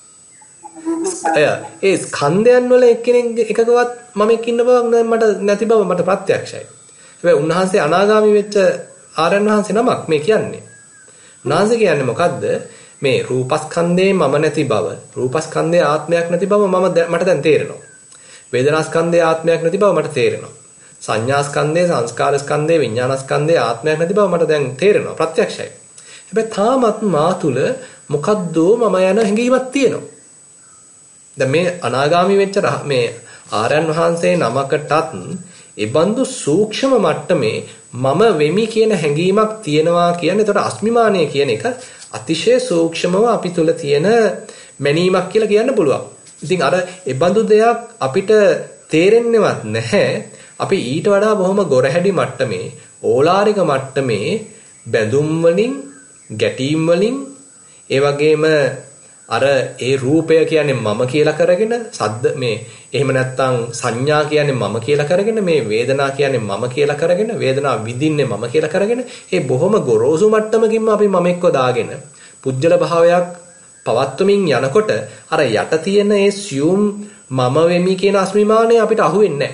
[SPEAKER 1] ඒ ස්කන්ධයන් වල එක්කෙනෙක් එකකවත් මමෙක් ඉන්න බවක් මට නැති බව මට ප්‍රත්‍යක්ෂයි. හැබැයි උන්වහන්සේ අනාගාමී වෙච්ච ආරයන් වහන්සේ නමක් මේ කියන්නේ. උන්වහන්සේ කියන්නේ මොකද්ද? මේ රූපස්කන්ධේ මම නැති බව, රූපස්කන්ධේ ආත්මයක් නැති බව මම මට දැන් තේරෙනවා. වේදනාස්කන්ධේ ආත්මයක් නැති බව මට තේරෙනවා. සංඥාස්කන්ධේ, සංස්කාරස්කන්ධේ, විඥානස්කන්ධේ ආත්මයක් නැති බව මට දැන් තේරෙනවා. ප්‍රත්‍යක්ෂයි. හැබැයි තාමත් මා තුල මොකද්ද මම යන හැඟීමක් තියෙනවා. දැන් මේ අනාගාමී වෙච්ච මේ ආරයන් වහන්සේ නමකටත් ඒබඳු සූක්ෂම මට්ටමේ මම වෙමි කියන හැඟීමක් තියෙනවා කියන්නේ ඒතර අස්මිමානය කියන එක අතිශය සූක්ෂමව අපි තුල තියෙන මැනීමක් කියලා කියන්න පුළුවන්. ඉතින් අර ඒබඳු දෙයක් අපිට තේරෙන්නේවත් නැහැ. අපි ඊට වඩා බොහොම ගොරහැඩි මට්ටමේ, ඕලාරික මට්ටමේ බැඳුම් වලින්, ගැටීම් වලින්, ඒ වගේම අර ඒ රූපය කියන්නේ මම කියලා කරගෙන සද්ද මේ එහෙම නැත්නම් සංඥා කියන්නේ මම කියලා කරගෙන මේ වේදනා කියන්නේ මම කියලා කරගෙන වේදනාව විඳින්නේ මම කියලා කරගෙන ඒ බොහොම ගොරෝසු මට්ටමකින්ම අපි මමෙක්ව දාගෙන පුජ්‍යල භාවයක් පවත්වමින් යනකොට අර යට තියෙන ඒ සියුම් මම වෙමි කියන අස්මිමානය අපිට අහුවෙන්නේ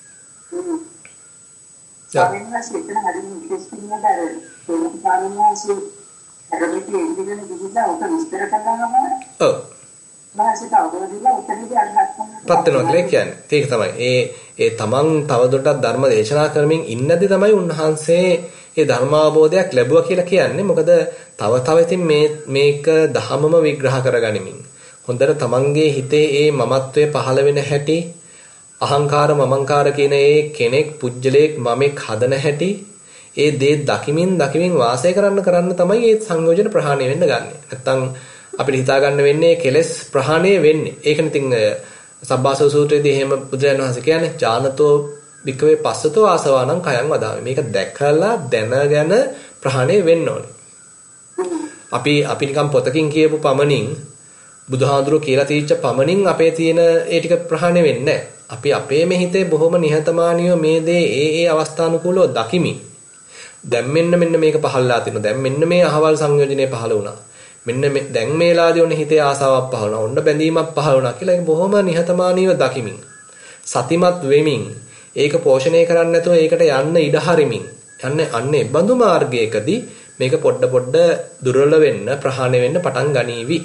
[SPEAKER 1] නැහැ. හැබැයි ඉන්දියන් විදිහට උත විස්තර කරනවා. ඔව්. මාසික අවබෝධයලා උතනදී අරහත් වෙනවා කියන්නේ. ඒක තමයි. ඒ ඒ තමන් තවදුරටත් ධර්ම දේශනා කරමින් ඉන්නදී තමයි උන්වහන්සේ ඒ ධර්මාවබෝධයක් ලැබුවා කියලා කියන්නේ. මොකද තව තව ඉතින් මේ මේක දහමම විග්‍රහ කරගනිමින් හොඳට තමන්ගේ හිතේ ඒ මමත්වයේ පහළ වෙන හැටි, අහංකාර මමංකාර කියන ඒ කෙනෙක් පුජ්‍යලයක් මමෙක් හදන හැටි ඒ දේ දකිමින් දකිමින් වාසය කරන්න කරන්න තමයි මේ සංයෝජන ප්‍රහාණය වෙන්න ගන්නෙ. නැත්තම් අපිට හිතා ගන්න වෙන්නේ කෙලස් ප්‍රහාණය වෙන්නේ. ඒකනේ ඉතින් සබ්බාසව සූත්‍රයේදී එහෙම බුදුරජාණන් වහන්සේ කියන්නේ ඥානතෝ වික්කවේ පස්සතෝ ආසවානං කයං වදාමි. මේක දැකලා දැනගෙන ප්‍රහාණය වෙන්න ඕනේ. අපි අපි නිකන් පොතකින් කියපු පමණින් බුදුහාඳුරෝ කියලා තීච්ච පමණින් අපේ තියෙන ඒ ටික ප්‍රහාණය වෙන්නේ නැහැ. අපි අපේ මේ හිතේ බොහොම නිහතමානීව මේ දේ ඒ ඒ අවස්ථානුකූලව දකිමින් දැන් මෙන්න මෙන්න මේක පහළලා තිනවා. දැන් මෙන්න මේ අහවල් සංයෝජනේ පහළ වුණා. මෙන්න දැන් මේලාදී ඔන්න හිතේ ආසාවක් පහළ වුණා. ඔන්න බැඳීමක් පහළ වුණා කියලා ඒක බොහොම නිහතමානීව දකිමින් සතිමත් වෙමින් ඒක පෝෂණය කරන්නේ නැතුව ඒකට යන්න ඉඩ හරිමින් යන්නේ අන්නේ බඳු මාර්ගයකදී මේක පොඩ පොඩ දුර්වල වෙන්න ප්‍රහාණය වෙන්න පටන් ගනීවි.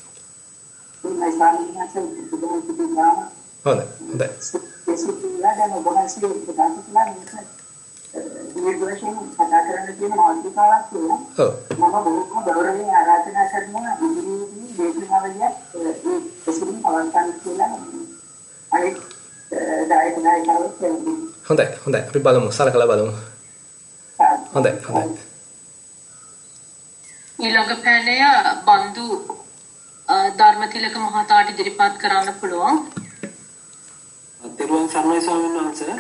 [SPEAKER 1] හොඳයි. හොඳයි.
[SPEAKER 2] නිර්දේශයෙන් කතා කරන්න තියෙන මාතෘකාවක් තියෙනවා. ඔව්. මම බොහොම ගෞරවයෙන් ආරාධනා කරනවා ඉදිරියේදී දේශනාවලියක් ඒ ප්‍රසිද්ධ අවස්ථාවක් කියලා අනෙක් දායක නායකයෝ කියනවා.
[SPEAKER 1] හොඳයි. හොඳයි. අපි බලමු. සලකලා බලමු. හොඳයි. හොඳයි.
[SPEAKER 3] ඊළඟ පැනය බන්දු ධර්මතිලක මහතාට ඉදිරිපත් කරන්න පුළුවන්.
[SPEAKER 4] තිරුවන් සරණයි ස්වාමීන් වහන්සේ.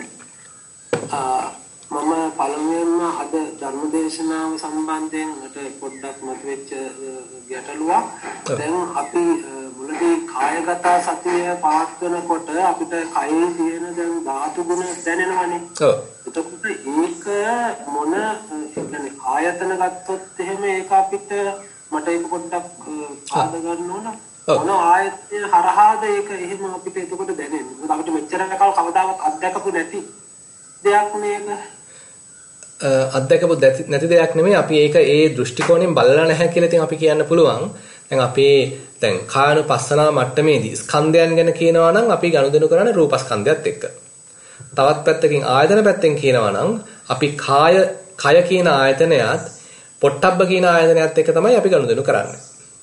[SPEAKER 4] මම පළමුවෙන්ම අද ධර්මදේශනාව සම්බන්ධයෙන් මට පොඩ්ඩක් මතුවෙච්ච ගැටලුවක්. දැන් අපි මුලදී කායගත සතිය පවත්වනකොට අපිට කයේ තියෙන දැන් ධාතු ගුණ දැනෙනවනේ.
[SPEAKER 1] ඔව්.
[SPEAKER 4] එතකොට ඒක මොන يعني ආයතන ගත්තොත් එහෙම ඒක අපිට මට ඒක පොඩ්ඩක් ආද ගන්න ඕන. මොන ආයතන හරහාද ඒක එහෙම අපිට එතකොට දැනෙන්නේ. මොකද අපිට මෙච්චර කල් කවදාවත් අත්දැකපු නැති දෙයක් මේක.
[SPEAKER 1] අත්දැකපු නැති දෙයක් නෙමෙයි. අපි ඒක ඒ දෘෂ්ටි කෝණයෙන් බලලා නැහැ කියලා ඉතින් අපි කියන්න පුළුවන්. දැන් අපේ දැන් කායනුපස්සනා මට්ටමේදී ස්කන්ධයන් ගැන කියනවා නම් අපි ගනුදෙනු කරන්නේ රූපස්කන්ධයත් එක්ක. තවත් පැත්තකින් ආයතන පැත්තෙන් කියනවා නම් අපි කාය කය කියන ආයතනයත් පොට්ටබ්බ කියන ආයතනයත් එක්ක තමයි අපි ගනුදෙනු කරන්නේ.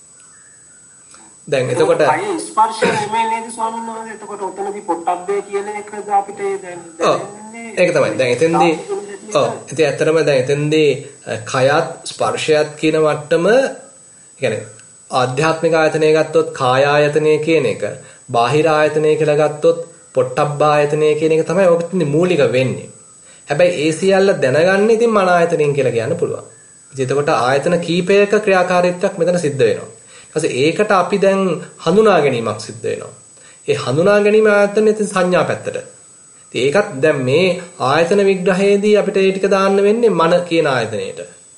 [SPEAKER 1] දැන් එතකොට
[SPEAKER 4] කය ස්පර්ශය නෙමෙයි නේද ස්වාමීන් වහන්සේ? එතකොට උතනදී පොට්ටබ්බේ කියන එකද අපිට දැනෙන්නේ?
[SPEAKER 1] ඒක තමයි. දැන් එතෙන්දී ඔව් ඉතින් ඇත්තටම දැන් එතෙන්දී කයත් ස්පර්ශයත් කියන මට්ටම يعني ආධ්‍යාත්මික ආයතනය ගත්තොත් කාය ආයතනය කියන එක, බාහිර ආයතනය කියලා ගත්තොත් පොට්ටබ්බ ආයතනය කියන එක තමයි ඔකට මූලික වෙන්නේ. හැබැයි ඒ සියල්ල දැනගන්න ඉතින් මන ආයතනයෙන් කියලා කියන්න පුළුවන්. ඉතින් එතකොට ආයතන කීපයක ක්‍රියාකාරීත්වයක් මෙතන සිද්ධ වෙනවා. ඊපස්සේ ඒකට අපි දැන් හඳුනා ගැනීමක් සිද්ධ වෙනවා. ඒ හඳුනා ගැනීම ආයතනේ තියෙන සංඥා පැත්තට. ඉතින් ඒකත් දැන් මේ ආයතන විග්‍රහයේදී අපිට ඒ ටික දාන්න වෙන්නේ මන කියන ආයතනයේට.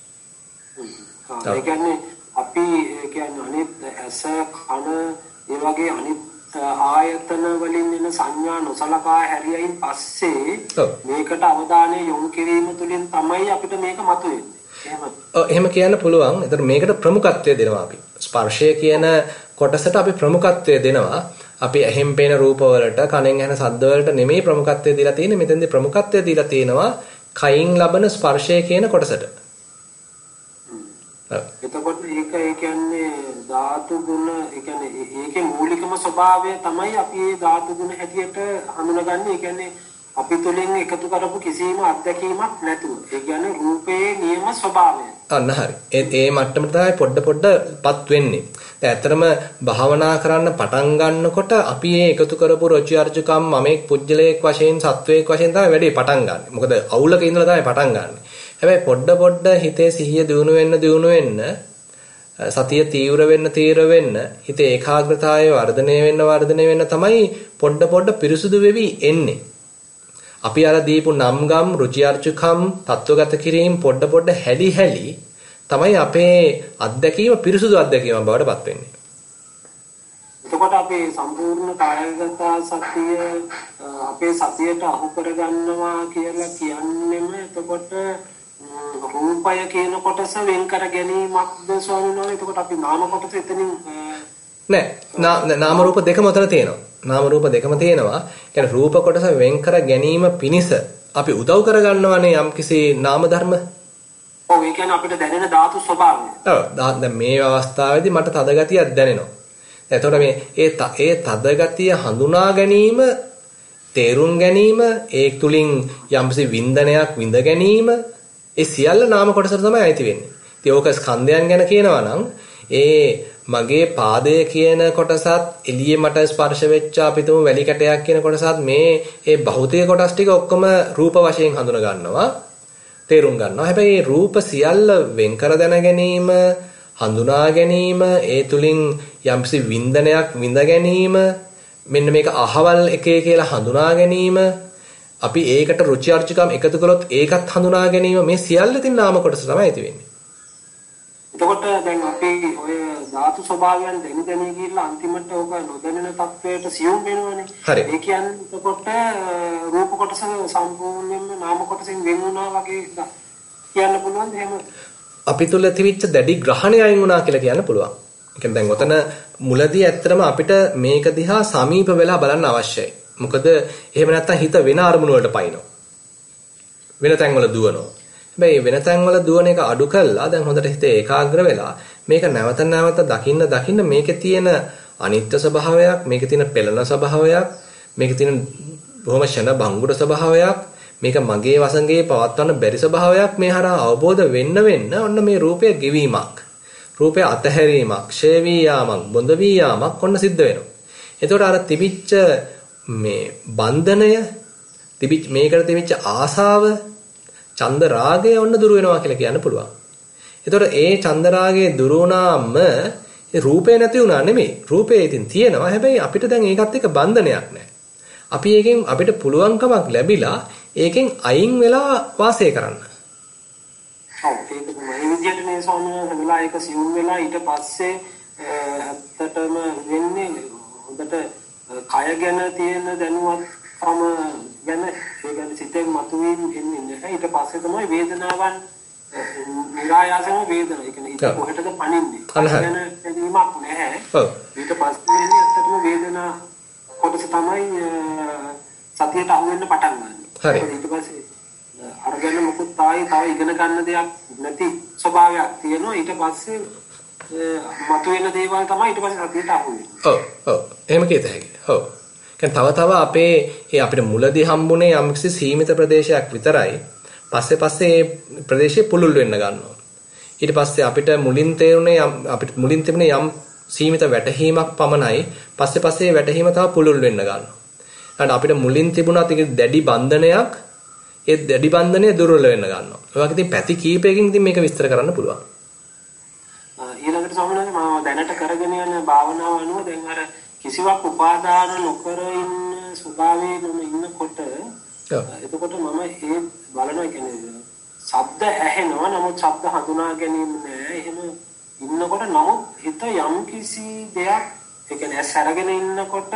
[SPEAKER 4] ඒ කියන්නේ අපි කියන්නේ අනිත් ඇස කන ඒ වගේ අනිත් ආයතන වලින් එන සංඥා නොසලකා හැරියයින් පස්සේ මේකට අවධානය යොමු කිරීම තුළින් තමයි අපිට මේක මතුවෙන්නේ. එහෙමද?
[SPEAKER 1] ඔව් එහෙම කියන්න පුළුවන්. ඒතර මේකට ප්‍රමුඛත්වය දෙනවා අපි. ස්පර්ශය කියන කොටසට අපි ප්‍රමුඛත්වය දෙනවා. අපි ඇහෙන් පේන රූප වලට, කනෙන් ඇහෙන ශබ්ද වලට නෙමෙයි ප්‍රමුඛත්වය දීලා තියෙන්නේ. මෙතෙන්දී ප්‍රමුඛත්වය දීලා තියෙනවා කයින් ලබන ස්පර්ශය කියන කොටසට.
[SPEAKER 4] එතකොට ඒක ඒ කියන්නේ ධාතු ගුණ ඒ කියන්නේ ඒකේ මූලිකම ස්වභාවය තමයි අපි මේ ධාතු ගුණ හැටියට හඳුනගන්නේ. ඒ කියන්නේ අපි තුලින් එකතු කරපු කිසිම අත්දැකීමක් නැතුව. ඒ කියන්නේ රූපයේ නියම ස්වභාවය.
[SPEAKER 1] අන්න හරි. ඒ ඒ මට්ටමට තමයි පොඩ පොඩපත් වෙන්නේ. දැන් ඇත්තටම භාවනා කරන්න පටන් ගන්නකොට අපි මේ එකතු කරපු රුචි අරුචිකම් මමෙක් පුජ්‍යලයක් වශයෙන් සත්වයක් වශයෙන් තමයි වැඩේ පටන් ගන්න. මොකද අවුලක ඉඳලා තමයි පටන් ගන්න. හැබැයි පොඩ පොඩ හිතේ සිහිය දියුණු වෙන්න දියුණු වෙන්න සතිය තීව්‍ර වෙන්න තීව්‍ර වෙන්න හිතේ ඒකාග්‍රතාවය වර්ධනය වෙන්න වර්ධනය වෙන්න තමයි පොඩ පොඩ පිරිසුදු වෙවි එන්නේ. අපි අර දීපු නම් ගම් රුචි අරුචිකම් තත්වගත කිරීම පොඩ පොඩ හැලි හැලි තමයි අපේ අත්දැකීම පිරිසුදු අත්දැකීමක් බවට පත් වෙන්නේ.
[SPEAKER 4] එතකොට අපි සම්පූර්ණ කායගත සතිය අපේ සතියට අහු කරගන්නවා කියලා කියන්නේම එතකොට රූපය කියන කොටස වෙන් කර ගැනීමක්ද ස්වාමීන් වහන්සේ? එතකොට අපි නාම කොටස එතනින්
[SPEAKER 1] නෑ නාම රූප දෙකම උතන තියෙනවා. නාම රූප දෙකම තියෙනවා. කියන්නේ රූප කොටස වෙන් කර ගැනීම පිණිස අපි උදව් කරගන්නවනේ යම්කිසි නාම ධර්ම.
[SPEAKER 4] ඔව් ඒ කියන්නේ අපිට දැනෙන ධාතු ස්වභාවය.
[SPEAKER 1] ඔව් දැන් මේ අවස්ථාවේදී මට තද ගතියක් දැනෙනවා. එතකොට මේ ඒ ඒ තද ගතිය හඳුනා ගැනීම, තේරුම් ගැනීම, ඒ තුලින් යම්කිසි වින්දනයක් විඳ ගැනීම, ඒ සියල්ල නාම කොටසට තමයි අයිති වෙන්නේ. ඉතින් ඕක ස්කන්ධයන් ගැන කියනවා නම් ඒ මගේ පාදය කියන කොටසත් එළියේ මට ස්පර්ශ වෙච්ච අපිටම වැලි කැටයක් කියන කොටසත් මේ ඒ භෞතික කොටස් ටික ඔක්කොම රූප වශයෙන් හඳුන ගන්නවා, තේරුම් ගන්නවා. හැබැයි මේ රූප සියල්ල වෙන් කර දැන ගැනීම, හඳුනා ගැනීම, ඒ තුලින් යම්කිසි වින්දනයක් විඳ ගැනීම, මෙන්න මේක අහවල් එකේ කියලා හඳුනා ගැනීම, අපි ඒකට රුචි අරුචිකම් එකතු කළොත් ඒකත් හඳුනා ගැනීම, මේ සියල්ල තින් නාම කොටස තමයි ඇති වෙන්නේ.
[SPEAKER 4] එතකොට දැන් අපි ඔය ධාතු ස්වභාවයන් දෙනි දෙනි කියලා අන්තිමට ඔක නොදැනෙන තත්වයට සියුම් වෙනවනේ. ඒ කියන්නේ එතකොට රූප කොටස සම්පූර්ණයෙන්ම නාම කොටසෙන් වෙන් වුණා වගේ කියන්න පුළුවන්ද එහෙම? අපි
[SPEAKER 1] තුල තිබිච්ච දැඩි ග්‍රහණය අයින් වුණා කියලා කියන්න පුළුවන්. ඒ කියන්නේ දැන් ඔතන මුලදී ඇත්තටම අපිට මේක දිහා සමීප වෙලා බලන්න අවශ්‍යයි. මොකද එහෙම නැත්තම් හිත වෙන අරමුණු වලට පයින්නවා. වෙන තැන්වල දුවනවා. හැබැයි වෙන තැන්වල දුවන එක අඩු කළා දැන් හොඳට හිත ඒකාග්‍ර වෙලා මේක නැවත නැවත දකින්න දකින්න මේකේ තියෙන අනිත්‍ය ස්වභාවයක්, මේකේ තියෙන පෙළෙන ස්වභාවයක්, මේකේ තියෙන බොහොම ෂණ භංගුර ස්වභාවයක්, මේක මගේ වසඟේ පවත්වන්න බැරි ස්වභාවයක් මේ හරහා අවබෝධ වෙන්න වෙන්න ඔන්න මේ රූපය ගෙවීමක්, රූපය අතහැරීමක්, ක්ෂය වී යාමක්, බොඳ වී යාමක් ඔන්න සිද්ධ වෙනවා. එතකොට අර තිබිච්ච මේ බන්ධනය, තිබිච්ච මේකට තිබිච්ච ආසාව, චන්ද රාගය ඔන්න දුර වෙනවා කියලා කියන්න පුළුවන්. එතකොට ඒ චන්ද රාගය දුර වුණාම ඒ රූපේ නැති වුණා නෙමෙයි. රූපේ ඉතින් තියෙනවා. හැබැයි අපිට දැන් ඒකත් එක්ක බන්ධනයක් නැහැ. අපි ඒකෙන් අපිට පුළුවන්කමක් ලැබිලා ඒකෙන් අයින් වෙලා වාසය කරන්න.
[SPEAKER 4] ඔව් ඒක මේ විදිහට මේ සෝමන වෙලා ඒක සිවුම් වෙලා ඊට පස්සේ ඇත්තටම වෙන්නේ හොඳට කය ගැන තියෙන දැනුවත්කම ගැන ඒ කියන්නේ සිතෙන් මතුවීම එන්නේ නැහැ. ඊට පස්සේ තමයි වේදනාවන් නිරායාසම වේදන. ඒ කියන්නේ ඒක කොහෙටද පනින්නේ? ගැන දැනීමක් නැහැ. ඔව්. ඊට පස්සේ එන්නේ ඇත්තටම වේදනා කොටස තමයි සතියට අහු වෙන්න පටන් ගන්න.
[SPEAKER 1] හරි.
[SPEAKER 4] ඊට පස්සේ අරගෙන මොකුත් තායි තව ඉගෙන ගන්න දෙයක් නැති ස්වභාවයක් තියෙනවා. ඊට පස්සේ මතුවෙන දේවල් තමයි ඊට පස්සේ සතියට අහු වෙන්නේ.
[SPEAKER 1] ඔව් ඔව් එහෙම කියත හැකියි. ඔව්. කියන්නේ තව තව අපේ ඒ අපිට මුලදී හම්බුනේ යම්කිසි සීමිත ප්‍රදේශයක් විතරයි. පස්සේ පස්සේ මේ ප්‍රදේශය පුළුල් වෙන්න ගන්නවා. ඊට පස්සේ අපිට මුලින් තේරුනේ අපිට මුලින් තිබුණේ යම් සීමිත වැටහීමක් පමණයි. පස්සේ පස්සේ වැටහීම තව පුළුල් වෙන්න ගන්නවා. ඊට අපිට මුලින් තිබුණා තික දැඩි බන්ධනයක්, ඒ දැඩි බන්ධනය දුර්වල වෙන්න ගන්නවා. ඒ වගේ ඉතින් පැති කීපයකින් ඉතින් මේක විස්තර කරන්න පුළුවන්.
[SPEAKER 4] ඊළඟට සමහරවිට මම දැනට කරගෙන යන භාවනාව අනුව දැන් අර කිසිවක් උපාදාන නොකර ඉන්න ස්වභාවයේ මම ඉන්නකොට එතකොට මම ඒ බලනවා කියන්නේ ශබ්ද ඇහෙනවා නමුත් ශබ්ද හඳුනා ගැනීම නෑ එහෙම ඉන්නකොට නමුත් හිත යම් කිසි දෙයක් ඒ කියන්නේ ඇස් අරගෙන ඉන්නකොට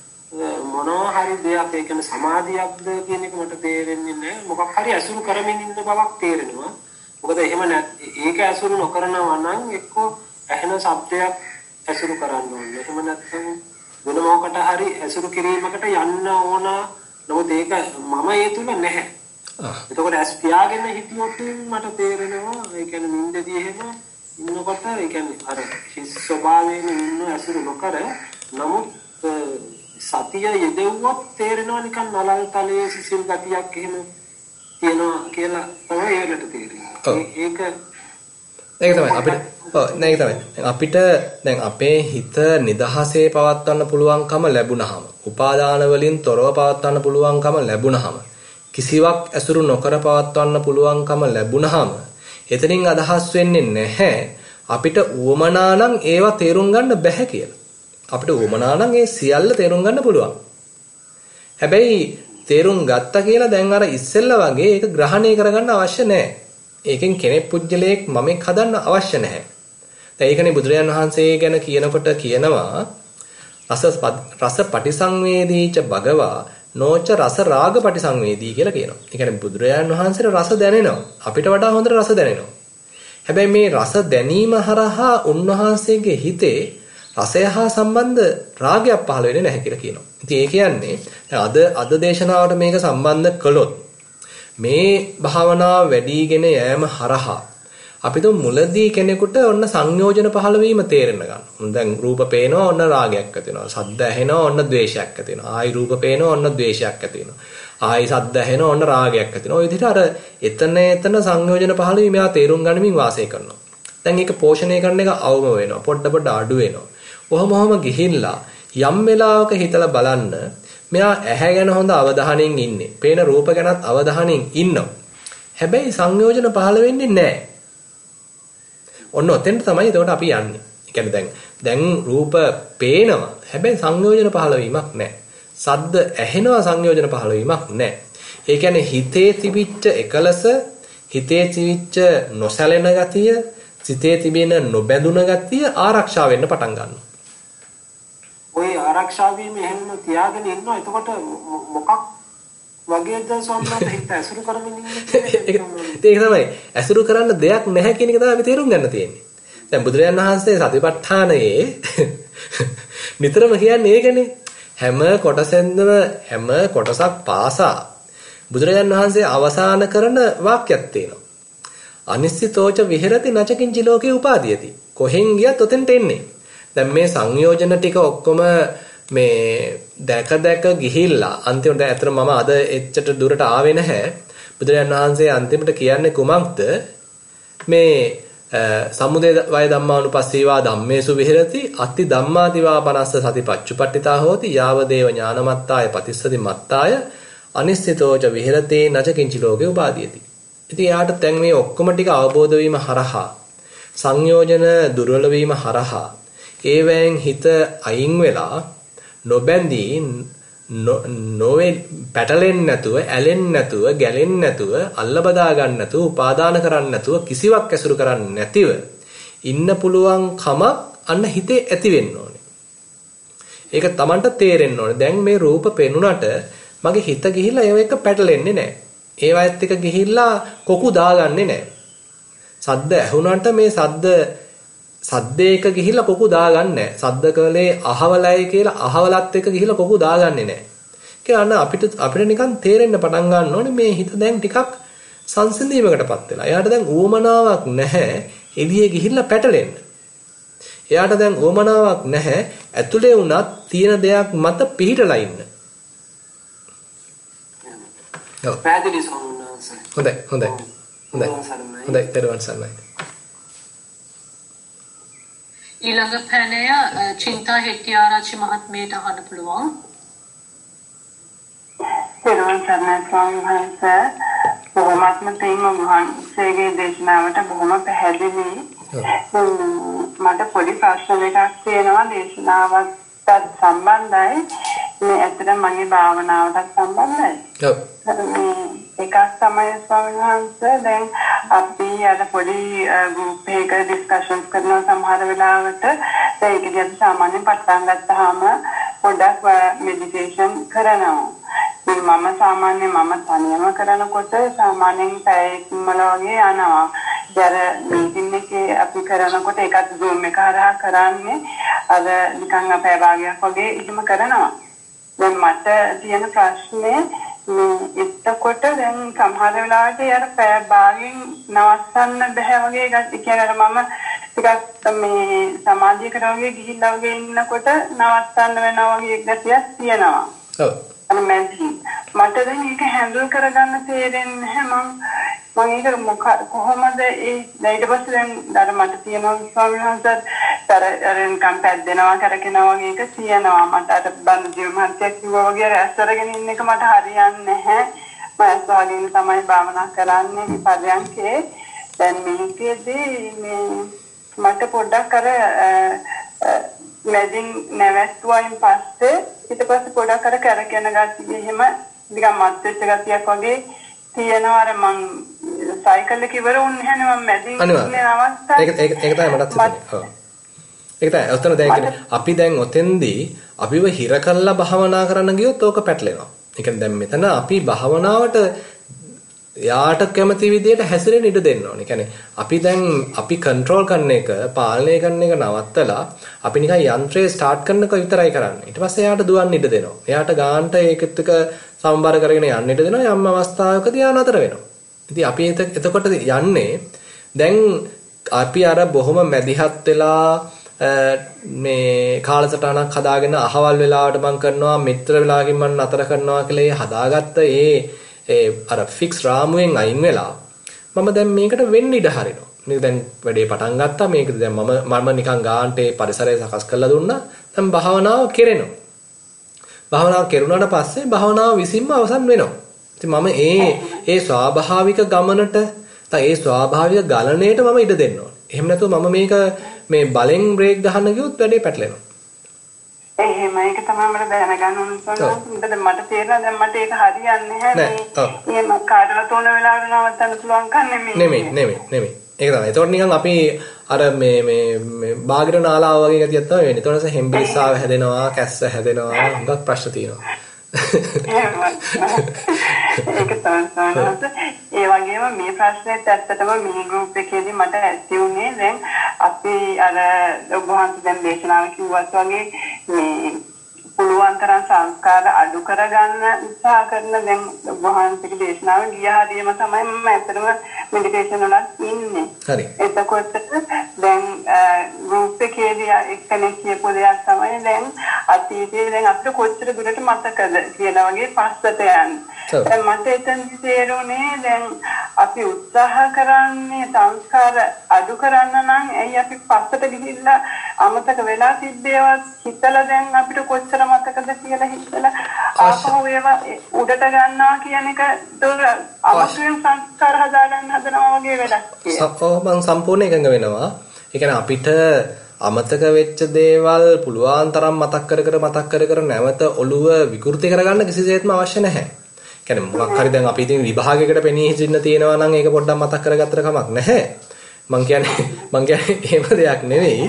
[SPEAKER 4] මොනවා හරි දෙයක් ඒ කියන්නේ සමාධියක්ද කියන එක මට තේරෙන්නේ නෑ මොකක් හරි අසුරු කරමින් ඉන්න බවක් තේරෙනවා මොකද එහෙම නැත් ඒක අසුරු නොකරනවා නම් එක්ක ඇහෙන ශබ්දයක් අසුරු කරන්න ඕනේ එහෙම නැත්නම් වෙන මොකකට හරි අසුරු කිරීමකට යන්න ඕන නමුත් ඒක මම ඒ තුල නැහැ එතකොට ඇස් පියාගෙන හිටියොත් මට තේරෙනවා ඒ කියන්නේ නිින්දදී එහෙම ඉන්නකොට ඒ කියන්නේ අර හිස් ස්වභාවයෙන් ඉන්න අසුරු නොකර නමුත් සතිය යෙදුවොත් තේරෙනවා නිකන් නලල් තලයේ සිසිල් ගතියක් එහෙම තියෙනවා කියලා තමයි ඒකට තේරෙන්නේ. ඒක
[SPEAKER 1] ඒක තමයි අපිට ඔව් නේද තමයි. අපිට දැන් අපේ හිත නිදහසේ පවත්වන්න පුළුවන්කම ලැබුණාම, උපාදාන වලින් තොරව පවත්වන්න පුළුවන්කම ලැබුණාම, කිසිවක් ඇසුරු නොකර පවත්වන්න පුළුවන්කම ලැබුණාම, එතනින් අදහස් වෙන්නේ නැහැ අපිට උවමනා නම් ඒවා තේරුම් ගන්න බැහැ කියලා. අපිට උවමනා නම් ඒ සියල්ල තේරුම් ගන්න පුළුවන්. හැබැයි තේරුම් ගත්තා කියලා දැන් අර ඉස්සෙල්ලා වගේ ඒක ග්‍රහණය කරගන්න අවශ්‍ය නැහැ. ඒකෙන් කෙනෙක් පුජ්‍යලයක් මමෙක් හදන්න අවශ්‍ය නැහැ. දැන් ඒකනේ බුදුරජාන් වහන්සේ ගැන කියනකොට කියනවා රස රස පටිසංවේදීච භගවා නොච රස රාග පටිසංවේදී කියලා කියනවා. ඒ කියන්නේ බුදුරජාන් වහන්සේට රස දැනෙනවා. අපිට වඩා හොඳට රස දැනෙනවා. හැබැයි මේ රස දැනීම හරහා උන්වහන්සේගේ හිතේ රසය හා සම්බන්ධ රාගයක් පහළ වෙන්නේ නැහැ කියලා කියනවා. ඉතින් ඒ කියන්නේ අද අද දේශනාවට මේක සම්බන්ධ කළොත් මේ භාවනාව වැඩිගෙන යෑම හරහා අපිට මුලදී කෙනෙකුට ඔන්න සංයෝජන පහළ වීම තේරෙන්න ගන්නවා. දැන් රූප පේනවා ඔන්න රාගයක් ඇති වෙනවා. ශබ්ද ඇහෙනවා ඔන්න ද්වේෂයක් ඇති වෙනවා. ආයි රූප පේනවා ඔන්න ද්වේෂයක් ඇති වෙනවා. ආයි ශබ්ද ඇහෙනවා ඔන්න රාගයක් ඇති වෙනවා. ඔය විදිහට අර එතන එතන සංයෝජන පහළ වීම එයා තේරුම් ගනිමින් වාසය කරනවා. දැන් ඒක පෝෂණය කරන එක අවම වෙනවා. පොඩ පොඩ අඩු වෙනවා. ඔහොම ඔහොම ගිහිල්ලා යම් වෙලාවක හිතලා බලන්න මෙයා ඇහැ ගැන හොඳ අවධානයෙන් ඉන්නේ. පේන රූප ගැනත් අවධානයෙන් ඉන්නවා. හැබැයි සංයෝජන පහළ වෙන්නේ නැහැ. ඔන්න ඔතෙන්ට තමයි එතකොට අපි යන්නේ. ඒ කියන්නේ දැන් දැන් රූප පේනවා. හැබැයි සංයෝජන පහළ වීමක් නැහැ. ශබ්ද ඇහෙනවා සංයෝජන පහළ වීමක් නැහැ. ඒ කියන්නේ හිතේ තිබිච්ච එකලස, හිතේ තිබිච්ච නොසැලෙන ගතිය, සිතේ තිබෙන නොබැඳුන ගතිය ආරක්ෂා වෙන්න පටන් ගන්නවා.
[SPEAKER 4] ඔය ආරක්ෂා වීම එහෙම තියාගෙන ඉන්නවා. එතකොට මොකක් වගේද සම්මත හිත ඇසුරු කරමින් ඉන්නේ?
[SPEAKER 1] ඒක තමයි. ඇසුරු කරන්න දෙයක් නැහැ කියන එක තමයි අපි තේරුම් ගන්න තියෙන්නේ. දැන් බුදුරජාණන් වහන්සේ සතිපට්ඨානයේ නිතරම කියන්නේ ඒකනේ. හැම කොටසෙන්දම හැම කොටසක් පාසා බුදුරජාණන් වහන්සේ අවසාන කරන වාක්‍යයක් තියෙනවා. අනිශ්චිතෝච විහෙරති නචකින්ච ලෝකේ උපාදීයති. කොහෙන් ගියත් ඔතෙන්ට එන්නේ. දැන් මේ සංයෝජන ටික ඔක්කොම මේ දැක දැක ගිහිල්ලා අන්තිමට දැන් අතන මම අද එච්චට දුරට ආවේ නැහැ. බුදුරජාණන් වහන්සේ අන්තිමට කියන්නේ කුමක්ද? මේ සමුදය වය ධම්මානුපස්සීවා ධම්මේසු විහෙරති අත්ති ධම්මාදිවා පනස්ස සතිපච්චුපට්ඨිතා හෝති යාව දේව ඥානමත්තාය පතිස්සති මත්තාය අනිශ්චිතෝච විහෙරති නචකින්ච ලෝකේ උපාදීයති. ඉතින් යාට දැන් මේ ඔක්කොම ටික අවබෝධ වීම හරහා සංයෝජන දුර්වල වීම හරහා ඒවෙන් හිත අයින් වෙලා නොබැඳී නොවේ පැටලෙන්නේ නැතුව ඇලෙන්නේ නැතුව ගැලෙන්නේ නැතුව අල්ල බදා ගන්න නැතුව උපාදාන කරන්නේ නැතුව කිසිවක් ඇසුරු කරන්නේ නැතිව ඉන්න පුළුවන් කමක් අන්න හිතේ ඇති වෙන්න ඕනේ. ඒක Tamanට තේරෙන්න ඕනේ. දැන් මේ රූප පෙනුනට මගේ හිත ගිහිල්ලා ඒව එක පැටලෙන්නේ නැහැ. ඒවත් එක ගිහිල්ලා කොකු දාගන්නේ නැහැ. සද්ද ඇහුනට මේ සද්ද සද්දේක ගිහිල්ලා කොකු දාගන්නේ නැහැ. සද්ද කලේ අහවලයි කියලා අහවලත් එක ගිහිල්ලා කොකු දාගන්නේ නැහැ. කියලා අපිට අපිට නිකන් තේරෙන්න පටන් ගන්න ඕනේ මේ හිත දැන් ටිකක් සංසිඳීමකටපත් වෙලා. එයාට දැන් ඌමනාවක් නැහැ එළියේ ගිහිල්ලා පැටලෙන්න. එයාට දැන් ඌමනාවක් නැහැ ඇතුලේ වුණත් තියෙන දෙයක් මත පිහිටලා ඉන්න. ඔව්.
[SPEAKER 4] පැහැදිලි සෝමනස.
[SPEAKER 1] හොඳයි හොඳයි. හොඳයි. හොඳයි දරුවන් සන්නයි.
[SPEAKER 3] ඊළඟ පැනය චින්තා හෙට්ටිආරච්චි මහත්මියට අහන්න පුළුවන්.
[SPEAKER 2] පෙරවන් සර්ණයි ස්වාමීන් වහන්සේ බොහොමත්ම තේම වහන්සේගේ දේශනාවට බොහොම පැහැදිලි මට පොඩි ප්‍රශ්න එකක් තියෙනවා දේශනාවත් සම්බන්ධයි. මේ ඇත්තට මගේ භාවනාවටත් සම්බන්ධයි. ඔව්. එකක් තමයි ස්වාමීන් වහන්සේ දැන් අපි අර පොඩි ගෲප් එකක ඩිස්කෂන්ස් කරන සමහර වෙලාවට ඒක දිහා සාමාන්‍යයෙන් පටන් ගත්තාම පොඩක් මෙඩිටේෂන් කරනවා. මම සාමාන්‍ය මම තනියම කරනකොට සාමාන්‍යයෙන් පැයකමල වගේ යනවා. ජර මීටින් එකේ අපි කරනකොට ඒකත් Zoom එක හරහා කරන්නේ අර නිකන් අපේ භාගයක් වගේ ඉතිම කරනවා. දැන් මට තියෙන ප්‍රශ්නේ මේ එතකොට දැන් සමහර වෙලාවට යාර පැය භාගයෙන් නවත්තන්න බෑ වගේ එකක් කියන්නේ මම ටිකක් මේ සමාධියකට වගේ ගිහිල්ලා වගේ ඉන්නකොට නවත්තන්න වෙනවා වගේ එකක් තියෙනවා. ඔව්. මට දැන් ඒක හැන්ඩල් කරගන්න තේරෙන්නේ නැහැ මම මම ඒක මොක කොහොමද ඒ ඊට පස්සේ දැන් අර මට තියෙනවා ස්වාමීන් වහන්සේ අර අරන් කම්පැත් දෙනවා කරකිනවා වගේ එක තියෙනවා මට අර බන් ජීවමාර්ගයක් කිව්වා වගේ ඇස්සරගෙන ඉන්න එක මට හරියන්නේ නැහැ මම ඇස්සවලින් තමයි භාවනා කරන්නේ පරියන්කේ දැන් මේකේදී මේ මට පොඩ්ඩක් අර මැදින් නැවැත්තුවායින් පස්සේ ඊට පස්සේ පොඩක් අර කරගෙන ගත්තී එහෙම නිකන් මත් වෙච්ච ගතියක් වගේ තියෙනවා අර මං සයිකල් එක ඉවර වුණේ නැහැ මම මැදින් ඉන්නේ අවස්ථාව. ඒක ඒක ඒක තමයි මටත් හිතෙන්නේ. ඔව්. ඒක තමයි ඔතන දැන් අපි දැන් ඔතෙන්දී අපිව හිර කළා භාවනා කරන්න ගියොත් ඕක පැටලෙනවා. ඒ කියන්නේ දැන් මෙතන අපි භාවනාවට යාට කැමති විදියට හැසිරෙන්න ඉඩ දෙන්න ඕනේ. කියන්නේ අපි දැන් අපි කන්ට්‍රෝල් කරන එක, පාලනය කරන එක නවත්තලා අපි නිකන් යන්ත්‍රය ස්ටාර්ට් කරන එක විතරයි කරන්නේ. ඊට පස්සේ එයාට දුවන්න ඉඩ දෙනවා. එයාට ගානට ඒකත් එක්ක සම්බර කරගෙන යන්න ඉඩ දෙනවා. යම් අවස්ථාවකදී ආ නතර වෙනවා. ඉතින් අපි එතකොට යන්නේ දැන් අපි අර බොහොම මැදිහත් වෙලා මේ කාලසටහනක් හදාගෙන අහවල් වෙලාවට මම කරනවා, මෙතර වෙලාවකින් මම නතර කරනවා කියලා හදාගත්ත ඒ ඒ අර ෆික්ස් රාමුවෙන් අයින් වෙලා මම දැන් මේකට වෙන්න ඉඩ හරිනවා. මේක දැන් වැඩේ පටන් ගත්තා. මේක දැන් මම මම නිකන් ගාන්ට ඒ පරිසරය සකස් කරලා දුන්නා. දැන් භාවනාව කෙරෙනවා. භාවනාව කෙරුණාට පස්සේ භාවනාව විසින්ම අවසන් වෙනවා. ඉතින් මම ඒ ඒ ස්වාභාවික ගමනට නැත්නම් ඒ ස්වාභාවික ගලණයට මම ඉඩ දෙන්න ඕනේ. එහෙම නැතුව මම මේක මේ බලෙන් බ්‍රේක් ගහන්න ගියොත් වැඩේ පැටලෙනවා. එහෙම ඒක තමයි මට දැනගන්න ඕන සොන්න මට තේරෙනවා දැන් මට ඒක හරියන්නේ නැහැ මේ එහෙම කාටවත් ඕන වෙලාවකට නවත්තන්න පුළුවන් කන්නේ නෙමෙයි
[SPEAKER 1] නෙමෙයි නෙමෙයි නෙමෙයි ඒක තමයි. ඒතකොට නිකන් අපි අර මේ මේ මේ බාගිර නාලාව වගේ ගතියක් තමයි වෙන්නේ. ඒතකොට හෙම්බිරිස්සාව හැදෙනවා, කැස්ස හැදෙනවා, හුඟක් ප්‍රශ්න තියෙනවා.
[SPEAKER 2] ඒක තමයි ඒ වගේම මේ ප්‍රශ්නෙත් ඇත්තටම මේ ගෲප් එකේදී මට ඇති වුණේ දැන් අපි අර ඔබ වහන්සේ දැන් දේශනාව කිව්වත් වගේ මේ පුළුවන් තරම් සංස්කාර අඩු කරගන්න උත්සාහ කරන දැන් ඔබ වහන්සේගේ දේශනාව ගිය හරියම තමයි මම ඇත්තටම මෙඩිටේෂන් වලත් ඉන්නේ. හරි. එතකොට දැන් ගෲප් එකේදී එක්කෙනෙක් කියපු දෙයක් තමයි දැන් අතීතයේ දැන් අපිට කොච්චර දුරට මතකද කියලා වගේ පස්සට යන්නේ. දැන් මට එතනදි තේරුණේ දැන් අපි උත්සාහ කරන්නේ සංස්කාර අඩු කරන්න නම් ඇයි අපි පස්සට ගිහිල්ලා අමතක වෙලා තිබ්බේවත් හිතලා දැන් අපිට කොච්චර මතකද කියලා හිතලා ආපහු ඒවා උඩට ගන්නවා කියන එක දුර අවශ්‍යම සංස්කාර හදාගන්න හදනවා වගේ වැඩක් කියලා.
[SPEAKER 1] මම සම්පූර්ණ එකඟ වෙනවා. ඒ කියන්නේ අපිට අමතක වෙච්ච දේවල් පුළුවන් තරම් මතක් කර කර මතක් කර කර නැවත ඔළුව විකෘති කරගන්න කිසිසේත්ම අවශ්‍ය නැහැ. කියන්නේ මොකක් හරි දැන් අපි ඉතින් විභාගයකට පෙනී හිටින්න තියෙනවා නම් ඒක පොඩ්ඩක් මතක් කරගත්තට කමක් නැහැ. මං කියන්නේ මං කියන්නේ එහෙම දෙයක් නෙවෙයි.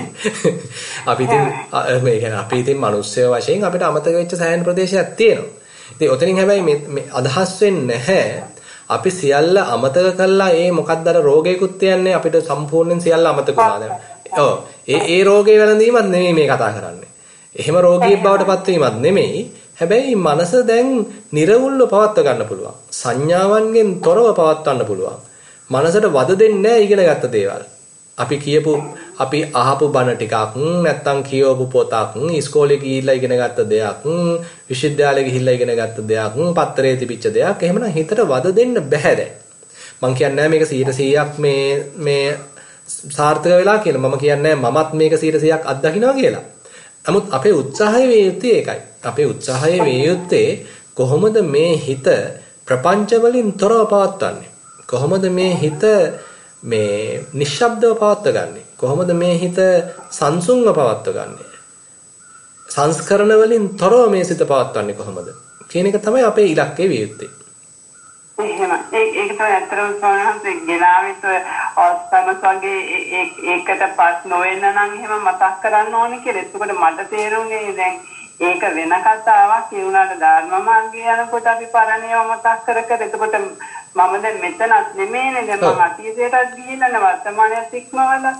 [SPEAKER 1] අපි ඉතින් මේ කියන්නේ අපි ඉතින් මිනිස්සු වශයෙන් අපිට අමතක වෙච්ච සෑහෙන ප්‍රදේශයක් තියෙනවා. ඉතින් ඔතනින් හැබැයි මේ අදහස් වෙන්නේ නැහැ. අපි සියල්ල අමතක කළා ඒ මොකක්ද අර රෝගයකුත් තියන්නේ අපිට සම්පූර්ණයෙන් සියල්ල අමතක වුණා දැන්. ඔව්. ඒ ඒ රෝගේ වැළඳීමක් නෙමෙයි මේ කතා කරන්නේ. එහෙම රෝගියෙක් බවට පත් වීමක් නෙමෙයි. හැබැයි මනස දැන් නිර්වුල්ව පවත්ව ගන්න පුළුවන්. සංඥාවන්ගෙන් තොරව පවත්වන්න පුළුවන්. මනසට වද දෙන්නේ නැහැ ඉගෙන ගත්ත දේවල්. අපි කියපු අපි අහපු බණ ටිකක් නැත්තම් කියවපු පොතක් ඉස්කෝලේ ගිහිල්ලා ඉගෙන ගත්ත දෙයක් විශ්වවිද්‍යාලේ ගිහිල්ලා ඉගෙන ගත්ත දෙයක් පත්තරේ තිබිච්ච දෙයක් එහෙමනම් හිතට වද දෙන්න බෑ දැන්. මං කියන්නේ මේක සීයට සීයක් මේ මේ සාර්ථක වෙලා කියලා. මම කියන්නේ මමත් මේක සීයට සීයක් අත්දකින්නවා කියලා. නමුත් අපේ උත්සාහය වේ යුත්තේ ඒකයි. අපේ උත්සාහය වේ යුත්තේ කොහොමද මේ හිත ප්‍රපංච වලින් තොරව පවත්වන්නේ? කොහොමද මේ හිත මේ නිශ්ශබ්දව පවත්වගන්නේ? කොහොමද මේ හිත සංසුන්ව පවත්වගන්නේ? සංස්කරණ වලින් තොරව මේ සිත පවත්වන්නේ කොහොමද? කියන එක තමයි අපේ ඉලක්කය විය යුත්තේ.
[SPEAKER 2] එහෙම ඒක ඒක තමයි අතරම සෝනහන්සේ ගෙනාවිත අවස්ථාවක් වගේ ඒකට පස් නොවෙන්න නම් එහෙම මතක් කරන්න ඕනේ කියලා. එතකොට මට තේරුනේ දැන් ඒක වෙන කතාවක්. ඒ වුණාට ධර්ම මාර්ගය යනකොට අපි පරණේව මතක් කර කර එතකොට මම දැන් මෙතනත් නෙමෙයිනේ දැන් මම අතීතයටත් ගිහිල්ලා වර්තමානයත් ඉක්මවලා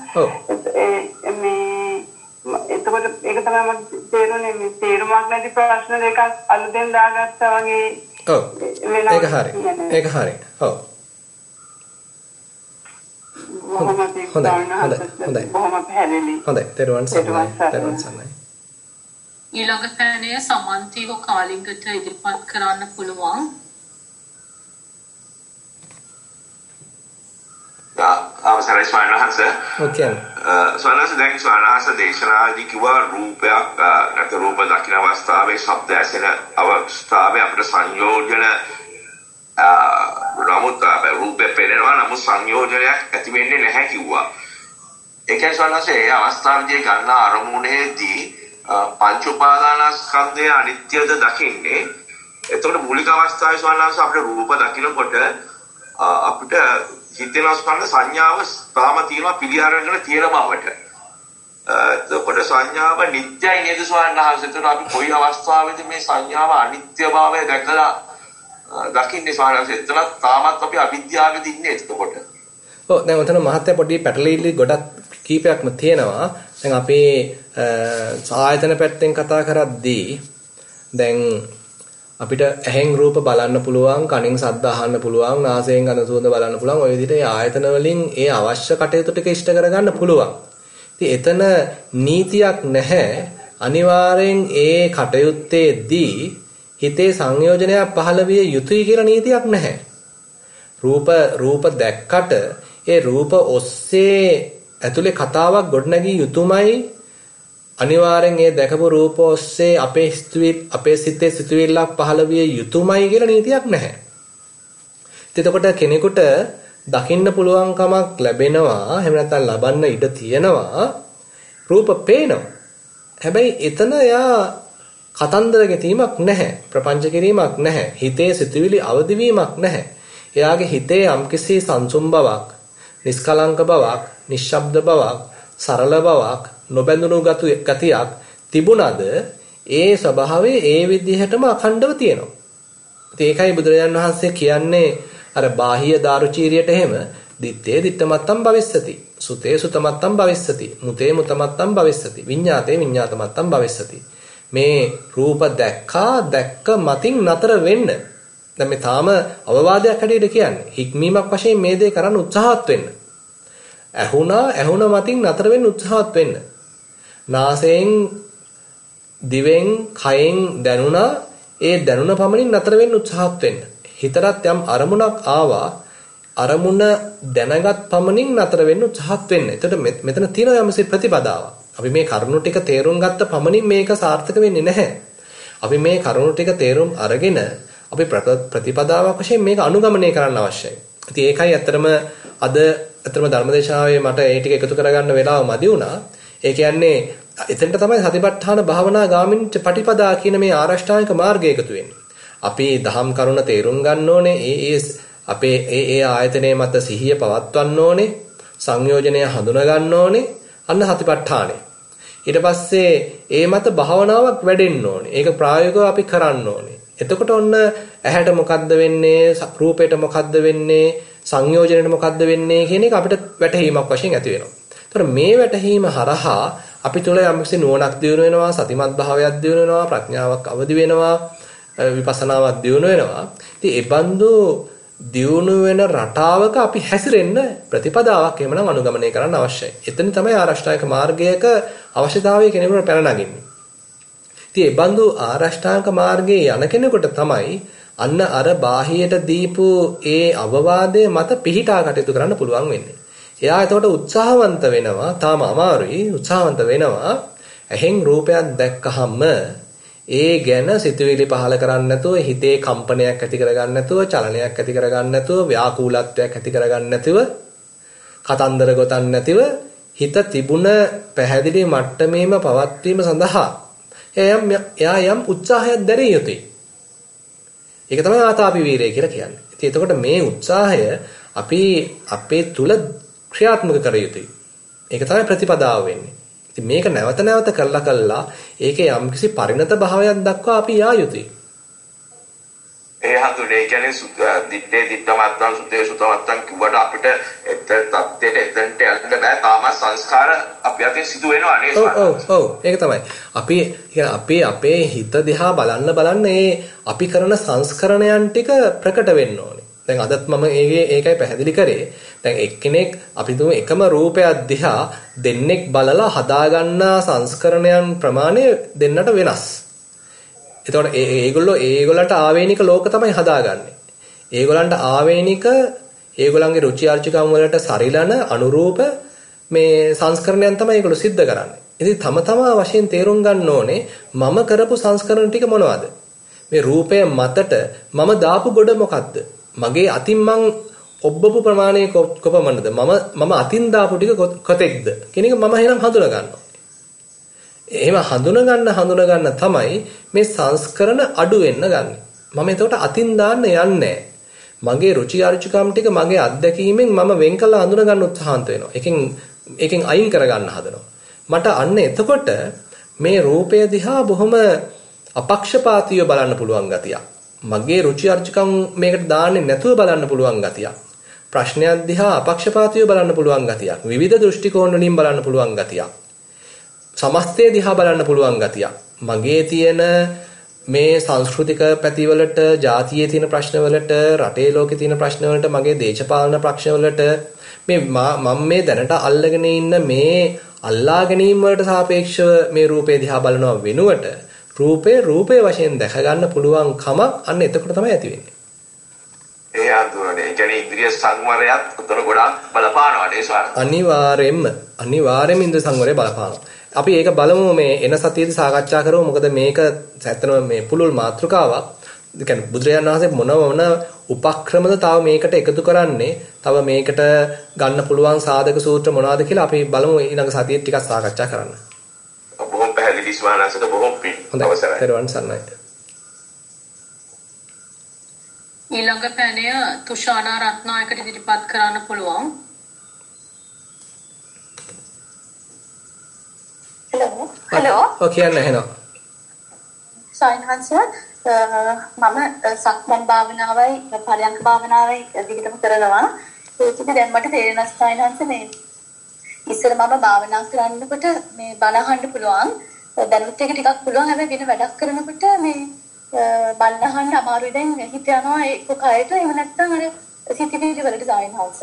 [SPEAKER 2] මේ එතකොට ඒක තමයි මට තේරුනේ මේ තේරුමක් නැති ප්‍රශ්න දෙකක් අලුතෙන් දාගත්තා වගේ.
[SPEAKER 1] ඔව් ඒක හරි. ඒක හරි. ඔව්.
[SPEAKER 2] හොඳයි. හොඳයි. බොහොම පැහැදිලි.
[SPEAKER 1] හොඳයි. තෙරුවන් සරණයි. තෙරුවන් සරණයි.
[SPEAKER 3] ඊළඟ පැනය සමන්තිව කාලිංගට ඉදිරිපත් කරන්න පුළුවන්.
[SPEAKER 5] අවසරයි ස්වාමීන් වහන්සේ.
[SPEAKER 1] ඔකේ.
[SPEAKER 5] ස්වාමීන් වහන්සේ දැන් ස්වාමීන් වහන්සේ දේශනාදී කිව්වා රූපයක් නැත්නම් රූප දකින අවස්ථාවේ ශබ්ද ඇසෙන අවස්ථාවේ අපිට සංයෝජන නමුත් රූපේ පෙනෙනවා නමුත් සංයෝජනයක් ඇති වෙන්නේ නැහැ කිව්වා. ඒ කියන්නේ ස්වාමීන් වහන්සේ ඒ අවස්ථාවේදී ගන්න අරමුණේදී පංච උපාදානස්කන්ධය අනිත්‍යද දකින්නේ. එතකොට මූලික අවස්ථාවේ ස්වාමීන් වහන්සේ අපිට රූප දකිනකොට අපිට හිතේනවා ස්කන්ධ සංඥාව තාම තියෙනවා පිළිඅරගෙන තියෙන බවට. එතකොට සංඥාව නිට්ටයයි නේද ස්වාමීන් වහන්සේ? එතකොට අපි කොයි අවස්ථාවේදී මේ සංඥාව අනිත්‍ය භාවය දැකලා දකින්නේ ස්වාමීන් වහන්සේ? එතන තාමත් අපි අවිද්‍යාවෙද ඉන්නේ එතකොට.
[SPEAKER 1] ඔව් දැන් උතන මහත්ය පොඩි පැටලිලි ගොඩක් කීපයක්ම තියෙනවා. දැන් අපි ආයතන පැත්තෙන් කතා කරද්දී දැන් අපිට ඇහෙන් රූප බලන්න පුළුවන්, කනින් ශබ්ද අහන්න පුළුවන්, නාසයෙන් ගඳ සුවඳ බලන්න පුළුවන්. ඔය විදිහට ඒ ආයතන වලින් ඒ අවශ්‍ය කටයුතු ටික ඉෂ්ට කරගන්න පුළුවන්. ඉතින් එතන නීතියක් නැහැ. අනිවාර්යෙන් ඒ කටයුත්තේදී හිතේ සංයෝජනයක් පහළ විය යුතුයි කියලා නීතියක් නැහැ. රූප රූප දැක්කට ඒ රූප ඔස්සේ ඇතුලේ කතාවක් ගොඩනගී යුතුයමයි. අනිවාර්යෙන් ඒ දැකපු රූප ඔස්සේ අපේ සිතුවිලි අපේ සිතේ සිතුවිල්ලක් පහළ විය යුතුයමයි කියලා නීතියක් නැහැ. එතකොට කෙනෙකුට දකින්න පුළුවන් කමක් ලැබෙනවා, එහෙම නැත්නම් ලබන්න ඉඩ තියෙනවා. රූප පේනවා. හැබැයි එතන යා කතන්දර ගැනීමක් නැහැ, ප්‍රපංච කිරීමක් නැහැ, හිතේ සිතුවිලි අවදි වීමක් නැහැ. එයාගේ හිතේ යම්කිසි සංසුම් බවක්, නිස්කලංක බවක්, නිශ්ශබ්ද බවක්, සරල බවක්, නොබැඳුණු ගතියක් තිබුණාද ඒ ස්වභාවය ඒ විදිහටම අඛණ්ඩව තියෙනවා. ඉතින් ඒකයි බුදුරජාණන් වහන්සේ කියන්නේ අර බාහිය දාරුචීරියට එහෙම දිත්තේ දිත්තමත්තම් භවිස්සති, සුතේ සුතමත්තම් භවිස්සති, මුතේ මුතමත්තම් භවිස්සති, විඤ්ඤාතේ විඤ්ඤාතමත්තම් භවිස්සති. මේ රූප දැක්කා දැක්ක මතින් නතර වෙන්න. දැන් මේ තාම අවවාදයක් හැටියට කියන්නේ. හික්මීමක් වශයෙන් මේ දේ කරන්න උත්සාහවත් වෙන්න. ඇහුණා ඇහුණ මතින් නතර වෙන්න උත්සාහවත් වෙන්න. නාසයෙන් දිවෙන් කයෙන් දැනුණා ඒ දැනුණ පමණින් නතර වෙන්න උත්සාහවත් වෙන්න. හිතට යම් අරමුණක් ආවා අරමුණ දැනගත් පමණින් නතර වෙන්න උත්සාහවත් වෙන්න. එතකොට මෙතන තියෙන යම්සි ප්‍රතිපදාවක්. අපි මේ කරුණු ටික තේරුම් ගත්ත පමණින් මේක සාර්ථක වෙන්නේ නැහැ. අපි මේ කරුණු ටික තේරුම් අරගෙන අපි ප්‍රතිපදාවක් වශයෙන් මේක අනුගමනය කරන්න අවශ්‍යයි. ඉතින් ඒකයි ඇත්තටම අද ඇත්තටම ධර්මදේශනාවේ මට ඒ ටික එකතු කරගන්න වෙලාව මදි වුණා. ඒ කියන්නේ එතෙන්ට තමයි සතිපට්ඨාන භාවනා ගාමිනී පටිපදා කියන මේ ආරෂ්ඨාංගික මාර්ගය එකතු වෙන්නේ. අපි දහම් කරුණ තේරුම් ගන්න ඕනේ. ඒ ඒ අපේ ඒ ඒ ආයතනයේ මත සිහිය පවත්වන්න ඕනේ. සංයෝජනය හඳුනා ගන්න ඕනේ. අන්න සතිපට්ඨානෙ. ඊට පස්සේ ඒ මත භාවනාවක් වැඩෙන්න ඕනේ. ඒක ප්‍රායෝගිකව අපි කරන්න ඕනේ. එතකොට ඔන්න ඇහැට මොකද්ද වෙන්නේ? රූපයට මොකද්ද වෙන්නේ? සංයෝජනෙට මොකද්ද වෙන්නේ කියන එක අපිට වැටහීමක් වශයෙන් ඇති වෙනවා. ඒතර මේ වැටහීම හරහා අපි තුළ යම්කිසි නුවණක් දියුණු වෙනවා, සතිමත් භාවයක් දියුණු වෙනවා, ප්‍රඥාවක් අවදි වෙනවා, විපස්සනාවක් දියුණු වෙනවා. ඉතින් ඒ බඳු දියුණු වෙන රටාවක අපි හැසිරෙන්න ප්‍රතිපදාවක් එමනම් අනුගමනය කරන්න අවශ්‍යයි. එතන තමයි ආරෂ්ඨායක මාර්ගයක අවශ්‍යතාවය කෙනෙකුට පැන නගින්නේ. ඉතින් ඒ බඳු ආරෂ්ඨාංග මාර්ගයේ යන කෙනෙකුට තමයි අන්න අර බාහියට දීපු ඒ අවවාදයේ මත පිහිටා කටයුතු කරන්න පුළුවන් වෙන්නේ. එයා එතකොට උත්සාහවන්ත වෙනවා, තාම අමාරුයි, උත්සාහවන්ත වෙනවා. ඇහෙන් රූපයක් දැක්කහම ඒ ගැන සිතුවිලි පහල කරන්නේ නැතුව, හිතේ කම්පනයක් ඇති කරගන්න නැතුව, චලනයක් ඇති කරගන්න නැතුව, ව්‍යාකූලත්වයක් ඇති කරගන්න නැතුව කතන්දර ගොතන්නේ නැතිව හිත තිබුණ පැහැදිලි මට්ටමේම පවත්වීම සඳහා එයම් එයා යම් උත්සාහයක් දැරිය යුතුයි. ඒක තමයි ආතාපි වීරය කියලා කියන්නේ. ඉතින් එතකොට මේ උත්සාහය අපි අපේ තුල ක්‍රියාත්මක කර යුතුයි. ඒක තමයි ප්‍රතිපදාව වෙන්නේ. ඉතින් මේක නැවත නැවත කරලා කළා ඒකේ යම්කිසි පරිණත භාවයක් දක්වා අපි යා යුතුයි.
[SPEAKER 5] ඒ හඳුනේ කියන්නේ දිත්තේ දිත්තමත්තන් සුතේ සුතමත්තන් කිව්වට අපිට එතන තත්ත්වයට එතනට යන්න බෑ. තාම සංස්කාර අපි අතේ සිදු වෙනවා නේද?
[SPEAKER 1] ඔව් ඔව් ඔව් ඒක තමයි. අපි අපි අපේ හිත දිහා බලන්න බලන්න මේ අපි කරන සංස්කරණයන් ටික ප්‍රකට වෙන්න ඕනේ. දැන් අදත් මම ඒකේ ඒකයි පැහැදිලි කරේ. දැන් එක්කෙනෙක් අපි තුමු එකම රූපයක් දිහා දෙන්නෙක් බලලා හදාගන්නා සංස්කරණයන් ප්‍රමාණය දෙන්නට වෙනස්. එතකොට ඒගොල්ලෝ ඒගොල්ලන්ට ආවේනික ලෝක තමයි හදාගන්නේ. ඒගොල්ලන්ට ආවේනික ඒගොල්ලන්ගේ රුචි අරුචිකම් වලට සරිලන අනුරූප මේ සංස්කරණයන් තමයි ඒගොල්ලෝ සිද්ධ කරන්නේ. ඉතින් තම තමා වශයෙන් තේරුම් ගන්න ඕනේ මම කරපු සංස්කරණ ටික මොනවද? මේ රූපය මතට මම දාපු ගොඩ මොකද්ද? මගේ අතින් මං ඔබ්බපු ප්‍රමාණය කොපමණද? මම මම අතින් දාපු ටික කොතෙක්ද? කියන එක මම එහෙනම් හඳුනා ගන්නවා. එහෙම හඳුනා ගන්න හඳුනා ගන්න තමයි මේ සංස්කරණ අඩු වෙන්න ගන්න. මම එතකොට අතින් දාන්න යන්නේ මගේ රුචි අරුචිකම් ටික මගේ අත්දැකීමෙන් මම වෙන් කළා හඳුනා ගන්න උත්සාහන්ත වෙනවා. එකෙන් එකෙන් අයින් කර ගන්න හදනවා. මට අන්න එතකොට මේ රූපය දිහා බොහොම අපක්ෂපාතීව බලන්න පුළුවන් ගතියක්. මගේ රුචි අරුචිකම් මේකට දාන්නේ නැතුව බලන්න පුළුවන් ගතියක්. ප්‍රශ්නයක් දිහා අපක්ෂපාතීව බලන්න පුළුවන් ගතියක්. විවිධ දෘෂ්ටි කෝණ වලින් බලන්න පුළුවන් ගතියක්. සමස්තය දිහා බලන්න පුළුවන් ගතියක්. මගේ තියෙන මේ සංස්කෘතික පැතිවලට, ජාතියේ තියෙන ප්‍රශ්නවලට, රටේ ලෝකේ තියෙන ප්‍රශ්නවලට, මගේ දේශපාලන ප්‍රශ්නවලට මේ මම මේ දැනට අල්ලගෙන ඉන්න මේ අල්ලා ගැනීම වලට සාපේක්ෂව මේ රූපේ දිහා බලනවා වෙනුවට රූපේ රූපේ වශයෙන් දැක ගන්න පුළුවන් කමක් අන්න එතකොට තමයි ඇති වෙන්නේ.
[SPEAKER 5] ඒ අඳුරනේ කියන්නේ ඉන්ද්‍රිය සංවරයත් උතර ගොඩාක් බලපානවා නේ ස්වාමී.
[SPEAKER 1] අනිවාර්යෙන්ම අනිවාර්යෙන්ම ඉන්ද්‍රිය සංවරය බලපානවා. අපි ඒක බලමු මේ එන සතියේදී සාකච්ඡා කරමු. මොකද මේක ඇත්තටම මේ පුළුල් මාතෘකාවක්. ඒ කියන්නේ බුදුරජාණන් වහන්සේ මොන මොන උපක්‍රමද තව මේකට එකතු කරන්නේ, තව මේකට ගන්න පුළුවන් සාධක සූත්‍ර මොනවද කියලා අපි බලමු ඊළඟ සතියේ ටිකක් සාකච්ඡා කරන්න.
[SPEAKER 5] බොහොම පැහැදිලි ස්වාමීන් බොහොම පිං. අවසරයි.
[SPEAKER 1] පෙරවන් සර්ණයි.
[SPEAKER 3] ඊළඟ පැනය තුෂානා රත්නායකට ඉදිරිපත් කරන්න පුළුවන්.
[SPEAKER 6] Hello. Hello.
[SPEAKER 1] Okay, Anna, hello.
[SPEAKER 6] සයින්හන්ස මම සක්මන් භාවනාවයි පරයන්ක භාවනාවයි දිගටම කරනවා. ඒක දැන් මට තේරෙන සයින්හන්ස මේ ඉස්සර මම භාවනා කරනකොට මේ බණ අහන්න පුළුවන්. දැනුත් එක ටිකක් පුළුවන්. හැබැයි වෙන වැඩක් කරනකොට මේ බණ අහන්න අමාරුයි. දැන් හිත යනවා ඒක කයට. එහෙම නැත්නම් අර සිතිවිලි වලට සයින්හන්ස.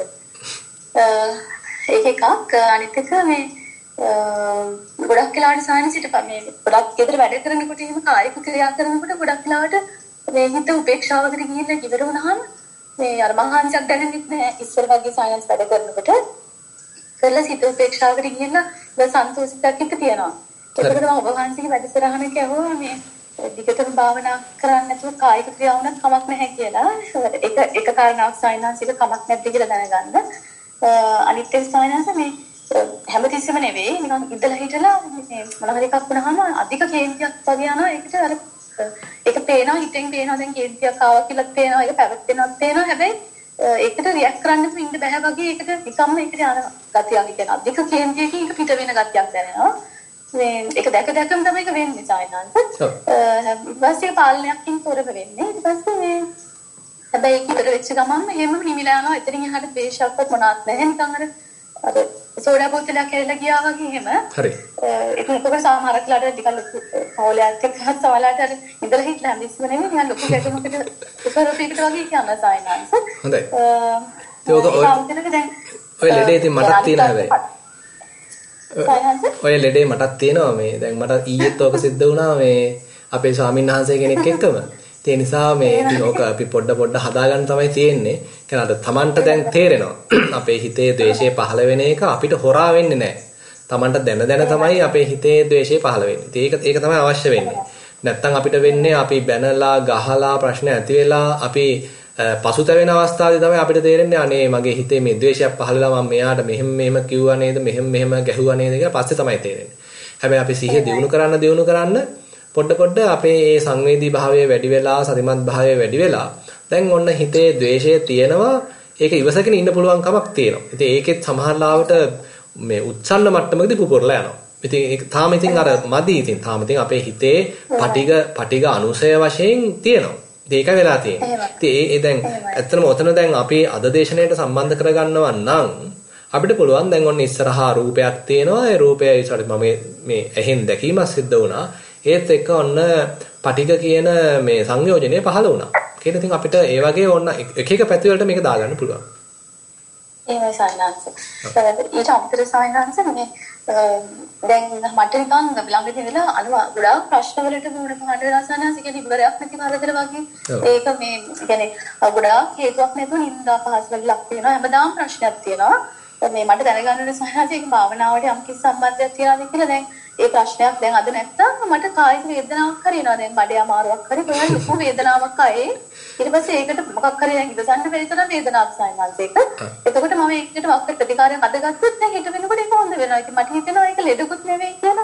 [SPEAKER 6] ඒක එකක්. අනිත් එක මේ ගොඩක් වෙලාවට සායනසිට මේ ගොඩක් ගෙදර වැඩ කරනකොට එහෙම කායික ක්‍රියා කරනකොට ගොඩක් වෙලාවට මේ හිත උපේක්ෂාවකට ගිහිල්ලා ඉවර වුණාම මේ අර මහන්සියක් දැනෙන්නේ නැහැ. ඉස්සර වගේ සායනස් වැඩ කරනකොට කරලා හිත උපේක්ෂාවකට ගිහිල්ලා ඒක සන්තෝෂයක් හිත තියනවා. ඒකට මම ඔබ වහන්සේගේ වැඩසටහනක ඇහුවා මේ දිගටම භාවනා කරන්න නැතුව කායික ක්‍රියා වුණත් කමක් නැහැ කියලා. ඒක එක කාරණාවක් සායනසික කමක් නැද්ද කියලා දැනගන්න. අනිත් එක සායනස මේ හැමතිස්සෙම නෙවෙයි නිකන් ඉඳලා හිටලා මේ මොන හරි එකක් වුණාම අධික කේන්තියක් වගේ යනවා. ඒකට අර ඒක පේනවා හිතෙන් පේනවා දැන් කේන්තියක් ආවා කියලා පේනවා. ඒක පැවැත්වෙනවත් පේනවා. හැබැයි ඒකට රියැක්ට් කරන්න ඉන්න බෑ වගේ ඒකට නිකම්ම ඒකට යන ගතියක් කියන අධික කේන්තියකින් ඒක පිට වෙන ගතියක් දැනෙනවා. මේ ඒක දැක දැකම තමයි ඒක වෙන්නේ සායනන්ත. ඊට පස්සේ පාලනයක්කින් තොරව වෙන්නේ. ඊට පස්සේ මේ හැබැයි ඒක ඉතර වෙච්ච ගමන්ම එහෙම නිමිලා යනවා. එතනින් එහාට දේශයක්වත් මොනවත් නැහැ. නිකන් අර අර සෝඩා බෝතලයක් කැරලා ගියා වගේ එහෙම. හරි. ඒක උඩට සමහරක් ලාට ටිකක් ලොකු පොලයක් එක්ක හත් සවාලට අර ඉඳලා හිටලා මිස්ම නෙමෙයි නිකන් ලොකු ගැටමකට උසරපීකට වගේ කියන සායනන්ස.
[SPEAKER 1] හොඳයි. ඒක ඔය ලෙඩේ ඉතින් මටත් තියෙනවා හැබැයි. ඔය ලෙඩේ මටත් තියෙනවා මේ දැන් මට ඊයේත් ඔක සිද්ධ වුණා මේ අපේ ස්වාමීන් වහන්සේ කෙනෙක් එක්කම. ඒ නිසා මේ ඉතින් ඕක අපි පොඩ පොඩ හදාගන්න තමයි තියෙන්නේ. කියනවාට Tamanට දැන් තේරෙනවා. අපේ හිතේ ද්වේෂය පහළ වෙන එක අපිට හොරා වෙන්නේ නැහැ. Tamanට දැන දැන තමයි අපේ හිතේ ද්වේෂය පහළ වෙන්නේ. ඒක ඒක තමයි අවශ්‍ය වෙන්නේ. නැත්තම් අපිට වෙන්නේ අපි බැනලා ගහලා ප්‍රශ්න ඇති වෙලා අපි පසුතැවෙන අවස්ථාවේ තමයි අපිට තේරෙන්නේ අනේ මගේ හිතේ මේ ද්වේෂයක් පහළලා මම මෙයාට මෙහෙම මෙහෙම කිව්වා නේද මෙහෙම මෙහෙම ගැහුවා නේද කියලා පස්සේ තමයි තේරෙන්නේ. හැබැයි අපි සිහිය දියුණු කරන්න දියුණු කරන්න පොඩ පොඩ අපේ මේ සංවේදී භාවය වැඩි වෙලා සතිමත් භාවය වැඩි වෙලා දැන් ඔන්න හිතේ ද්වේෂය තියෙනවා ඒක ඉවසගෙන ඉන්න පුළුවන් කමක් තියෙනවා. ඉතින් ඒකෙත් සමහර ලාවට මේ උත්සන්න මට්ටමකදී පුපුරලා යනවා. ඉතින් ඒක තාම ඉතින් අර මදි ඉතින් තාම ඉතින් අපේ හිතේ පටිග පටිග අනුසය වශයෙන් තියෙනවා. ඒක වෙලා තියෙන්නේ. ඉතින් ඒ දැන් ඇත්තටම ඔතන දැන් අපි අද දේශනාවට සම්බන්ධ කරගන්නවා නම් අපිට පුළුවන් දැන් ඔන්න ඉස්සරහා රූපයක් තියෙනවා. ඒ රූපය ඉස්සරහ මම මේ ඇහෙන් දැකීමක් සිද්ධ වුණා. ඒත් එක්ක ඔන්න පටිග කියන මේ සංයෝජනය පහළ වුණා. ඒක ඉතින් අපිට ඒ වගේ ඔන්න එක එක පැති වලට මේක දාගන්න පුළුවන්.
[SPEAKER 6] එහෙමයි සායනාංශ. ඊට අමතරව සායනාංශ මේ දැන් මට නිකන් ළඟදී ඉඳලා අනුව ගොඩාක් ප්‍රශ්න වලට මුහුණ පාන්න වෙලා සායනාංශ කියන්නේ ඉවරයක් නැති කරදර වගේ. ඒක මේ කියන්නේ ගොඩාක් හේතුවක් නැතුව නින්දා පහස් වල ලක් වෙනවා. හැමදාම ප්‍රශ්නයක් තියෙනවා. මේ මට දැනගන්න ඕනේ සායනාංශ ඒක භාවනාවට යම් කිසි සම්බන්ධයක් තියනවාද කියලා දැන් ඒ ප්‍රශ්නයක් දැන් අද නැත්තම් මට කායික වේදනාවක් හරි එනවා. දැන් බඩේ අමාරුවක් හරි කොහොමද ලොකු වේදනාවක් ආයේ ඊට පස්සේ ඒකට මොකක් හරි දැන් ඉඳසන්න බැරි තරම් වේදනාවක් සායනාංශ ඒක. එතකොට මම ඒකට වක්ක ප්‍රතිකාරයක් අදගත්තොත් දැන් හිත වෙනකොට ඒක හොඳ වෙනවා. ඉතින් මට හිතෙනවා ඒක ලෙඩකුත් නෙවෙයි කියලා.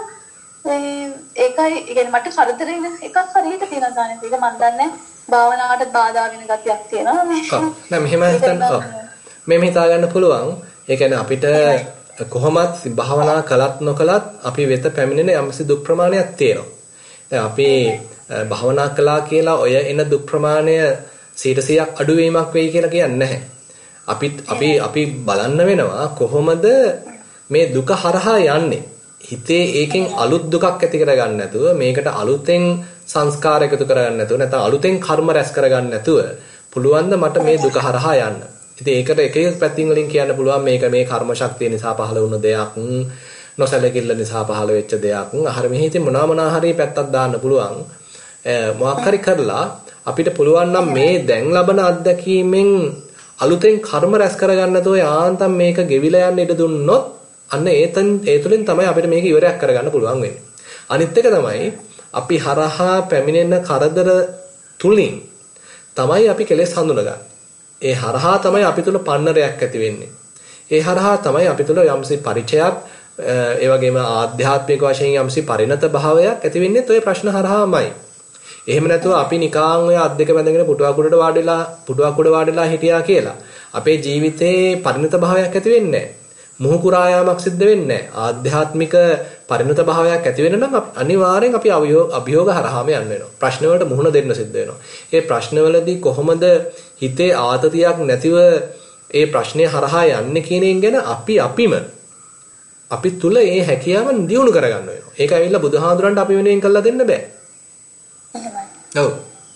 [SPEAKER 6] ඒකයි කියන්නේ මට කරදරෙන එකක් හරියට තියෙනවා සායනාංශ. ඒක මන් දන්නේ භාවනාවට බාධා වෙන ගතියක් තියෙනවා මේ.
[SPEAKER 1] ඔව්. නෑ මෙහෙම හිතන්න ඔව්. මෙහෙම හිතා ගන්න පුළුවන්. ඒ කියන්නේ අපිට කොහොමත් භාවනා කළත් නොකළත් අපි වෙත පැමිණෙන යම්සි දුක් ප්‍රමාණයක් තියෙනවා. දැන් අපි භාවනා කළා කියලා ඔය එන දුක් ප්‍රමාණය සීට සීයක් අඩු වීමක් වෙයි කියලා කියන්නේ නැහැ. අපි අපි අපි බලන්න වෙනවා කොහොමද මේ දුක හරහා යන්නේ. හිතේ ඒකෙන් අලුත් දුකක් ඇති කරගන්න නැතුව මේකට අලුතෙන් සංස්කාර එකතු කරගන්න නැතුව නැත්නම් අලුතෙන් කර්ම රැස් කරගන්න නැතුව පුළුවන් ද මට මේ දුක හරහා යන්න. ඉතින් ඒකට එක එක පැතින් වලින් කියන්න පුළුවන් මේක මේ කර්ම ශක්තිය නිසා පහළ වුණ දෙයක්, නොසැලකිල්ල නිසා පහළ වෙච්ච දෙයක්. අහර මෙහි ඉතින් මොනවා මොනවා හරි පැත්තක් දාන්න පුළුවන්. මොකක් හරි කරලා අපිට පුළුවන් නම් මේ දැන් ලබන අත්දැකීමෙන් අලුතෙන් කර්ම රැස් කරගන්න නැතුව යාන්තම් මේක ගෙවිලා යන්න ඉඩ දුන්නොත් අන්න ඒතන් ඒ තුලින් තමයි අපිට මේක ඉවරයක් කරගන්න පුළුවන් වෙන්නේ. අනිත් එක තමයි අපි හරහා පැමිණෙන කරදර තුලින් තමයි අපි කෙලෙස් හඳුනගන්නේ. ඒ හරහා තමයි අපි තුල පන්නරයක් ඇති වෙන්නේ. ඒ හරහා තමයි අපි තුල යම්සි පරිචයක් ඒ වගේම ආධ්‍යාත්මික වශයෙන් යම්සි පරිණත භාවයක් ඇති වෙන්නේ ඔය ප්‍රශ්න හරහාමයි. එහෙම නැතුව අපි නිකාන් ඔය අත් දෙක බැඳගෙන පුටුවක් උඩට වාඩිලා පුටුවක් උඩ වාඩිලා හිටියා කියලා අපේ ජීවිතේ පරිණත භාවයක් ඇති වෙන්නේ නැහැ. මුහු කුරා යාමක් සිද්ධ වෙන්නේ නැහැ. ආධ්‍යාත්මික පරිණත භාවයක් ඇති වෙන නම් අනිවාර්යෙන් අපි අභියෝග හරහාම යන්න වෙනවා. ප්‍රශ්න වලට මුහුණ දෙන්න සිද්ධ වෙනවා. ඒ ප්‍රශ්නවලදී කොහොමද හිතේ ආතතියක් නැතිව ඒ ප්‍රශ්නේ හරහා යන්නේ කියන එක ගැන අපි අපිම අපි තුල ඒ හැකියාව දියුණු කරගන්න වෙනවා. ඒක ඇවිල්ලා බුදුහාඳුරන්ට අපි වෙනුවෙන් කරලා දෙන්න බෑ.
[SPEAKER 6] එහෙමයි.
[SPEAKER 1] ඔව්.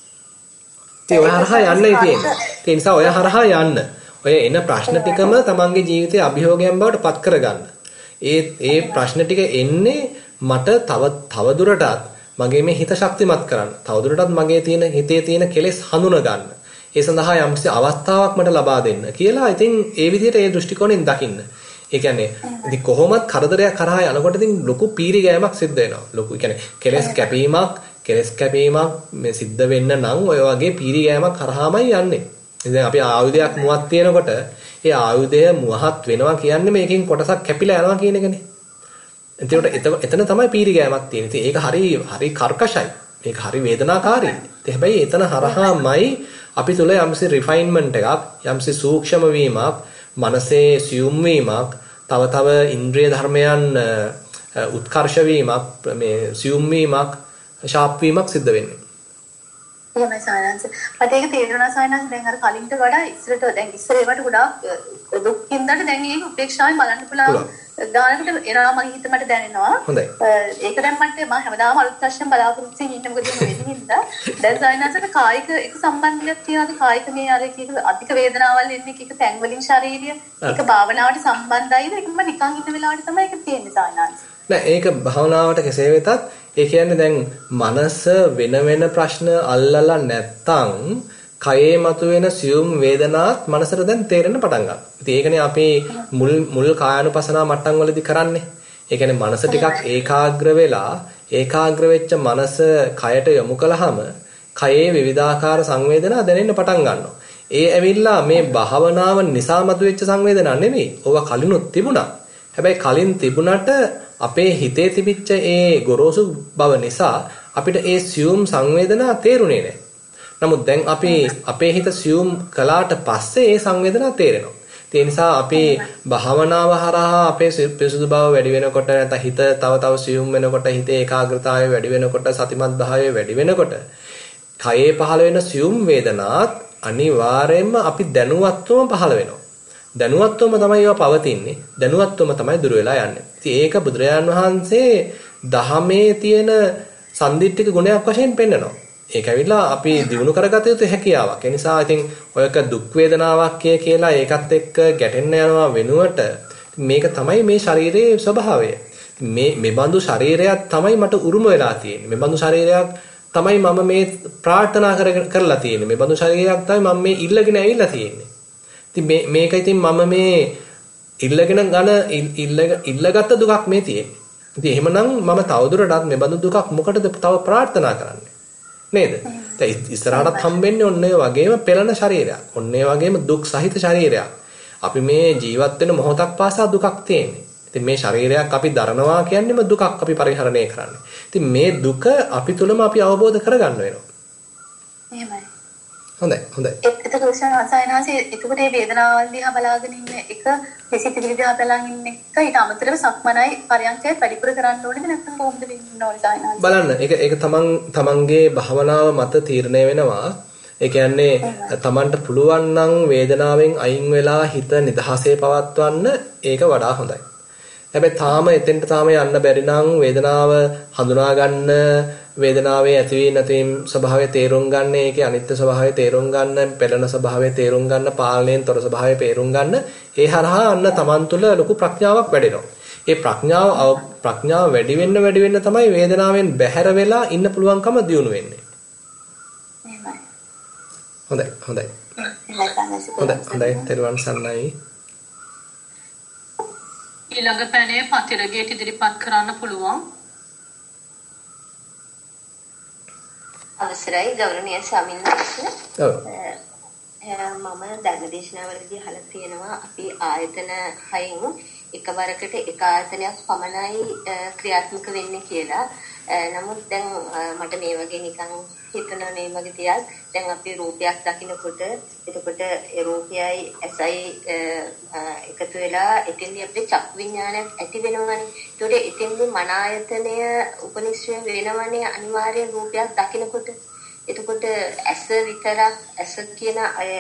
[SPEAKER 1] ඒ ඔය හරහා යන්නයි තියෙන්නේ. ඒ නිසා ඔය හරහා යන්න. ඔය එන ප්‍රශ්න ටිකම තමන්ගේ ජීවිතයේ අභියෝගයන් බවට පත් කරගන්න. ඒ ඒ ප්‍රශ්න ටික එන්නේ මට තව තව දුරටත් මගේ මේ හිත ශක්තිමත් කරන්න. තව දුරටත් මගේ තියෙන හිතේ තියෙන කෙලෙස් හඳුන ගන්න. ඒ සඳහා යම්කිසි අවස්ථාවක් මට ලබා දෙන්න කියලා. ඉතින් ඒ විදිහට ඒ දෘෂ්ටි කෝණයෙන් දකින්න. ඒ කියන්නේ ඉතින් කොහොමත් කරදරයක් කරහා යනකොට ඉතින් ලොකු පීරි ගෑමක් සිද්ධ වෙනවා. ලොකු කියන්නේ කෙලෙස් කැපීමක්, කෙලෙස් කැපීමක් මේ සිද්ධ වෙන්න නම් ඔය වගේ පීරි ගෑමක් කරහාමයි යන්නේ. ඉතින් අපි ආයුධයක් මුවක් තියෙනකොට ඒ ආයුධය මුවහත් වෙනවා කියන්නේ මේකෙන් කොටසක් කැපිලා යනවා කියන එකනේ. එතකොට එතන තමයි පීරි ගෑමක් තියෙන්නේ. ඉතින් ඒක හරි හරි කර්කශයි. මේක හරි වේදනාකාරී. ඉතින් හැබැයි එතන හරහාමයි අපි තුල යම්සි රිෆයින්මන්ට් එකක්, යම්සි සූක්ෂම වීමක්, මනසේ සියුම් වීමක්, තව තව ඉන්ද්‍රිය ධර්මයන් උත්කර්ෂ වීමක්, මේ සියුම් වීමක්, ශාප් වීමක් සිද්ධ වෙන්නේ.
[SPEAKER 6] එහෙමයි සායනාංශ. මට ඒක තේරුණා සායනාංශ දැන් අර කලින්ට වඩා ඉස්සරට දැන් ඉස්සර ඒවට ගොඩාක් දුක් හින්දාට දැන් ඒක උපේක්ෂාවෙන් බලන්න පුළුවන්. ගානකට එනවා මගේ හිත මට දැනෙනවා.
[SPEAKER 1] හොඳයි.
[SPEAKER 6] ඒක දැන් මට මම හැමදාම අලුත් ප්‍රශ්න බලාපොරොත්තු වෙමින් ඉන්න මොකද මේ වෙන්නේ හින්දා. දැන් සායනාංශට කායික එක සම්බන්ධයක් තියෙනවාද? කායික මේ අර කීක අධික වේදනාවල් එන්නේ කීක තැන් වලින් ශාරීරිය. ඒක භාවනාවට සම්බන්ධයිද? ඒක මම නිකන් ඉන්න වෙලාවට තමයි ඒක තියෙන්නේ සායනාංශ.
[SPEAKER 1] නෑ ඒක භාවනාවට කෙසේ වෙතත් ඒ කියන්නේ දැන් මනස වෙන වෙන ප්‍රශ්න අල්ලලා නැත්තම් කයේ මතුවෙන සියුම් වේදනාත් මනසට දැන් තේරෙන්න පටන් ගන්නවා. ඉතින් ඒකනේ අපි මුල් මුල් කායानुපසනාව මට්ටම් වලදී කරන්නේ. ඒ කියන්නේ මනස ටිකක් ඒකාග්‍ර වෙලා ඒකාග්‍ර වෙච්ච මනස කයට යොමු කළාම කයේ විවිධාකාර සංවේදනා දැනෙන්න පටන් ගන්නවා. ඒ ඇවිල්ලා මේ භාවනාව නිසා මතුවෙච්ච සංවේදනා නෙමෙයි. ඕවා කලිනුත් තිබුණා. හැබැයි කලින් තිබුණට අපේ හිතේ තිබිච්ච ඒ ගොරෝසු බව නිසා අපිට ඒ සියුම් සංවේදනා තේරුනේ නැහැ. නමුත් දැන් අපි අපේ හිත සියුම් කළාට පස්සේ ඒ සංවේදනා තේරෙනවා. ඒ නිසා අපි භාවනාව හරහා අපේ පිරිසුදු බව වැඩි වෙනකොට නැත්නම් හිත තව තව සියුම් වෙනකොට හිතේ ඒකාග්‍රතාවය වැඩි වෙනකොට සතිමත් භාවය වැඩි වෙනකොට කයේ පහළ වෙන සියුම් වේදනාත් අනිවාර්යයෙන්ම අපි දැනුවත්වම පහළ වෙනවා. දැනුවත්වම තමයි ඒවා පවතින්නේ. දැනුවත්වම තමයි දුර වෙලා යන්නේ. ඉතින් ඒක බුදුරජාන් වහන්සේ දහමේ තියෙන සම්දිට්ඨික ගුණයක් වශයෙන් පෙන්නනවා. ඒක ඇවිල්ලා අපි දිනු කරගත යුතු හැකියාවක්. ඒ නිසා ඉතින් ඔයක දුක් වේදනාවක් කිය කියලා ඒකත් එක්ක ගැටෙන්න යනවා වෙනුවට මේක තමයි මේ ශරීරයේ ස්වභාවය. මේ මේ බඳු ශරීරයක් තමයි මට උරුම වෙලා තියෙන්නේ. මේ බඳු ශරීරයක් තමයි මම මේ ප්‍රාර්ථනා කරලා තියෙන්නේ. මේ බඳු ශරීරයක් තමයි මම මේ ඉල්ලගෙන ඇවිල්ලා තියෙන්නේ. ඉතින් මේ මේක ඉතින් මම මේ ඉල්ලගෙන ගන ඉල්ලගත්ත දුකක් මේ තියෙන්නේ. ඉතින් එහෙමනම් මම තවදුරටත් මේ බඳු දුකක් මොකටද තව ප්‍රාර්ථනා කරන්නේ? නේද? දැන් ඉස්සරහටත් හම්බෙන්නේ ඔන්න ඒ වගේම පෙළෙන ශරීරයක්. ඔන්න ඒ වගේම දුක් සහිත ශරීරයක්. අපි මේ ජීවත් වෙන මොහොතක් පාසා දුකක් තියෙන්නේ. ඉතින් මේ ශරීරයක් අපි දරනවා කියන්නේම දුකක් අපි පරිහරණය කරන්නේ. ඉතින් මේ දුක අපි තුලම අපි අවබෝධ කරගන්න වෙනවා.
[SPEAKER 6] එහෙමයි.
[SPEAKER 1] හොඳයි හොඳයි.
[SPEAKER 6] එතකොට සයනාසී එතකොට මේ වේදනාවල් දිහා බලාගෙන ඉන්න එක දෙසිත දිහා බලාගෙන ඉන්න එක ඊට අමතරව සක්මනයි පරයන්කයයි වැඩිපුර කරන්න ඕනේද නැත්නම් කොහොමද වෙන්න ඕනේ සයනාසී?
[SPEAKER 1] බලන්න ඒක ඒක තමන් තමන්ගේ භවනාව මත තීරණය වෙනවා. ඒ කියන්නේ තමන්ට පුළුවන් නම් වේදනාවෙන් අයින් වෙලා හිත නිදහසේ පවත්වන්න ඒක වඩා හොඳයි. හැබැයි තාම එතෙන්ට තාම යන්න බැරි නම් වේදනාව හඳුනා ගන්න වේදනාවේ ඇතිවී නැතිවීම ස්වභාවය තේරුම් ගන්න ඒකේ අනිත්‍ය ස්වභාවය තේරුම් ගන්න පෙළෙන ස්වභාවය තේරුම් ගන්න පාලනයෙන් තොර ස්වභාවය තේරුම් ගන්න ඒ හරහා අන්න තමන් තුළ ලොකු ප්‍රඥාවක් වැඩෙනවා. ඒ ප්‍රඥාව ප්‍රඥාව වැඩි වෙන්න වැඩි වෙන්න තමයි වේදනාවෙන් බැහැර වෙලා ඉන්න පුළුවන්කම දියුණු වෙන්නේ.
[SPEAKER 6] එහෙමයි.
[SPEAKER 1] හොඳයි හොඳයි. හොඳයි හොඳයි තෙරුවන් සරණයි.
[SPEAKER 3] ඊළඟ පැනේ පතිරගේට ඉදිරිපත් කරන්න පුළුවන්.
[SPEAKER 7] අවසරයි ගෞරවනීය ස්වාමීන් වහන්සේ.
[SPEAKER 1] ඔව්.
[SPEAKER 7] මම ධර්මදේශනාවලදී අහලා තියෙනවා අපි ආයතන හයෙන් එකවරකට එක ආයතනයක් පමණයි ක්‍රියාත්මක වෙන්නේ කියලා. නමුත් දැන් මට මේ වගේ නිකන් හිතන මේ වගේ තියක් දැන් අපි රූපයක් දකිනකොට එතකොට ඒ රූපයයි ඇසයි එකතු වෙලා එතෙන්දී අපේ චක්කු විඥානයක් ඇති වෙනවනේ. ඒතකොට එතෙන්දී මන ආයතනය උපනිශ්‍රය වෙනවනේ අනිවාර්යෙන් රූපයක් දකිනකොට. එතකොට ඇස විතරක් ඇස කියන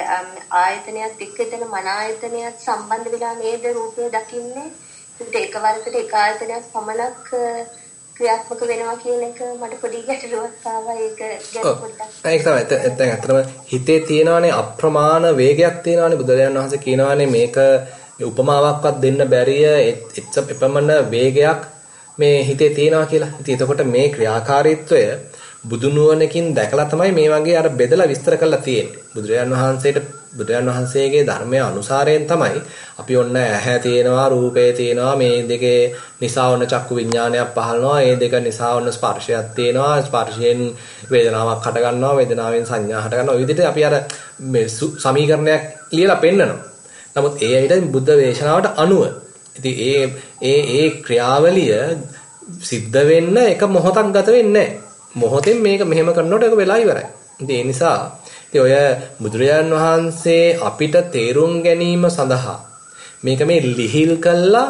[SPEAKER 7] ආයතනයත් එක්ක එතන මන ආයතනයත් සම්බන්ධ වෙලා නේද රූපය දකින්නේ. ඒකට එකවරකට එක ආයතනයක් පමණක් ක්‍රියාත්මක වෙනවා කියන එක මට පොඩි ගැටලුවක් ආවා. ඒක ගැන පොඩ්ඩක්.
[SPEAKER 1] ඒක තමයි. දැන් අතරම හිතේ තියෙනවානේ අප්‍රමාණ වේගයක් තියෙනවානේ. බුදුරජාණන් වහන්සේ කියනවානේ මේක උපමාවක්වත් දෙන්න බැරිය එපමණ වේගයක් මේ හිතේ තියෙනවා කියලා. ඉතින් එතකොට මේ ක්‍රියාකාරීත්වය බුදු නුවණකින් දැකලා තමයි මේ වගේ අර බෙදලා විස්තර කරලා තියෙන්නේ. බුදුරජාණන් වහන්සේට බුදුරජාණන් වහන්සේගේ ධර්මය අනුසාරයෙන් තමයි අපි ඔන්න ඇහැ තියෙනවා රූපේ තියෙනවා මේ දෙකේ නිසා ඔන්න චක්කු විඥානයක් පහළනවා. ඒ දෙක නිසා ඔන්න ස්පර්ශයක් තියෙනවා. ස්පර්ශයෙන් වේදනාවක් හට ගන්නවා. වේදනාවෙන් සංඥා හට ගන්නවා. ඔය විදිහට අපි අර මේ සමීකරණයක් ලියලා පෙන්නනවා. නමුත් ඒ ඇයිද බුද්ධ දේශනාවට අනුව. ඉතින් ඒ ඒ ඒ ක්‍රියාවලිය සිද්ධ වෙන්න එක මොහොතක් ගත වෙන්නේ නැහැ. මොහොතෙන් මේක මෙහෙම කරනකොට ඒක වෙලා ඉවරයි. ඉතින් ඒ නිසා ඉතින් ඔය බුදුරජාන් වහන්සේ අපිට තේරුම් ගැනීම සඳහා මේක මේ ලිහිල් කළා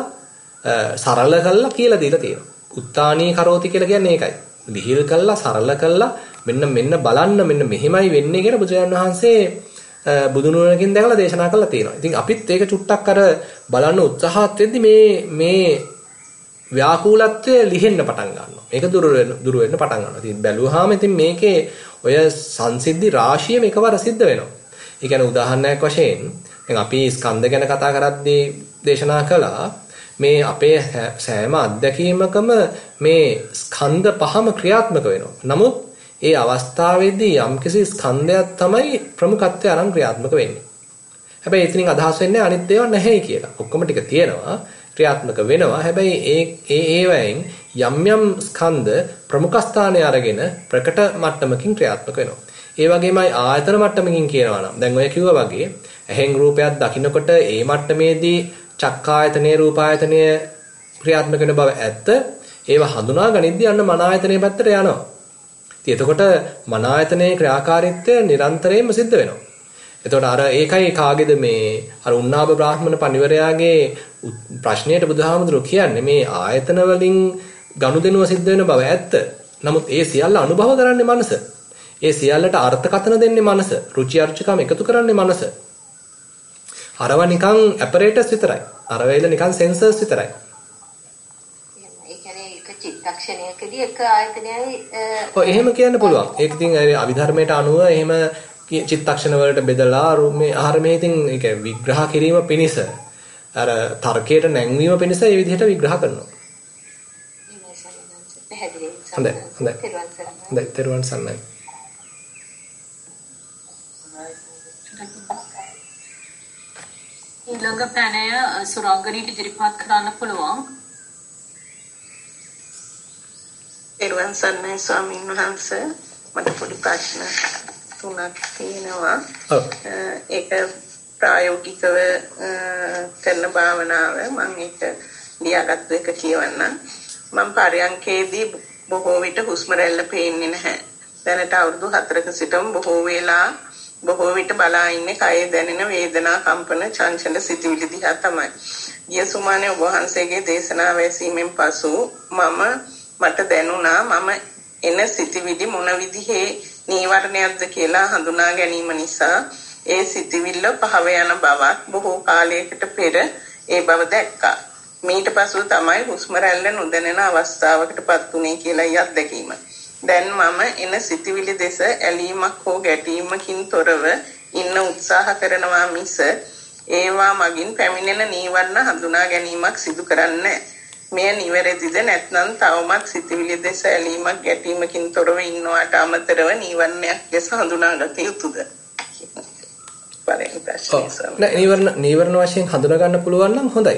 [SPEAKER 1] සරල කළා කියලා දීලා තියෙනවා. උත්තානී කරෝති කියලා කියන්නේ ඒකයි. ලිහිල් කළා සරල කළා මෙන්න මෙන්න බලන්න මෙන්න මෙහෙමයි වෙන්නේ කියලා බුදුරජාන් වහන්සේ බුදුනුවණකින් දැකලා දේශනා කළා තියෙනවා. ඉතින් අපිත් ඒක චුට්ටක් අර බලන්න උත්සාහත් වෙද්දි මේ මේ ව්‍යාකූලත්වය ලිහෙන්න පටන් ගන්නවා. මේක දුර වෙන දුර වෙන්න පටන් ගන්නවා. ඉතින් බැලුවාම ඉතින් මේකේ ඔය සංසිද්ධි රාශියම එකවර සිද්ධ වෙනවා. ඒ කියන්නේ උදාහරණයක් වශයෙන් දැන් අපි ස්කන්ධ ගැන කතා කරද්දී දේශනා කළා මේ අපේ සෑම අත්දැකීමකම මේ ස්කන්ධ පහම ක්‍රියාත්මක වෙනවා. නමුත් ඒ අවස්ථාවේදී යම්කිසි ස්කන්ධයක් තමයි ප්‍රමුඛත්වය අරන් ක්‍රියාත්මක වෙන්නේ. හැබැයි එතනින් අදහස් වෙන්නේ අනිත් ඒවා නැහැ කියලා. ඔක්කොම ටික තියෙනවා. ක්‍රියාත්මක වෙනවා. හැබැයි ඒ ඒ ඒවායින් යම් යම් ස්කන්ධ ප්‍රමුඛ ස්ථානය අරගෙන ප්‍රකට මට්ටමකින් ක්‍රියාත්මක වෙනවා. ඒ වගේමයි ආයතන මට්ටමකින් කියනවා නම් දැන් ඔය කිව්වා වගේ ඇහෙන් රූපයක් දකින්නකොට ඒ මට්ටමේදී චක්කායතනයේ රූපායතනයේ ක්‍රියාත්මක වෙන බව ඇත්ත. ඒව හඳුනා ගනිද්දී අන්න මන ආයතනයේ පැත්තට යනවා. ඉතින් එතකොට මන ආයතනයේ ක්‍රියාකාරීත්වය නිරන්තරයෙන්ම සිද්ධ වෙනවා. එතකොට අර ඒකයි කාගේද මේ අර උන්නාභ බ්‍රාහ්මණ පණිවරයාගේ ප්‍රශ්නයට බුදුහාමුදුරුවෝ කියන්නේ මේ ආයතන වලින් ගනුදෙනුව සිද්ධ වෙන බව ඇත්ත. නමුත් ඒ සියල්ල අනුභව කරන්නේ මනස. ඒ සියල්ලට අර්ථකථන දෙන්නේ මනස. රුචි අරුචිකම් එකතු කරන්නේ මනස. අරව නිකන් ඇපරේටර්ස් විතරයි. අර වේල නිකන් සෙන්සර්ස් විතරයි.
[SPEAKER 7] ඒ කියන්නේ එක චිත්තක්ෂණයකදී එක ආයතනයයි
[SPEAKER 1] ඔව් එහෙම කියන්න පුළුවන්. ඒක ඉතින් අභිධර්මයට අනුව එහෙම චිත්තක්ෂණ වලට බෙදලා මේ ආහාර මේ ඉතින් ඒක විග්‍රහ කිරීම පිණිස අර තර්කයට නැංවීම පිණිස මේ විදිහට විග්‍රහ කරනවා. හොඳයි හොඳයි. හොඳයි තෙරුවන් සරණයි.
[SPEAKER 3] ඊළඟ පැනය සුරංගනීට ඉදිරිපත් කරන්න පුළුවන්.
[SPEAKER 8] තෙරුවන් සරණයි ස්වාමීන් වහන්සේ. මට පොඩි ප්‍රශ්න තුනක් තියෙනවා. ඒක ප්‍රායෝගිකව කරන භාවනාව මම ඒක ලියාගත්තු එක කියවන්නම්. මම පරයන්කේදී බොහෝ විට හුස්ම රැල්ල පේන්නේ නැහැ. දැනට අවුරුදු හතරක සිටම බොහෝ වෙලා බොහෝ විට බලා ඉන්නේ කයේ දැනෙන වේදනා කම්පන චංචල සිතුවිලි දිහා තමයි. ගිය සුමානේ ඔබ වහන්සේගේ දේශනාව ඇසීමෙන් පසු මම මට දැනුණා මම එන සිතුවිලි මොන විදිහේ නීවරණයක්ද කියලා හඳුනා ගැනීම නිසා ඒ සිතුවිල්ල පහව යන බවක් බොහෝ කාලයකට පෙර ඒ බව දැක්කා. මීට පසු තමයි හුස්ම රැල්ල නොදැනෙන අවස්ථාවකටපත් උනේ කියලා අත්දැකීම. දැන් මම එන සිතුවිලි දෙස ඇලීමක් හෝ ගැටීමකින් තොරව ඉන්න උත්සාහ කරනවා මිස ඒවා මගින් පැමිණෙන නීවරණ හඳුනා ගැනීමක් සිදු කරන්නේ මෙය නිවැරදිද නැත්නම් තවමත් සිතුවිලි දෙස ඇලීමක් ගැටීමකින් තොරව ඉන්නවට අමතරව නීවරණයක් ලෙස හඳුනාගත යුතුද? පළවෙනි ප්‍රශ්නේ.
[SPEAKER 1] නෑ නීවරණ නීවරණ වශයෙන් හඳුනා ගන්න පුළුවන් නම් හොඳයි.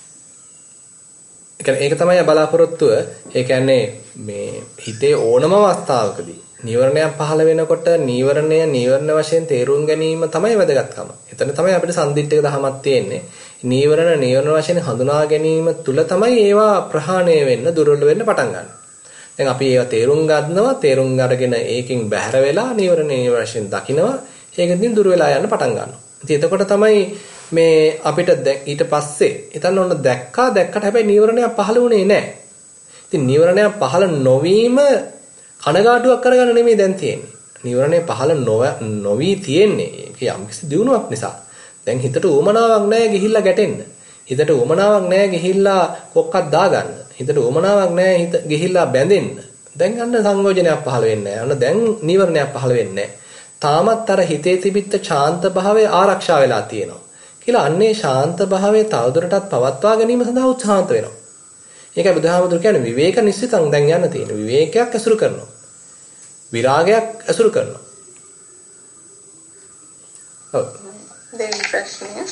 [SPEAKER 1] ඒක තමයි බලාපොරොත්තුව. ඒ කියන්නේ මේ හිතේ ඕනම අවස්ථාවකදී නීවරණයක් පහළ වෙනකොට නීවරණය නීවරණ වශයෙන් තේරුම් ගැනීම තමයි වැදගත්කම. එතන තමයි අපිට සම්දිට්ඨික දහමක් තියෙන්නේ. නීවරණ නීවරණ වශයෙන් හඳුනා ගැනීම තුල තමයි ඒවා ප්‍රහාණය වෙන්න දුර්වල වෙන්න පටන් ගන්න. දැන් අපි ඒවා තේරුම් ගන්නවා, තේරුම් අරගෙන ඒකෙන් බැහැර වෙලා නීවරණ නීවරණ වශයෙන් දකිනවා. ඒකෙන් දුර වෙලා යන්න පටන් ගන්නවා. ඉතින් එතකොට තමයි මේ අපිට ඊට පස්සේ හිතන්න ඕන දැක්කා දැක්කට හැබැයි නීවරණයක් පහළ වුණේ නැහැ. ඉතින් නීවරණයක් පහළ නොවීම කනගාටුවක් කරගන්න නෙමෙයි දැන් තියෙන්නේ. නීවරණය පහළ නොවි තියෙන්නේ ඒක යම්කිසි දියුණුවක් නිසා. දැන් හිතට උවමනාවක් නැහැ ගිහිල්ලා ගැටෙන්න. හිතට උවමනාවක් නැහැ ගිහිල්ලා කොක්කක් දාගන්න. හිතට උවමනාවක් නැහැ හිත ගිහිල්ලා බැඳෙන්න. දැන් අන්න සංයෝජනයක් පහළ වෙන්නේ නැහැ. අන්න දැන් නීවරණයක් පහළ වෙන්නේ නැහැ. තාමත් අර හිතේ තිබිච්ච ශාන්ත භාවය ආරක්ෂා වෙලා තියෙනවා. කියලා අන්නේ ශාන්ත භාවයේ තවදුරටත් පවත්වා ගැනීම සඳහා උත්සාහන්ත වෙනවා. ඒකයි බුදුහාමුදුරු කියන්නේ විවේක නිස්සිතං දැන් යන්න තියෙන. විවේකයක් ඇසුරු කරනවා. විරාගයක් ඇසුරු කරනවා. ඔව්.
[SPEAKER 8] දෙවි ප්‍රශ්නය.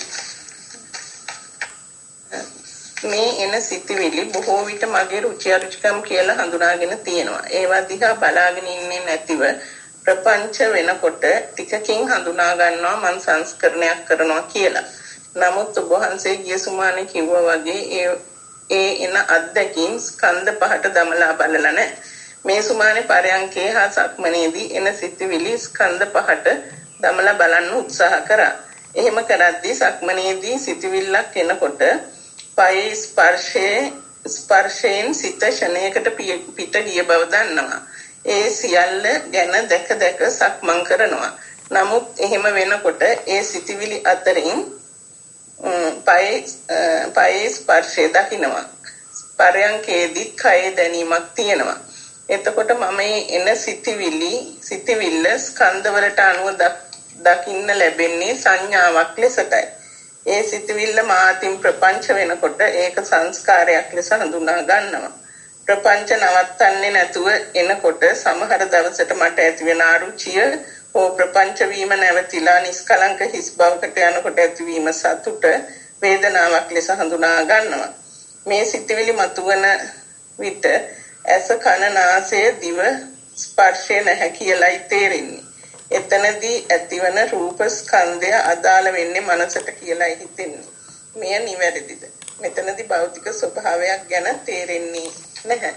[SPEAKER 8] මේ එන සිතිවිලි බොහෝ විට මගේ රුචි අරුචිකම් කියලා හඳුනාගෙන තියෙනවා. ඒවා දිහා බලාගෙන ඉන්නේ නැතිව ප්‍රපංච වෙනකොට ටිකකින් හඳුනා ගන්නවා මං සංස්කරණයක් කරනවා කියලා. නමුත් ඔබ වහන්සේ ගිය සුමානේ කිව්වා වගේ ඒ ඒ එන අත්දැකීම් ස්කන්ධ පහට දමලා බලලා නැහැ. මේ සුමානේ පරයන්කේ හා සක්මනේදී එන සිතිවිලි ස්කන්ධ පහට දමලා බලන්න උත්සාහ කරා. එහෙම කරද්දී සක්මනේදී සිතිවිල්ලක් එනකොට පයේ ස්පර්ශයේ ස්පර්ශයෙන් සිත ශනේයකට පිට ගිය බව දන්නවා. ඒ සියල්ල ගැන දැක දැක සක්මන් කරනවා. නමුත් එහෙම වෙනකොට ඒ සිතිවිලි අතරින් පයේ පයේ ස්පර්ශය දකින්නවා. පරයන්කේදී කය දැනීමක් තියෙනවා. එතකොට මම එන සිතිවිලි සිතිවිල්ල ස්කන්ධ වලට අනුව දකින්න ලැබෙන්නේ සංඥාවක් ලෙසටයි. ඒ සිතිවිල්ල මාතින් ප්‍රපංච වෙනකොට ඒක සංස්කාරයක් ලෙස හඳුනා ගන්නවා. ප්‍රපංච නවත්තන්නේ නැතුව එනකොට සමහර දවසට මට ඇතිවෙන අරුචිය හෝ ප්‍රපංච වීම නැවතිලා නිස්කලංක හිස් බවකට යනකොට ඇතිවීම සතුට වේදනාවක් ලෙස හඳුනා ගන්නවා. මේ සිතිවිලි මතුවන විට ඇස කන නාසය දිව ස්පර්ශය නැහැ කියලායි තේරෙන්නේ. එතනදී ඇතිවන රූප ස්කන්ධය අදාළ වෙන්නේ මනසට කියලා හිතෙන්නේ. මෙය නිවැරදිද? මෙතනදී භෞතික ස්වභාවයක් ගැන තේරෙන්නේ නැහැ.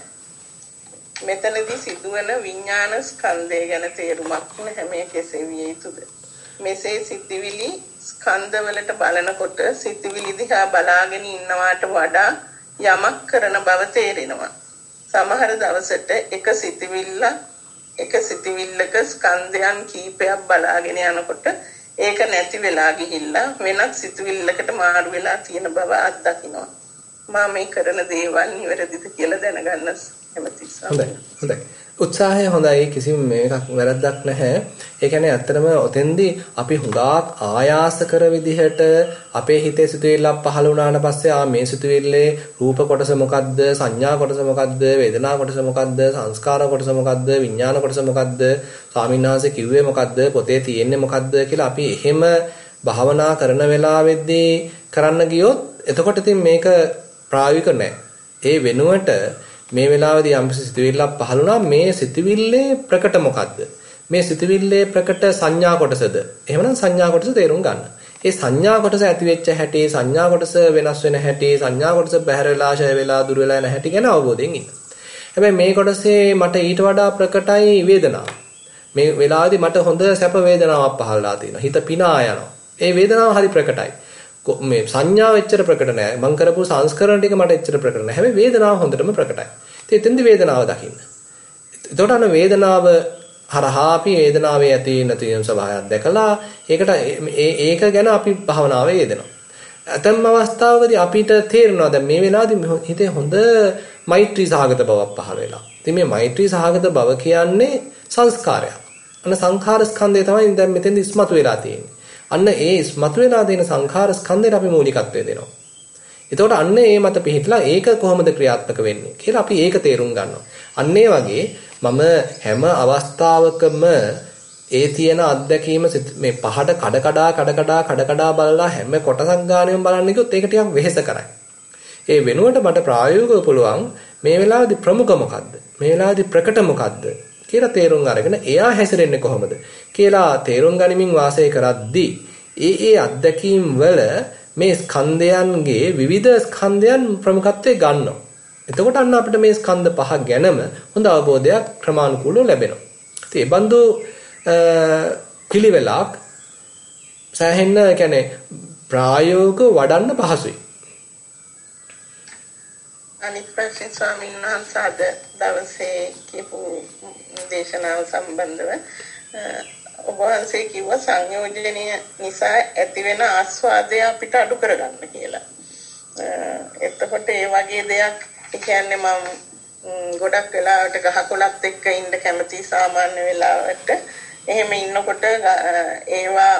[SPEAKER 8] මෙතනදී සිදුවන විඥාන ස්කන්ධය ගැන තේරුමක් නැහැ. මේ කෙසේ විය යුතුද? මෙසේ සිතිවිලි ස්කන්ධ වලට බලනකොට සිතිවිලි දිහා බලාගෙන ඉන්නවාට වඩා යමක් කරන බව තේරෙනවා. සමහර දවසට එක සිතිවිල්ල එක සිතිවිල්ලක ස්කන්ධයන් කීපයක් බලාගෙන යනකොට ඒක නැති වෙලා ගිහිල්ලා වෙනත් සිතුවිල්ලකට මාරු වෙලා තියෙන බව අත්දකින්නවා. මම මේ කරන දේවල් නිවැරදිද කියලා දැනගන්න කැමතියි.
[SPEAKER 1] හොඳයි. හොඳයි. උත්සාහය හොඳයි. කිසිම මේකක් වැරද්දක් නැහැ. ඒ කියන්නේ ඇත්තටම ඔතෙන්දී අපි හුඟක් ආයාස කර විදිහට අපේ හිතේ සිතුවිල්ලක් පහළ වුණාට පස්සේ ආ මේ සිතුවිල්ලේ රූප කොටස මොකද්ද, සංඥා කොටස මොකද්ද, වේදනා කොටස මොකද්ද, සංස්කාර කොටස මොකද්ද, විඥාන කොටස මොකද්ද, ස්වාමීන් වහන්සේ කිව්වේ මොකද්ද, පොතේ තියෙන්නේ මොකද්ද කියලා අපි එහෙම භාවනා කරන වෙලාවෙදී කරන්න ගියොත් එතකොට ඉතින් මේක ප්‍රායෝගික නැහැ. ඒ වෙනුවට මේ වෙලාවේදී යම් සිතුවිල්ලක් පහළ වුණා මේ සිතුවිල්ලේ ප්‍රකට මොකද්ද? මේ සිතුවිල්ලේ ප්‍රකට සංඥා කොටසද? එහෙමනම් සංඥා කොටස තේරුම් ගන්න. ඒ සංඥා කොටස ඇති වෙච්ච හැටි, සංඥා කොටස වෙනස් වෙන හැටි, සංඥා කොටස බැහැර වෙලා, ඡය වෙලා, දුර වෙලා යන හැටි ගැන අවබෝධයෙන් ඉන්න. හැබැයි මේ කොටසේ මට ඊට වඩා ප්‍රකටයි වේදනාව. මේ වෙලාවේදී මට හොඳ සැප වේදනාවක් පහළලා තියෙනවා. හිත පිනා යනවා. ඒ වේදනාව හරි ප්‍රකටයි. මේ සංඥාව එච්චර ප්‍රකට නෑ. මම කරපු සංස්කරණ ටික මට එච්චර ප්‍රකට නෑ. හැබැයි වේදනාව හොඳටම ප්‍රකටයි. ඉතින් එතෙන්දි වේදනාව දකින්න. එතකොට අන්න වේදනාව හරහා අපි වේදනාවේ ඇති නැති වෙන ස්වභාවයක් දැකලා ඒකට ඒක ගැන අපි භාවනාවේ යෙදෙනවා. ඇතම් අවස්ථාවකදී අපිට තේරෙනවා දැන් මේ වෙලාවේදී හිතේ හොඳ මෛත්‍රී සහගත බවක් පහළ වෙලා. ඉතින් මේ මෛත්‍රී සහගත බව කියන්නේ සංස්කාරයක්. අන්න සංඛාර ස්කන්ධය තමයි දැන් මෙතෙන්දි ඉස්මතු වෙලා තියෙන්නේ. අන්න ඒ ඉස්මතු වෙලා තියෙන සංඛාර ස්කන්ධයට අපි මූලිකත්වය දෙනවා. එතකොට අන්න ඒ මත පිහිටලා ඒක කොහොමද ක්‍රියාත්මක වෙන්නේ කියලා අපි ඒක තේරුම් ගන්නවා. අන්න ඒ වගේ මම හැම අවස්ථාවකම ඒ තියෙන අත්දැකීම මේ පහට කඩ කඩා කඩ කඩා කඩ කඩා බලලා හැම කොටසක් ගානෙම බලන්න කිව්වොත් ඒක ටිකක් වෙහෙස කරයි. ඒ වෙනුවට මට ප්‍රායෝගිකව පුළුවන් මේ වෙලාවේදී ප්‍රමුඛ මොකද්ද? මේ වෙලාවේදී ප්‍රකට මොකද්ද? කියලා තේරුම් අරගෙන එයා හැසිරෙන්නේ කොහොමද කියලා තේරුම් ගනිමින් වාසය කරද්දී ඒ ඒ අත්දැකීම් වල මේ ස්කන්ධයන්ගේ විවිධ ස්කන්ධයන් ප්‍රමුඛත්වයේ ගන්නවා. එතකොට අන්න අපිට මේ ස්කන්ධ පහ ගැනම හොඳ අවබෝධයක් ක්‍රමානුකූලව ලැබෙනවා. ඉතින් ඒ බඳු පිළිවෙලක් සෑහෙන්න කියන්නේ ප්‍රායෝගිකව වඩන්න පහසුයි.
[SPEAKER 8] අනිත් ප්‍රශ්න ස්වාමීන් වහන්සේ අද දවසේ කියපු දේශනාව සම්බන්ධව ඔබ වහන්සේ කිව්ව සංයෝජනීය නිසා ඇතිවෙන ආස්වාදය අපිට අඩු කරගන්න කියලා. එතකොට ඒ වගේ දෙයක් කියන්නේ මම ගොඩක් වෙලාවට ගහකොළත් එක්ක ඉන්න කැමති සාමාන්‍ය වෙලාවට එහෙම ඉන්නකොට ඒවා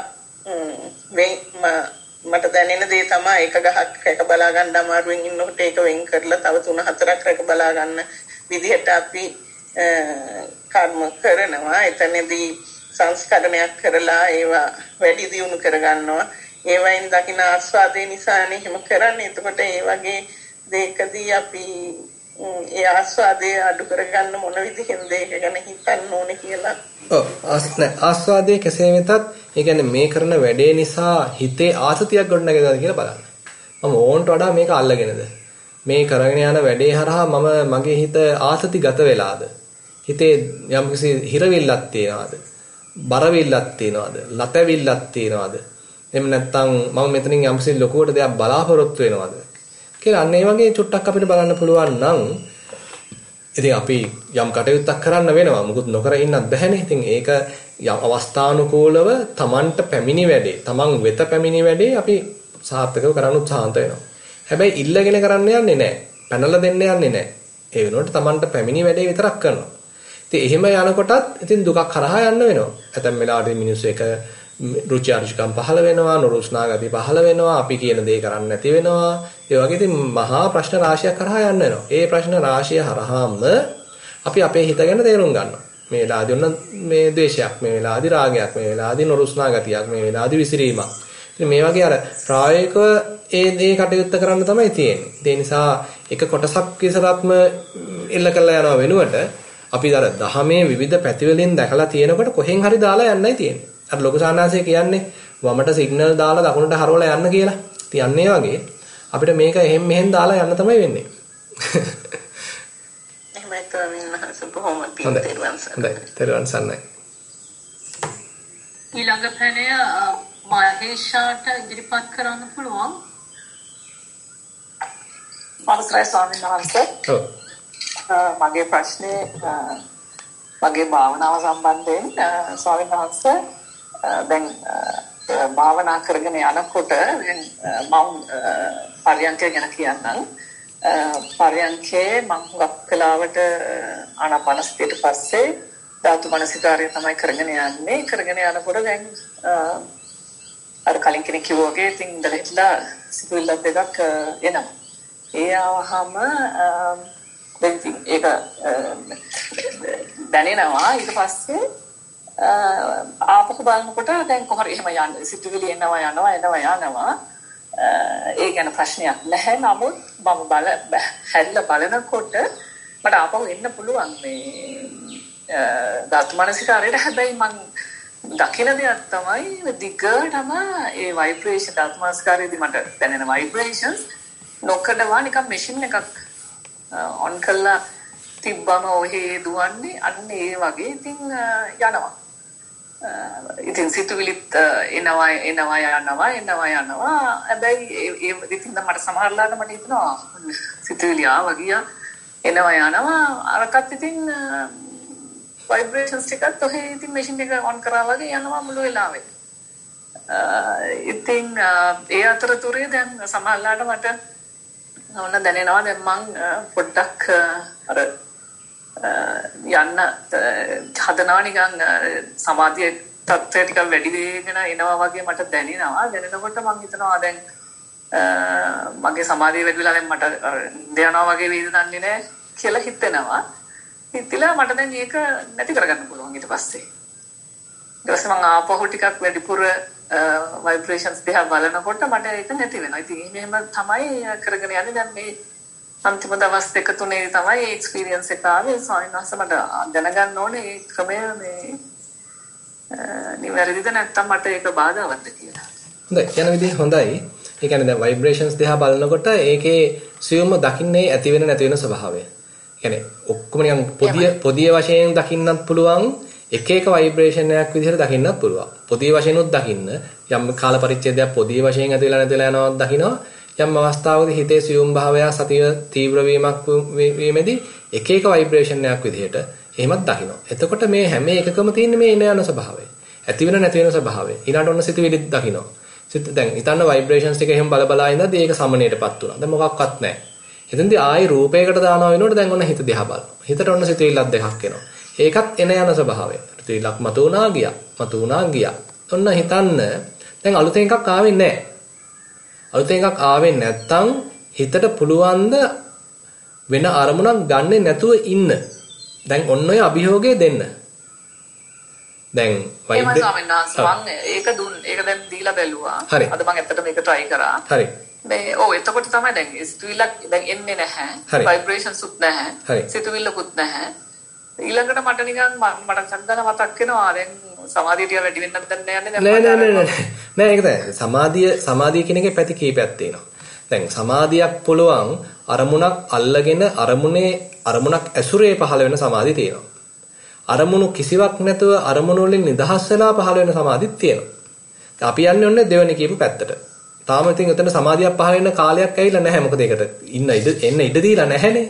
[SPEAKER 8] මට දැනෙන දේ තමයි එක ගහක් රැක බලා ගන්න අමාරුවෙන් ඉන්නකොට ඒක වෙන් කරලා තව තුන හතරක් රැක බලා ගන්න විදිහට අපි කර්ම කරනවා. එතනදී සංස්කරණයක් කරලා ඒවා වැඩි දියුණු කරගන්නවා. ඒවයින් දකින ආස්වාදේ නිසානේ එහෙම කරන්නේ. එතකොට ඒ වගේ දෙයකදී අපි ඒ ආස්වාදේ අඩු කරගන්න මොන විදිහෙන්ද ඒක ගැන හිතන්න ඕනේ කියලා.
[SPEAKER 1] ඔව් ආස්වාදයේ කෙසේ වෙතත් ඒ කියන්නේ මේ කරන වැඩේ නිසා හිතේ ආසතියක් ගොඩනගනවාද කියලා බලන්න. මම ඕන්ට වඩා මේක අල්ලගෙනද මේ කරගෙන යන වැඩේ හරහා මම මගේ හිත ආසතිගත වෙලාද? හිතේ යම්කිසි හිරවිල්ලක් තියනවාද? බරවිල්ලක් තියනවාද? ලතවිල්ලක් තියනවාද? එහෙම නැත්නම් මම මෙතනින් යම්කිසි ලොකුවට දෙයක් බලාපොරොත්තු වෙනවද කියලා අන්න ඒ වගේ චුට්ටක් අපිට බලන්න පුළුවන් නම් ඉතින් අපි යම් කටයුත්තක් කරන්න වෙනවා. මුකුත් නොකර ඉන්නත් බැහැනේ. ඉතින් ඒක අවස්ථානුකූලව Tamanට පැමිණි වැඩේ, Taman වෙත පැමිණි වැඩේ අපි සාර්ථකව කරන්න උත්සාහන්ත වෙනවා. හැබැයි ඉල්ලගෙන කරන්න යන්නේ නැහැ. පැනලා දෙන්න යන්නේ නැහැ. ඒ වෙනුවට Tamanට පැමිණි වැඩේ විතරක් කරනවා. ඉතින් එහෙම යනකොටත් ඉතින් දුකක් කරහා යන්න වෙනවා. ඇතැම් වෙලාවට මිනිස්සු එක රුචි අරුචිකම් පහළ වෙනවා, නුරුස්නා ගති පහළ වෙනවා, අපි කියන දේ කරන්න නැති වෙනවා. ඒ වගේ ඉතින් මහා ප්‍රශ්න රාශියක් කරහා යන්න වෙනවා. ඒ ප්‍රශ්න රාශිය හරහාම අපි අපේ හිත ගැන තේරුම් ගන්නවා. මේ වෙලාවදී ඔන්න මේ ද්වේෂයක්, මේ වෙලාවදී රාගයක්, මේ වෙලාවදී නුරුස්නා ගතියක්, මේ වෙලාවදී විසිරීමක්. ඉතින් මේ වගේ අර ප්‍රායෝගිකව ඒ දේ කටයුත්ත කරන්න තමයි තියෙන්නේ. ඒ නිසා එක කොටසක් විතරක්ම එල්ල කරලා යනවා වෙනුවට අපි අර දහමේ විවිධ පැතිවලින් දැකලා තියෙනකොට කොහෙන් හරි දාලා යන්නයි තියෙන්නේ. අර ලොකු සානාසය කියන්නේ වමට සිග්නල් දාලා දකුණට හරවලා යන්න කියලා. ඉතින් අන්න ඒ වගේ අපිට මේක එහෙන් මෙහෙන් දාලා යන්න තමයි වෙන්නේ.
[SPEAKER 8] එහෙමයි තමයි සුබෝම පිටේරුවන් සර්.
[SPEAKER 1] හොඳයි. තෙරුවන් සරණයි.
[SPEAKER 3] ඊළඟ පැනය මහේෂාට ඉදිරිපත් කරන්න පුළුවන්.
[SPEAKER 2] අවසරයි ස්වාමීන් වහන්සේ.
[SPEAKER 1] ඔව්.
[SPEAKER 2] මගේ ප්‍රශ්නේ මගේ භාවනාව සම්බන්ධයෙන් ස්වාමීන් වහන්සේ දැන් භාවනා කරගෙන යනකොට දැන් මම පරියන්කය ගැන කියන්නම්. පරියන්කේ මම හුඟක් වෙලාවට ආනාපානසතියට පස්සේ ධාතු මනසිකාරය තමයි කරගෙන යන්නේ. කරගෙන යනකොට දැන් අර කලින් කෙනෙක් කිව්වා වගේ ඉතින් ඉඳලා හිටලා සිතුවිල්ල දෙකක් එනවා. ඒ ආවහම දැන් ඒක දැනෙනවා. ඊට පස්සේ ආපහු බලනකොට දැන් කොහොම එහෙම යන්නේ සිතුවිලි එනවා යනවා එනවා යනවා. ඒ ගැන ප්‍රශ්නයක් නැහැ. නමුත් මම බල හැරිලා බලනකොට මට ආපහු එන්න පුළුවන් මේ ධාතු මනසිකාරයට. හැබැයි මං දකින දෙයක් තමයි දිගටම ඒ ভাইබ්‍රේෂන් ධාතු මනසිකාරයේදී මට දැනෙන ভাইබ්‍රේෂන්ස් නොකඩවා නිකන් මැෂින් එකක් ඔන් කළා තිබ්බම ඔහේ දුවන්නේ අන්න ඒ වගේ. ඉතින් යනවා. ඉතින් සිතුවිලිත් එනවා එනවා යනවා එනවා යනවා. හැබැයි ඒ ඉතින් මට සමහරලාට මට හිතෙනවා සිතුවිලි ආවා ගියා එනවා යනවා. අරකට ඉතින් ভাইබ්‍රේෂන්ස් ටිකත් ඔහේ ඉතින් මැෂින් එක ඔන් කරා වගේ යනවා මුළු වෙලාවෙම. ඉතින් ඒ අතරතුරේ දැන් සමහරලාට මට ඕන දැනෙනවා දැන් මං පොඩ්ඩක් අර යන්න හදනවා නිකන් සමාධිය තත්ත්වය ටිකක් වැඩි වෙගෙන එනවා වගේ මට දැනෙනවා. දැනෙනකොට මං හිතනවා දැන් මගේ සමාධිය වැඩි වෙලා දැන් මට දෙනවා වගේ වේද දන්නේ නැහැ කියලා හිතෙනවා. හිතලා මට දැන් ඒක නැති කරගන්න පුළුවන් ඊට පස්සේ. ඊට පස්සේ මං ආපහු ටිකක් වැඩිපුර ভাইබ්‍රේෂන්ස් දිහා බලනකොට මට ඒක නැති වෙනවා. ඉතින් එහෙම තමයි කරගෙන යන්නේ. දැන් මේ අන්තිම දවස් දෙක තුනේ තමයි එක්ස්පීරියන්ස් එක ආවේ. සායනස මට දැනගන්න ඕනේ මේ ක්‍රමය මේ නිවැරදිද නැත්නම් මට ඒක බාධාවත්ද කියලා.
[SPEAKER 1] හොඳයි. යන විදිහ හොඳයි. ඒ කියන්නේ දැන් ভাইබ්‍රේෂන්ස් දිහා බලනකොට ඒකේ සියුම්ම දකින්නේ ඇති වෙන නැති වෙන ස්වභාවය. කියන්නේ ඔක්කොම නිකන් පොදිය පොදිය වශයෙන් දකින්නත් පුළුවන්. එක එක ভাইබ්‍රේෂන් එකක් විදිහට දකින්නත් පුළුවන්. පොදිය වශයෙන් උත් දකින්න යම් කාල පරිච්ඡේදයක් පොදිය වශයෙන් ඇති වෙලා නැති වෙලා යනවා දකින්නවා. යම් අවස්ථාවකදී හිතේ සියුම් භාවය සතිය තීව්‍ර වීමක් වීමේදී එක එක ভাইබ්‍රේෂන් එකක් විදිහට එහෙමත් දකින්නවා. එතකොට මේ හැම එකකම තියෙන මේ එන යන ස්වභාවය. ඇති වෙන නැති වෙන ස්වභාවය. ඊළඟට ඔන්න සිතුවිලිත් දකින්නවා. සිත දැන් හිතන්න ভাইබ්‍රේෂන්ස් ටික එහෙම බල බලා ඉඳලා ඒක සමනයටපත් වුණා. දැන් මොකක්වත් නැහැ. එතෙන්දී ආයි රූපයකට දානවා වෙනකොට දැන් ඔන්න හිත දිහා බලනවා. හිතට ඔන්න සිතුවිල්ලක් දෙකක් එනවා. ඒකත් එන යන ස්වභාවය. සිතුවිල්ලක් මතු වුණා ගියා. මතු වුණා ගියා. ඔන්න හිතන්න දැන් අලුතෙන් එකක් ආවෙ නැහැ. අලුතෙන් එකක් ආවෙ නැත්තම් හිතට පුළුවන් ද වෙන අරමුණක් ගන්නෙ නැතුව ඉන්න. දැන් ඔන්න ඔය අභියෝගය දෙන්න. දැන්
[SPEAKER 2] වයිබ්‍රේෂන් ඒක දුන්න ඒක දැන් දීලා බැලුවා. අද මම ඇත්තට මේක try කරා.
[SPEAKER 1] හරි.
[SPEAKER 2] මේ ඔව් එතකොට තමයි දැන් සිතුවිල්ලක් දැන් එන්නේ නැහැ. ভাইබ්‍රේෂන්ස් උත් නැහැ. සිතුවිල්ලකුත් නැහැ. ඊළඟට මට නිකන් මට සංගන මතක් වෙනවා දැන් සමාධිය ටික වැඩි වෙන්නත් දැන් යන්නේ
[SPEAKER 1] නෑ නෑ නෑ නෑ නෑ ඒක තමයි සමාධිය සමාධිය කියන එකේ පැති කීපයක් තියෙනවා. දැන් සමාධියක් පුළුවන් අරමුණක් අල්ලගෙන අරමුණේ අරමුණක් ඇසුරේ පහළ වෙන සමාධිය තියෙනවා. අරමුණු කිසිවක් නැතුව අරමුණු වලින් නිදහස් වෙලා පහළ වෙන සමාධියක් තියෙනවා. අපි යන්නේ ඔන්නේ දෙවෙනි කියපු පැත්තට. තාම ඉතින් එතන සමාධියක් පහළ වෙන කාලයක් ඇවිල්ලා නැහැ. මොකද ඒකට ඉන්න ඉඩ එන්න ඉඩ දීලා නැහැනේ.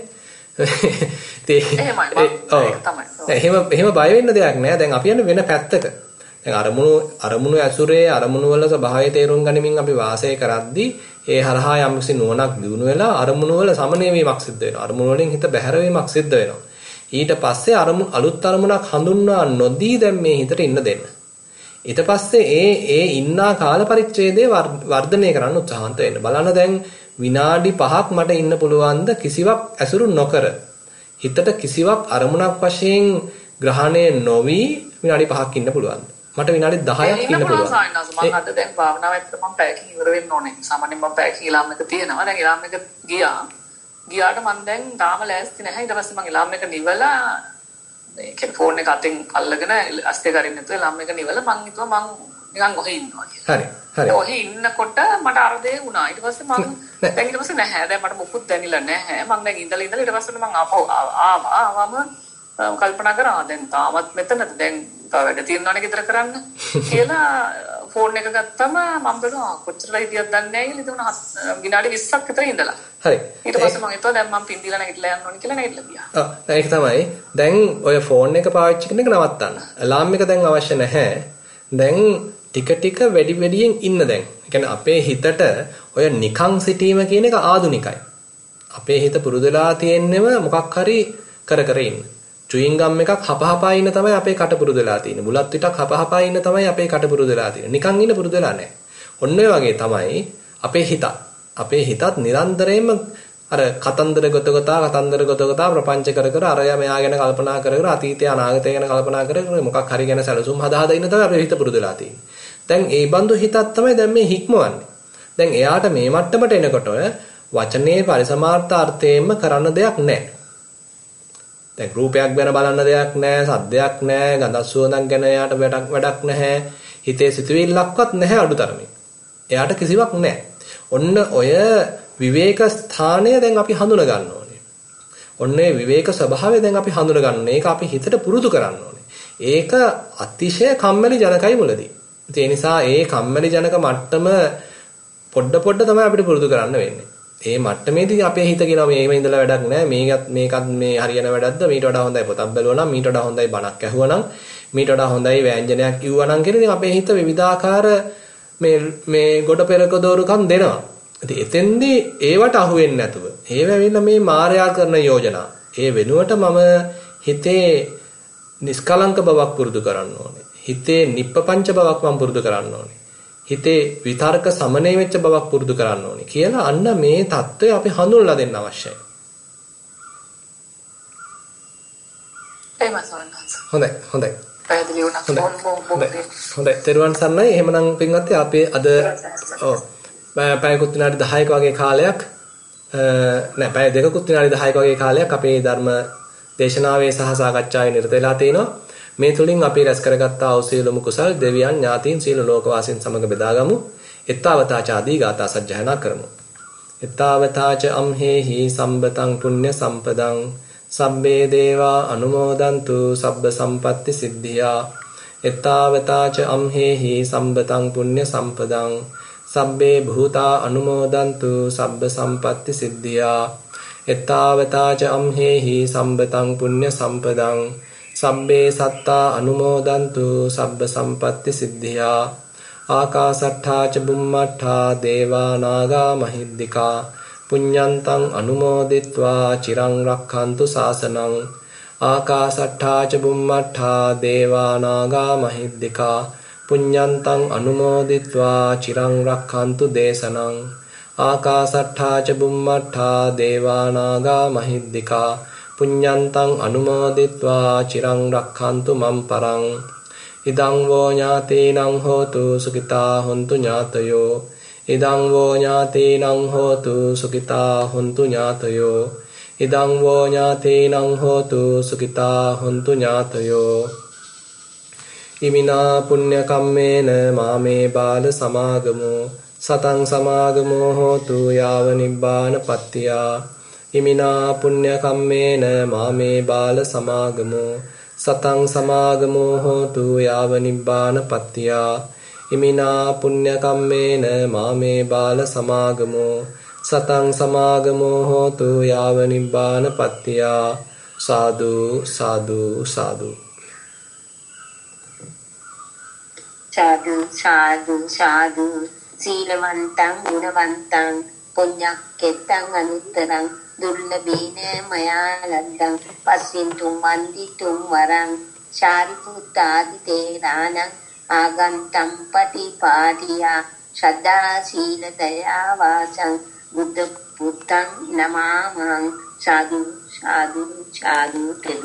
[SPEAKER 1] එහෙම එහෙම බය වෙන්න දෙයක් නෑ. දැන් අපි යන්නේ වෙන පැත්තක. දැන් අරමුණු අරමුණු ඇසුරේ අරමුණු වල ස්වභාවය තේරුම් ගනිමින් අපි වාසය කරද්දී ඒ හරහා යම්කිසි නුවණක් දිනු වෙලා අරමුණු වල සමනය වීමක් සිද්ධ වෙනවා. අරමුණු වලින් හිත බැහැර වීමක් සිද්ධ වෙනවා. ඊට පස්සේ අරමුණු අලුත් අරමුණක් හඳුන්වා නොදී දැන් මේ හිතට ඉන්න දෙන්න. ඊට පස්සේ ඒ ඒ ඉන්නා කාල පරිච්ඡේදය වර්ධනය කරන්න උත්සාහන්ත වෙන්න. බලන්න දැන් විනාඩි පහක් මට ඉන්න පුළුවන්ද කිසිවක් ඇසුරු නොකර හිතට කිසිවක් අරමුණක් වශයෙන් ග්‍රහණය නොවි විනාඩි පහක් ඉන්න පුළුවන්ද මට විනාඩි දහයක් ඉන්න පුළුවන්.
[SPEAKER 2] මම අද දැන් භාවනාව ඇත්තට මම පැයකින් ඉවර වෙන්න ඕනේ. සාමාන්‍යයෙන් මම පැයකින් ඉලාම් එක තියෙනවා. දැන් ඉලාම් එක ගියා. ගියාට මම දැන් තාම ලෑස්ති නැහැ. ඊට පස්සේ මම ඉලාම් එක නිවලා
[SPEAKER 9] ඒ කියන්නේ ෆෝන් එක අතෙන් අල්ලගෙන ඇස් දෙක අරින්න නැතුව ලම් එක නිවල මං හිතුවා මං නිකන් ඔහෙ ඉන්නවා කියලා. හරි. හරි. ඔහෙ ඉන්නකොට මට අර දේ වුණා. ඊට පස්සේ මං දැන් ඊට පස්සේ නැහැ. දැන් මට මොකුත් දැනෙලා නැහැ. මං දැන් ඉඳලා ඉඳලා ඊට පස්සේ මං ආපහු ආවා. ආවම කල්පනා කරා දැන් තාමත් මෙතනද දැන් තව වැඩ තියෙනවනේ ගෙදර කරන්න කියලා ෆෝන් එක ගත්තම මම බැලුවා කොච්චර හිටියද දන්නේ නැහැ කියලා. ඉතින් උන විනාඩි විස්සක් විතර ඉඳලා. හරි. ඊට පස්සේ මම හිතුවා දැන් මම පින්දිලා නැගිටලා යන්න ඕනේ කියලා නැගිටලා ගියා.
[SPEAKER 1] ඔව්. ඒක තමයි. දැන් ඔය ෆෝන් එක පාවිච්චි කරන එක නවත්තන්න. අලාම් එක දැන් අවශ්‍ය නැහැ. දැන් ටික ටික වැඩි වැඩියෙන් ඉන්න දැන්. ඒ කියන්නේ අපේ හිතට ඔය නිකං සිටීම කියන එක ආදුනිකයි. අපේ හිත පුරුදුලා තියෙන්නේම මොකක් හරි කර කර ඉන්න. චුයින් ගම් එකක් හපහපා ඉන්න තමයි අපේ කට පුරුදු වෙලා තියෙන්නේ. බුලත් පිටක් හපහපා ඉන්න තමයි අපේ කට පුරුදු වෙලා තියෙන්නේ. නිකන් ඉන්න පුරුදු වෙලා නැහැ. ඔන්න ඔය වගේ තමයි අපේ හිත. අපේ හිතත් නිරන්තරයෙන්ම අර කතන්දර ගොත ගොතා කතන්දර ගොත ගොතා ප්‍රපංච කර කර අරයා මෙයා ගැන කල්පනා කර කර අතීතය අනාගතය ගැන කල්පනා කර කර මොකක් හරි ගැන සැලසුම් හදා හදා ඉන්න තමයි අපේ හිත පුරුදු වෙලා තියෙන්නේ. දැන් ඒ බඳු හිතක් තමයි දැන් මේ හික්මවන්නේ. දැන් එයාට මේ මට්ටමට එනකොට වචනේ පරිසමාර්ථාර්ථයෙන්ම කරන්න දෙයක් නැහැ. දැන් රූපයක් ගැන බලන්න දෙයක් නැහැ, සද්දයක් නැහැ, ගඳක් සුවඳක් ගැන එයාට වැඩක් වැඩක් නැහැ. හිතේ සිතුවිල්ලක්වත් නැහැ අඩුතරමින්. එයාට කිසිවක් නැහැ. ඔන්න ඔය විවේක ස්ථානය දැන් අපි හඳුන ගන්න ඕනේ. ඔන්න ඒ විවේක ස්වභාවය දැන් අපි හඳුන ගන්න ඕනේ. ඒක අපි හිතට පුරුදු කරන්න ඕනේ. ඒක අතිශය කම්මැලි ජනකයි මුලදී. ඒ නිසා ඒ කම්මැලි ජනක මට්ටම පොඩ පොඩ තමයි අපිට පුරුදු කරන්න වෙන්නේ. ඒ මට්ටමේදී අපේ හිත කියනවා මේව ඉඳලා වැඩක් නැහැ. මේකත් මේකත් මේ හරියන වැඩක්ද? මීට වඩා හොඳයි පොතක් බැලුවා නම්, මීට වඩා හොඳයි බණක් ඇහුවා නම්, මීට වඩා හොඳයි ව්‍යංජනයක් කිව්වා නම් කියලා ඉතින් අපේ හිත විවිධාකාර මේ මේ ගොඩ පෙරක දෝරුකම් දෙනවා. ඉතින් එතෙන්දී ඒවට අහු වෙන්නේ නැතුව, ඒව ඇවිල්ලා මේ මායя කරන යෝජනා. ඒ වෙනුවට මම හිතේ නිස්කලංක බවක් පුරුදු කරන්න ඕනේ. හිතේ නිප්පපංච බවක් මම පුරුදු කරන්න ඕනේ. හිතේ විතර්ක සමනය වෙච්ච බවක් පුරුදු කරන්න ඕනේ කියලා අන්න මේ தত্ত্বය අපි හඳුන්ලා දෙන්න අවශ්‍යයි.
[SPEAKER 9] එහෙම සවනස්.
[SPEAKER 1] හොඳයි හොඳයි.
[SPEAKER 9] පැහැදිලි වුණා.
[SPEAKER 1] හොඳයි. හොඳයි. තෙරුවන් සරණයි. එහෙමනම් පින්වත්නි අපි අද ඔව් පැයකුත් විනාඩි දහයක වගේ කාලයක් නෑ පැය දෙකකුත් විනාඩි දහයක වගේ කාලයක් අපේ ධර්ම දේශනාවේ සහ සාකච්ඡාවේ නිරත වෙලා තිනවා. මේ තුලින් අපි රැස් කරගත්තා වූ සියලුම කුසල් දෙවියන් ඥාතීන් සියලු ලෝකවාසීන් සමග බෙදාගමු. එත්තාවතාච ආදී ගාථා සජ්ජායනා කරමු. එත්තාවතාච අම්හෙහි සම්බතං පුඤ්ඤ සම්පදං සබ්බේ දේවා අනුමෝදන්තු සබ්බ සම්පatti සිද්ධියා. එත්තාවතාච අම්හෙහි සම්බතං පුඤ්ඤ සම්පදං සබ්බේ භූතා අනුමෝදන්තු සබ්බ සම්පatti සිද්ධියා. එත්තාවතාච අම්හෙහි සම්බතං පුඤ්ඤ සම්පදං සබ්බේ සත්තා අනුමෝදන්තු සබ්බ සම්පatti සිද්ධියා. ආකාසට්ඨා ච බුම්මට්ඨා දේවා නාග මහිද්దికා පුඤ්ඤන්තං අනුමෝදිත්වා චිරං රක්ඛන්තු ශාසනං. ආකාසට්ඨා ච බුම්මට්ඨා දේවා නාග මහිද්దికා පුඤ්ඤන්තං අනුමෝදිත්වා චිරං රක්ඛන්තු දේශනං. ආකාසට්ඨා ච බුම්මට්ඨා දේවා නාග මහිද්దికා පුඤ්ඤන්තං අනුමෝදිත්වා චිරං රක්ඛන්තු මම් පරං. ඉදං වෝ ඥාතීනං හෝතු සුඛිතා හොන්තු ඥාතයෝ. ඉදං වෝ ඥාතීනං හෝතු සුඛිතා හොන්තු ඥාතයෝ. ඉදං වෝ ඥාතීනං හෝතු සුඛිතා හොන්තු ඥාතයෝ. ඉමිනා පුඤ්ඤ කම්මේන මාමේ බාල සමාගමෝ සතං සමාගමෝ හෝතු යාව නිබ්බාන පත්තියා. ඉමිනා පුඤ්ඤ කම්මේන මාමේ බාල සමාගමෝ සතං සමාගමෝ හෝතු යාව නිබ්බාන පත්තියා. ඉමිනා පුඤ්ඤ කම්මේන මාමේ බාල සමාගමෝ සතං සමාගමෝ හෝතු යාව නිබ්බාන පත්තියා. සාදු සාදු සාදු.
[SPEAKER 7] සාදු සාදු සාදු. සීලවන්තං ගුණවන්තං පුඤ්ඤක්කෙත්තං අනුත්තරං දුර්ලභේන මයා ලද්දං පස්සින්තුම් වන්දිතුම් වරං චාරිපුත්තාදි තේරාණං ආගන්තම් පටිපාටියා ශ්‍රද්ධා සීල දයා වාසං බුද්ධ පුත්තං නමාමං. සාදු සාදු සාදු.